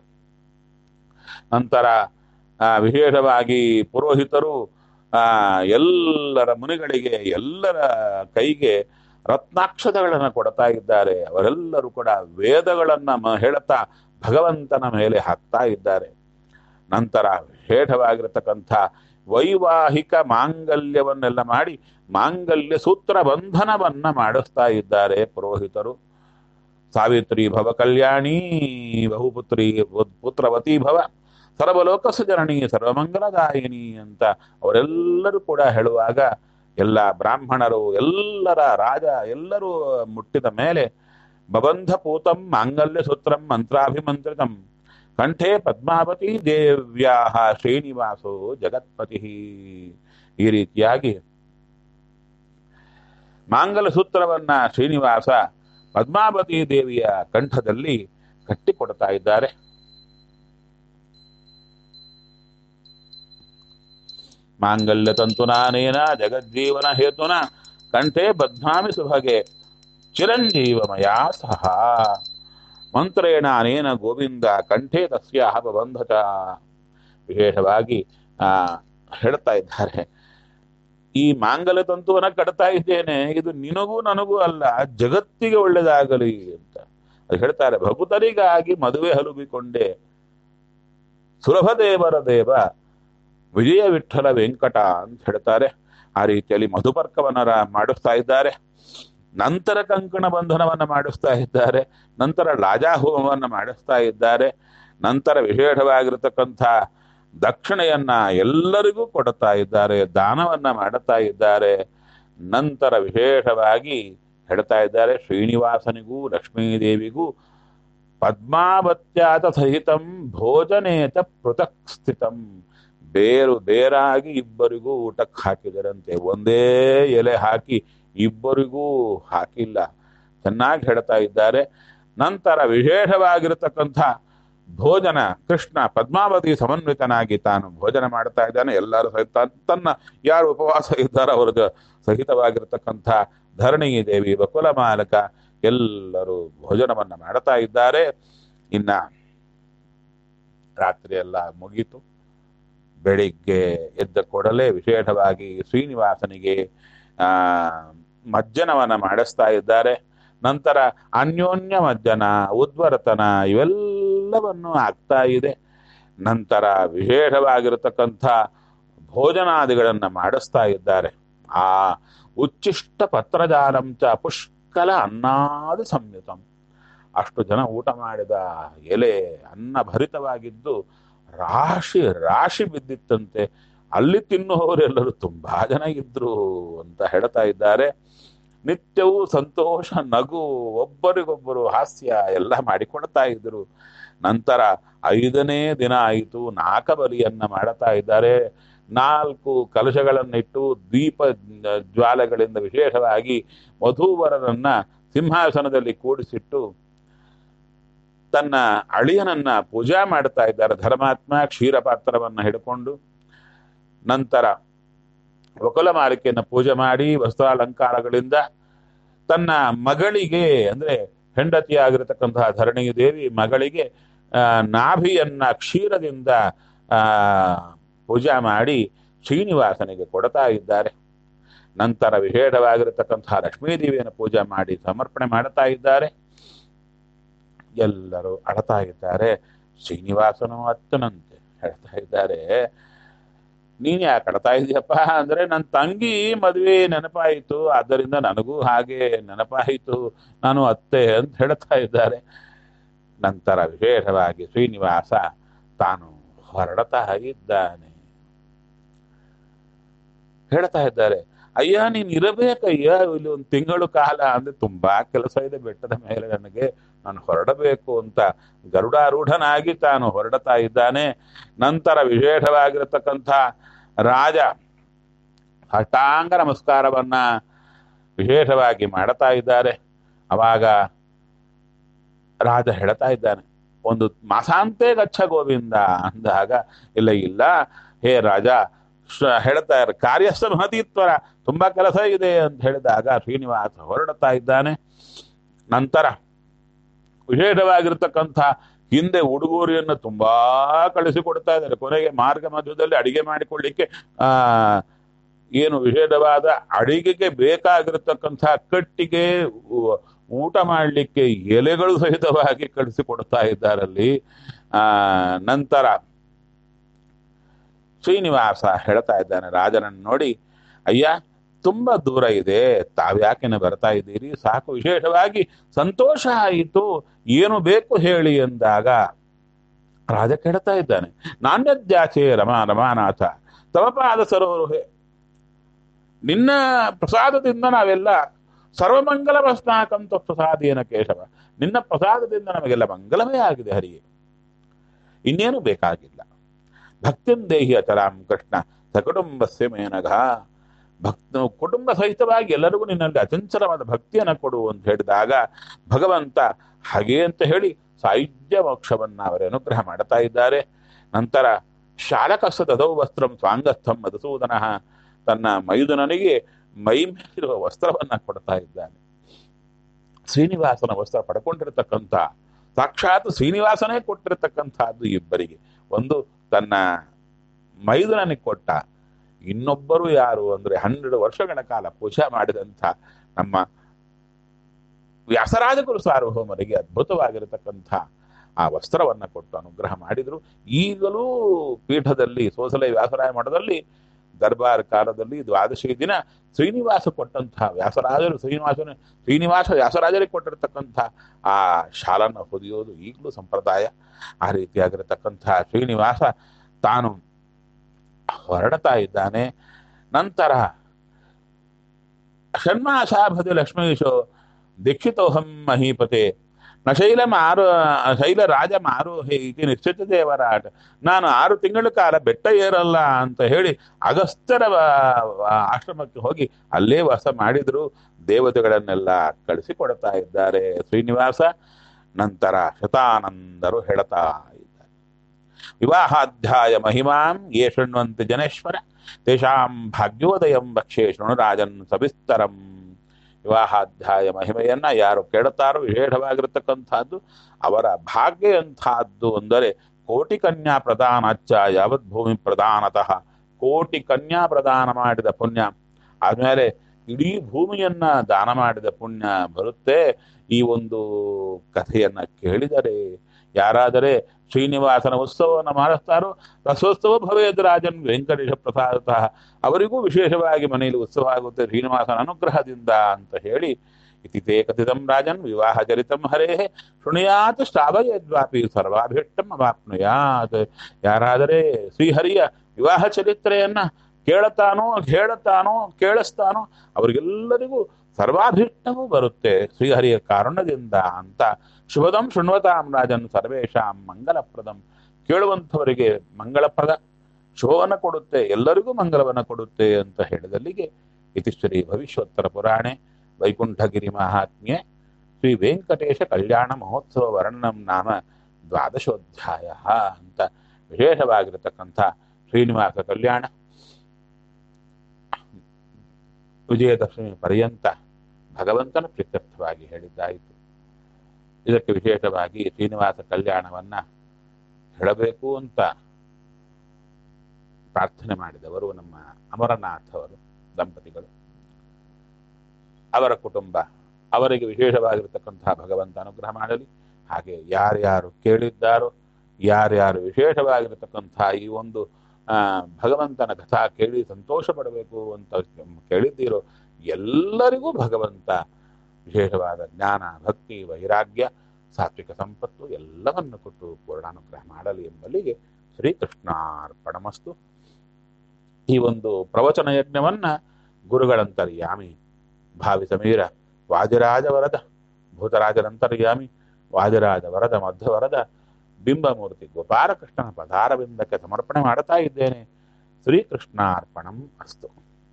ನಂತರ ಆ ವಿಶೇಷವಾಗಿ ಪುರೋಹಿತರು ಆ ಎಲ್ಲರ ಮುನಿಗಳಿಗೆ ಎಲ್ಲರ ಕೈಗೆ ರತ್ನಾಕ್ಷತಗಳನ್ನು ಕೊಡ್ತಾ ಇದ್ದಾರೆ. ಅವರೆಲ್ಲರೂ ಕೂಡ ವೇದಗಳನ್ನ ಹೇಳುತ್ತಾ ಭಗವಂತನ ಮೇಲೆ ಹಾಕ್ತಾ ಇದ್ದಾರೆ. ನಂತರ ವಿಶೇಷವಾಗಿರತಕ್ಕಂಥ ವೈವಾಹಿಕ ಮಾಂಗಲ್ಯವನ್ನೆಲ್ಲ ಮಾಡಿ ಮಾಂಗಲ್ಯ ಸೂತ್ರ ಬಂಧನವನ್ನ ಮಾಡಿಸ್ತಾ ಇದ್ದಾರೆ ಪುರೋಹಿತರು. ಸಾವಿತ್ರಿ ಭವ ಕಲ್ಯಾಣಿ ಬಹುಪುತ್ರಿ ಪುತ್ರವತಿ ಭವ ಸರ್ವಲೋಕಸ ಜನನಿ ಸರ್ವಮಂಗಲದಾಯಿನಿ ಅಂತ ಅವರೆಲ್ಲರೂ ಕೂಡ ಹೇಳುವಾಗ ಎಲ್ಲ ಬ್ರಾಹ್ಮಣರು ಎಲ್ಲರ ರಾಜ ಎಲ್ಲರೂ ಮುಟ್ಟಿದ ಮೇಲೆ ಬಬಂಧ ಪೂತಂ ಮಾಂಗಲ್ಯ ಸೂತ್ರಂ ಮಂತ್ರಾಭಿಮಂತ್ರಿತಂ ಕಂಠೆ ಪದ್ಮಾವತಿ ದೇವ್ಯಾ ಶ್ರೀನಿವಾಸೋ ಜಗತ್ಪತಿ. ಈ ರೀತಿಯಾಗಿ ಮಾಂಗಲ್ಯ ಸೂತ್ರವನ್ನ ಶ್ರೀನಿವಾಸ ಪದ್ಮಾವತಿ ದೇವಿಯ ಕಂಠದಲ್ಲಿ ಕಟ್ಟಿಕೊಡ್ತಾ ಇದ್ದಾರೆ. ಮಾಂಗಲ್ಯ ತಂತುನಾನೇನ ಜಗಜ್ಜೀವನ ಹೇತುನ ಕಂಠೆ ಬದ್ನಾಮಿ ಸುಭಗೆ ಚಿರಂಜೀವಮಯಾ ಸಹ ಮಂತ್ರೇಣ ಅನೇನ ಗೋವಿಂದ ಕಂಠೆ ತಸ್ಯಾಹ ಬಬಂಧತ. ವಿಶೇಷವಾಗಿ ಆ ಹೇಳ್ತಾ ಇದ್ದಾರೆ, ಈ ಮಾಂಗಲ್ಯ ತಂತುವನ್ನ ಕಟ್ತಾ ಇದ್ದೇನೆ, ಇದು ನಿನಗೂ ನನಗೂ ಅಲ್ಲ ಜಗತ್ತಿಗೆ ಒಳ್ಳೆದಾಗಲಿ ಅಂತ ಅದು ಹೇಳ್ತಾರೆ. ಭಕುತರಿಗಾಗಿ ಮದುವೆ ಹಲುಬಿಕೊಂಡೆ ಸುಲಭ ದೇವರ ದೇವ ವಿಜಯ ವಿಠಲ ವೆಂಕಟ ಅಂತ ಹೇಳ್ತಾರೆ. ಆ ರೀತಿಯಲ್ಲಿ ಮಧುಪರ್ಕವನ್ನ ಮಾಡಿಸ್ತಾ ಇದ್ದಾರೆ. ನಂತರ ಕಂಕಣ ಬಂಧನವನ್ನ ಮಾಡಿಸ್ತಾ ಇದ್ದಾರೆ. ನಂತರ ಲಾಜಾಹೋಮವನ್ನ ಮಾಡಿಸ್ತಾ ಇದ್ದಾರೆ. ನಂತರ ವಿಶೇಷವಾಗಿರತಕ್ಕಂಥ ದಕ್ಷಿಣೆಯನ್ನ ಎಲ್ಲರಿಗೂ ಕೊಡ್ತಾ ಇದ್ದಾರೆ, ದಾನವನ್ನ ಮಾಡುತ್ತಾ ಇದ್ದಾರೆ. ನಂತರ ವಿಶೇಷವಾಗಿ ಹೇಳ್ತಾ ಇದ್ದಾರೆ, ಶ್ರೀನಿವಾಸನಿಗೂ ಲಕ್ಷ್ಮೀದೇವಿಗೂ ಪದ್ಮಾವತ್ಯಾತ ಸಹಿತಂ ಭೋಜನೇತ ಪೃಥಕ್ ಸ್ಥಿತಂ, ಬೇರು ಬೇರಾಗಿ ಇಬ್ಬರಿಗೂ ಊಟಕ್ಕೆ ಹಾಕಿದರಂತೆ, ಒಂದೇ ಎಲೆ ಹಾಕಿ ಇಬ್ಬರಿಗೂ ಹಾಕಿಲ್ಲ. ಚೆನ್ನಾಗಿ ಹೇಳ್ತಾ ಇದ್ದಾರೆ. ನಂತರ ವಿಶೇಷವಾಗಿರತಕ್ಕಂಥ ಭೋಜನ ಕೃಷ್ಣ ಪದ್ಮಾವತಿ ಸಮನ್ವಿತನಾಗಿ ತಾನು ಭೋಜನ ಮಾಡ್ತಾ ಇದ್ದಾನೆ. ಎಲ್ಲರೂ ಸಹಿತ ತನ್ನ ಯಾರು ಉಪವಾಸ ಇದ್ದಾರೋ ಅವರ ಸಹಿತವಾಗಿರತಕ್ಕಂಥ ಧರಣಿ ದೇವಿ ಬಕುಲ ಮಾಲಕ ಎಲ್ಲರೂ ಭೋಜನವನ್ನ ಮಾಡ್ತಾ ಇದ್ದಾರೆ. ಇನ್ನ ರಾತ್ರಿ ಎಲ್ಲ ಮುಗೀತು. ಬೆಳಿಗ್ಗೆ ಎದ್ದ ಕೂಡಲೇ ವಿಶೇಷವಾಗಿ ಶ್ರೀನಿವಾಸನಿಗೆ ಆ ಮಜ್ಜನವನ್ನ ಮಾಡಿಸ್ತಾ ಇದ್ದಾರೆ. ನಂತರ ಅನ್ಯೋನ್ಯ ಮಜ್ಜನ ಉದ್ವರ್ತನ ಇವೆಲ್ಲವನ್ನು ಆಗ್ತಾ ಇದೆ. ನಂತರ ವಿಶೇಷವಾಗಿರತಕ್ಕಂಥ ಭೋಜನಾದಿಗಳನ್ನ ಮಾಡಿಸ್ತಾ ಇದ್ದಾರೆ. ಆ ಉಚ್ಚಿಷ್ಟ ಪತ್ರಜಾಲಂಚ ಪುಷ್ಕಲ ಅನ್ನಾದಿ ಸಂಯುತಂ, ಅಷ್ಟು ಜನ ಊಟ ಮಾಡಿದ ಎಲೆ ಅನ್ನ ಭರಿತವಾಗಿದ್ದು ರಾಶಿ ರಾಶಿ ಬಿದ್ದಿತ್ತಂತೆ. ಅಲ್ಲಿ ತಿನ್ನುವವರೆಲ್ಲರೂ ತುಂಬಾ ಜನ ಇದ್ರು ಅಂತ ಹೇಳ್ತಾ ಇದ್ದಾರೆ. ನಿತ್ಯವೂ ಸಂತೋಷ ನಗು ಒಬ್ಬರಿಗೊಬ್ಬರು ಹಾಸ್ಯ ಎಲ್ಲ ಮಾಡಿಕೊಡ್ತಾ ಇದ್ರು. ನಂತರ ಐದನೇ ದಿನ ಆಯಿತು, ನಾಕ ಬಲಿಯನ್ನ ಮಾಡ್ತಾ ಇದ್ದಾರೆ. ನಾಲ್ಕು ಕಲಶಗಳನ್ನಿಟ್ಟು ದೀಪ ಜ್ವಾಲೆಗಳಿಂದ ವಿಶೇಷವಾಗಿ ವಧೂವರರನ್ನ ಸಿಂಹಾಸನದಲ್ಲಿ ಕೂಡಿಸಿಟ್ಟು ತನ್ನ ಅಳಿಯನನ್ನ ಪೂಜಾ ಮಾಡ್ತಾ ಇದ್ದಾರೆ. ಧರ್ಮಾತ್ಮ ಕ್ಷೀರಪಾತ್ರವನ್ನ ಹಿಡ್ಕೊಂಡು ನಂತರ ವಕುಲ ಮಾಲಿಕೆಯನ್ನು ಪೂಜೆ ಮಾಡಿ ವಸ್ತ್ರಾಲಂಕಾರಗಳಿಂದ ತನ್ನ ಮಗಳಿಗೆ ಅಂದ್ರೆ ಹೆಂಡತಿಯಾಗಿರತಕ್ಕಂತಹ ಧರಣಿ ದೇವಿ ಮಗಳಿಗೆ ಆ ನಾಭಿಯನ್ನ ಕ್ಷೀರದಿಂದ ಆ ಪೂಜಾ ಮಾಡಿ ಶ್ರೀನಿವಾಸನಿಗೆ ಕೊಡ್ತಾ ಇದ್ದಾರೆ. ನಂತರ ವಿಶೇಷವಾಗಿರತಕ್ಕಂತಹ ಲಕ್ಷ್ಮೀದೇವಿಯನ್ನು ಪೂಜೆ ಮಾಡಿ ಸಮರ್ಪಣೆ ಮಾಡ್ತಾ ಇದ್ದಾರೆ. ಎಲ್ಲರೂ ಅಳತಾ ಇದ್ದಾರೆ. ಶ್ರೀನಿವಾಸನು ಅತ್ತನಂತೆ ಹೇಳ್ತಾ ಇದ್ದಾರೆ, ನೀನ್ ಯಾಕೆ ಅಳ್ತಾ ಇದೀಯಪ್ಪ ಅಂದ್ರೆ, ನನ್ನ ತಂಗಿ ಮದುವೆ ನೆನಪಾಯಿತು, ಆದ್ದರಿಂದ ನನಗೂ ಹಾಗೆ ನೆನಪಾಯಿತು, ನಾನು ಅತ್ತೆ ಅಂತ ಹೇಳ್ತಾ ಇದ್ದಾರೆ. ನಂತರ ವಿಶೇಷವಾಗಿ ಶ್ರೀನಿವಾಸ ತಾನು ಹೊರಡ್ತಾ ಇದ್ದಾನೆ. ಹೇಳ್ತಾ ಇದ್ದಾರೆ, ಅಯ್ಯ ನೀನ್ ಇರಬೇಕಯ್ಯ ಇಲ್ಲಿ ಒಂದು ತಿಂಗಳು ಕಾಲ, ಅಂದ್ರೆ ತುಂಬಾ ಕೆಲಸ ಇದೆ ಬೆಟ್ಟದ ಮೇಲೆ ನನಗೆ, ನಾನು ಹೊರಡಬೇಕು ಅಂತ ಗರುಡಾರೂಢನಾಗಿ ತಾನು ಹೊರಡ್ತಾ ಇದ್ದಾನೆ. ನಂತರ ವಿಶೇಷವಾಗಿರತಕ್ಕಂಥ ರಾಜ ಅಷ್ಟಾಂಗ ನಮಸ್ಕಾರವನ್ನ ವಿಶೇಷವಾಗಿ ಮಾಡ್ತಾ ಇದ್ದಾರೆ. ಅವಾಗ ರಾಜ ಹೇಳ್ತಾ ಇದ್ದಾನೆ, ಒಂದು ಮಾಸಾಂತೆ ಗಚ್ಚ ಗೋವಿಂದ ಅಂದಾಗ, ಇಲ್ಲ ಇಲ್ಲ ಹೇ ರಾಜ ಹೇಳ್ತಾ ಇದ್ದಾರೆ, ಕಾರ್ಯಸ್ಥ ಮಹತೀತ್ವರ, ತುಂಬಾ ಕೆಲಸ ಇದೆ ಅಂತ ಹೇಳಿದಾಗ ಶ್ರೀನಿವಾಸ ಹೊರಡ್ತಾ ಇದ್ದಾನೆ. ನಂತರ ವಿಶೇಷವಾಗಿರ್ತಕ್ಕಂಥ ಹಿಂದೆ ಉಡುಗೊರೆಯನ್ನು ತುಂಬಾ ಕಳಿಸಿಕೊಡ್ತಾ ಇದ್ದಾರೆ. ಕೊನೆಗೆ ಮಾರ್ಗ ಮಧ್ಯದಲ್ಲಿ ಅಡಿಗೆ ಮಾಡಿಕೊಳ್ಳಿಕ್ಕೆ ಆ ಏನು ವಿಶೇಷವಾದ ಅಡಿಗೆಗೆ ಬೇಕಾಗಿರತಕ್ಕಂಥ ಕಟ್ಟಿಗೆ, ಊಟ ಮಾಡಲಿಕ್ಕೆ ಎಲೆಗಳು ಸಹಿತವಾಗಿ ಕಳಿಸಿಕೊಡ್ತಾ ಇದ್ದಾರಲ್ಲಿ. ಆ ನಂತರ ಶ್ರೀನಿವಾಸ ಹೇಳ್ತಾ ಇದ್ದಾನೆ ರಾಜನನ್ನು ನೋಡಿ, ಅಯ್ಯ ತುಂಬಾ ದೂರ ಇದೆ, ತಾವ್ಯಾಕೆನೆ ಬರ್ತಾ ಇದ್ದೀರಿ, ಸಾಕು, ವಿಶೇಷವಾಗಿ ಸಂತೋಷ ಆಯಿತು, ಏನು ಬೇಕು ಹೇಳಿ ಎಂದಾಗ ರಾಜ ಕೇಳ್ತಾ ಇದ್ದಾನೆ, ನಾಣ್ಯದ್ಯಾಚೆ ರಮಾ ರಮಾನಾಥ ತಮಪಾದ ಸರೋರುಹೆ, ನಿನ್ನ ಪ್ರಸಾದದಿಂದ ನಾವೆಲ್ಲ ಸರ್ವಮಂಗಲ ವಸ್ನಾಕಂತ ಪ್ರಸಾದೇನ ಕೇಶವ, ನಿನ್ನ ಪ್ರಸಾದದಿಂದ ನಮಗೆಲ್ಲ ಮಂಗಲವೇ ಆಗಿದೆ ಹರಿಗೆ, ಇನ್ನೇನು ಬೇಕಾಗಿಲ್ಲ. ಭಕ್ತಿಂದೇಹಿ ಅಚರಾಂ ಕೃಷ್ಣ ಸಕುಟುಂಬಸ್ಯ ಮೇನಘ, ಭಕ್ತ ಕುಟುಂಬ ಸಹಿತವಾಗಿ ಎಲ್ಲರಿಗೂ ನಿನ್ನಲ್ಲಿ ಅಚಂಚಲವಾದ ಭಕ್ತಿಯನ್ನು ಕೊಡು ಅಂತ ಹೇಳಿದಾಗ ಭಗವಂತ ಹಾಗೆ ಅಂತ ಹೇಳಿ ಸಾಯುಜ್ಯ ಮೋಕ್ಷವನ್ನ ಅವರ ಅನುಗ್ರಹ ಮಾಡ್ತಾ ಇದ್ದಾರೆ. ನಂತರ ಶಾಲಕಸ್ಸ ತದೌ ವಸ್ತ್ರಂ ಸ್ವಾಂಗಸ್ಥಂ ಮಧುಸೂದನ, ತನ್ನ ಮೈದುನನಿಗೆ ಮೈ ಮೇಲಿರುವ ವಸ್ತ್ರವನ್ನ ಕೊಡ್ತಾ ಇದ್ದಾನೆ. ಶ್ರೀನಿವಾಸನ ವಸ್ತ್ರ ಪಡ್ಕೊಂಡಿರ್ತಕ್ಕಂಥ ಸಾಕ್ಷಾತ್ ಶ್ರೀನಿವಾಸನೇ ಕೊಟ್ಟಿರ್ತಕ್ಕಂಥದ್ದು ಇಬ್ಬರಿಗೆ. ಒಂದು ತನ್ನ ಮೈದುನನಿಗೆ ಕೊಟ್ಟ, ಇನ್ನೊಬ್ಬರು ಯಾರು ಅಂದ್ರೆ ಹನ್ನೆರಡು ವರ್ಷಗಳ ಕಾಲ ಪೂಜಾ ಮಾಡಿದಂಥ ನಮ್ಮ ವ್ಯಾಸರಾಜಗುರು ಸಾರ್ವಭೌಮರಿಗೆ ಅದ್ಭುತವಾಗಿರತಕ್ಕಂಥ ಆ ವಸ್ತ್ರವನ್ನ ಕೊಟ್ಟು ಅನುಗ್ರಹ ಮಾಡಿದ್ರು. ಈಗಲೂ ಪೀಠದಲ್ಲಿ ಸೋಸಲೆ ವ್ಯಾಸರಾಯ ಮಠದಲ್ಲಿ ದರ್ಬಾರ್ ಕಾಲದಲ್ಲಿ ದ್ವಾದಶಿ ದಿನ ಶ್ರೀನಿವಾಸ ಕೊಟ್ಟಂತಹ ವ್ಯಾಸರಾಜರು ಶ್ರೀನಿವಾಸನ ಶ್ರೀನಿವಾಸ ವ್ಯಾಸರಾಜರಿಗೆ ಕೊಟ್ಟಿರ್ತಕ್ಕಂಥ ಆ ಶಾಲನ್ನು ಹೊದಿಯೋದು ಈಗಲೂ ಸಂಪ್ರದಾಯ. ಆ ರೀತಿಯಾಗಿರತಕ್ಕಂಥ ಶ್ರೀನಿವಾಸ ತಾನು ಹೊರಡ್ತಾ ಇದ್ದಾನೆ. ನಂತರ ಷಣ್ಮಾಸಾಭದಿ ಲಕ್ಷ್ಮೀಶೋ ದೀಕ್ಷಿತೋಹಂ ಮಹೀಪತೆ ನ ಶೈಲ ಮಾರು ಶೈಲ ರಾಜ ಮಾರೋಹೆ ಇತಿ ನಿಶ್ಚಿತ ದೇವರಾಟ, ನಾನು ಆರು ತಿಂಗಳ ಕಾಲ ಬೆಟ್ಟ ಏರಲ್ಲ ಅಂತ ಹೇಳಿ ಅಗಸ್ತ್ಯರ ಆಶ್ರಮಕ್ಕೆ ಹೋಗಿ ಅಲ್ಲೇ ವಾಸ ಮಾಡಿದ್ರು. ದೇವತೆಗಳನ್ನೆಲ್ಲ ಕಳಿಸಿಕೊಡ್ತಾ ಇದ್ದಾರೆ ಶ್ರೀನಿವಾಸ. ನಂತರ ಶತಾನಂದರು ಹೇಳ್ತಾ ಇದ್ದಾರೆ, ವಿವಾಹಾಧ್ಯಾಯ ಮಹಿಮಾಂ ಯೇ ಶೃಣ್ವಂತಿ ಜನೇಶ್ವರ ತೇಷಾಂ ಭಾಗ್ಯೋದಯಂ ಭಕ್ಷೇ ಶೃಣು ರಾಜನ್ ಸವಿಸ್ತರಂ. ವಿವಾಹಾಧ್ಯಾಯ ಮಹಿಮೆಯನ್ನ ಯಾರು ಕೇಳುತ್ತಾರೋ ವಿಶೇಷವಾಗಿರತಕ್ಕಂಥದ್ದು ಅವರ ಭಾಗ್ಯ ಎಂಥದ್ದು ಅಂದರೆ ಕೋಟಿ ಕನ್ಯಾ ಪ್ರದಾನಾಚ್ಚ ಯಾವತ್ ಭೂಮಿ ಪ್ರದಾನತಃ, ಕೋಟಿ ಕನ್ಯಾ ಪ್ರದಾನ ಮಾಡಿದ ಪುಣ್ಯ ಆದ್ಮೇಲೆ ಇಡೀ ಭೂಮಿಯನ್ನ ದಾನ ಮಾಡಿದ ಪುಣ್ಯ ಬರುತ್ತೆ. ಈ ಒಂದು ಕಥೆಯನ್ನ ಕೇಳಿದರೆ ಯಾರಾದರೆ ಶ್ರೀನಿವಾಸನ ಉತ್ಸವವನ್ನು ಮಾಡಿಸ್ತಾರೋ ರಸೋತ್ಸವ ಭವೇದ್ ರಾಜನ್ ವೆಂಕಟೇಶ ಪ್ರಸಾದತಃ, ಅವರಿಗೂ ವಿಶೇಷವಾಗಿ ಮನೆಯಲ್ಲಿ ಉತ್ಸವ ಆಗುತ್ತೆ ಶ್ರೀನಿವಾಸನ ಅನುಗ್ರಹದಿಂದ ಅಂತ ಹೇಳಿ, ಇತಿತೇ ಕಥಿತಂ ರಾಜನ್ ವಿವಾಹ ಚರಿತಂ ಹರೇ ಶೃಣುಯಾತ್ ಶ್ರಾವಯದ್ವಾಪಿ ಸರ್ವಾಭೀಷ್ಟಂ ಅವಾಪ್ನುಯಾತ್. ಯಾರಾದರೆ ಶ್ರೀಹರಿಯ ವಿವಾಹ ಚರಿತ್ರೆಯನ್ನ ಕೇಳುತ್ತಾನೋ ಹೇಳುತ್ತಾನೋ ಕೇಳಿಸ್ತಾನೋ ಅವರಿಗೆಲ್ಲರಿಗೂ ಸರ್ವಾಭೀಷ್ಟವೂ ಬರುತ್ತೆ ಶ್ರೀಹರಿಯ ಕಾರಣದಿಂದ ಅಂತ. ಶುಭದಂ ಶೃಣ್ವತಾಂ ರಾಜನ್ ಸರ್ವೇಶಾಂ ಮಂಗಲಪ್ರದಂ, ಕೇಳುವಂಥವರಿಗೆ ಮಂಗಳಪ್ರದ ಶುಭವನ್ನು ಕೊಡುತ್ತೆ, ಎಲ್ಲರಿಗೂ ಮಂಗಲವನ್ನು ಕೊಡುತ್ತೆ ಅಂತ ಹೇಳಿದಲ್ಲಿಗೆ ಇತಿಶ್ರೀ ಭವಿಷ್ಯೋತ್ತರ ಪುರಾಣೆ ವೈಕುಂಠಗಿರಿ ಮಹಾತ್ಮ್ಯೆ ಶ್ರೀ ವೆಂಕಟೇಶ ಕಲ್ಯಾಣ ಮಹೋತ್ಸವ ವರ್ಣನಂ ನಾಮ ದ್ವಾದಶೋಧ್ಯಾಯ ಅಂತ ವಿಶೇಷವಾಗಿರತಕ್ಕಂಥ ಶ್ರೀನಿವಾಸ ಕಲ್ಯಾಣ ವಿಜಯದಶಮಿ ಪರ್ಯಂತ ಭಗವಂತನ ಪ್ರೀತ್ಯರ್ಥವಾಗಿ ಹೇಳಿದ್ದಾಯಿತು. ಇದಕ್ಕೆ ವಿಶೇಷವಾಗಿ ಶ್ರೀನಿವಾಸ ಕಲ್ಯಾಣವನ್ನ ಹೇಳಬೇಕು ಅಂತ ಪ್ರಾರ್ಥನೆ ಮಾಡಿದವರು ನಮ್ಮ ಅಮರನಾಥ್ ಅವರು ದಂಪತಿಗಳು, ಅವರ ಕುಟುಂಬ, ಅವರಿಗೆ ವಿಶೇಷವಾಗಿರತಕ್ಕಂತಹ ಭಗವಂತ ಅನುಗ್ರಹ ಮಾಡಲಿ. ಹಾಗೆ ಯಾರ್ಯಾರು ಕೇಳಿದ್ದಾರೋ, ಯಾರ್ಯಾರು ವಿಶೇಷವಾಗಿರತಕ್ಕಂತಹ ಈ ಒಂದು ಆ ಭಗವಂತನ ಕಥಾ ಕೇಳಿ ಸಂತೋಷ ಪಡಬೇಕು ಅಂತ ಕೇಳಿದ್ದೀರೋ ಎಲ್ಲರಿಗೂ ಭಗವಂತ ವಿಶೇಷವಾದ ಜ್ಞಾನ, ಭಕ್ತಿ, ವೈರಾಗ್ಯ, ಸಾತ್ವಿಕ ಸಂಪತ್ತು ಎಲ್ಲವನ್ನು ಕೊಟ್ಟು ಪೂರ್ಣಾನುಗ್ರಹ ಮಾಡಲಿ ಎಂಬಲ್ಲಿಗೆ ಶ್ರೀಕೃಷ್ಣಾರ್ಪಣಮಸ್ತು. ಈ ಒಂದು ಪ್ರವಚನ ಯಜ್ಞವನ್ನ ಗುರುಗಳಂತರ್ಯಾಮಿ ಭಾವಿ ಸಮೀರ ವಾದಿರಾಜ ವರದ ಭೂತರಾಜರಂತರ್ಯಾಮಿ ವಾದಿರಾಜ ವರದ ಮಧ್ಯವರದ ಬಿಂಬಮೂರ್ತಿ ಗೋಪಾಲಕೃಷ್ಣನ ಪದಾರವಿಂದಕ್ಕೆ ಸಮರ್ಪಣೆ ಮಾಡುತ್ತಾ ಇದ್ದೇನೆ. ಶ್ರೀಕೃಷ್ಣಾರ್ಪಣಂ ಅಸ್ತು.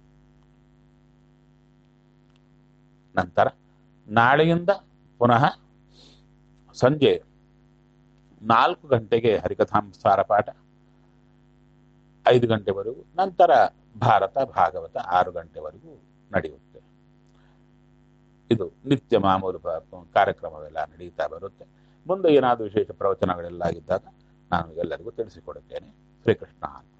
ನಂತರ ನಾಳೆಯಿಂದ ಪುನಃ ಸಂಜೆ ನಾಲ್ಕು ಗಂಟೆಗೆ ಹರಿಕಥಾಂಸಾರ ಪಾಠ, ಐದು ಗಂಟೆವರೆಗೂ, ನಂತರ ಭಾರತ ಭಾಗವತ ಆರು ಗಂಟೆವರೆಗೂ ನಡೆಯುತ್ತೆ. ಇದು ನಿತ್ಯ ಮಾಮೂಲು ಕಾರ್ಯಕ್ರಮವೆಲ್ಲ ನಡೀತಾ ಬರುತ್ತೆ. ಮುಂದೆ ಏನಾದರೂ ವಿಶೇಷ ಪ್ರವಚನಗಳೆಲ್ಲ ಇದ್ದಾಗ ನಾನು ಎಲ್ಲರಿಗೂ ತಿಳಿಸಿಕೊಡುತ್ತೇನೆ. ಶ್ರೀಕೃಷ್ಣ.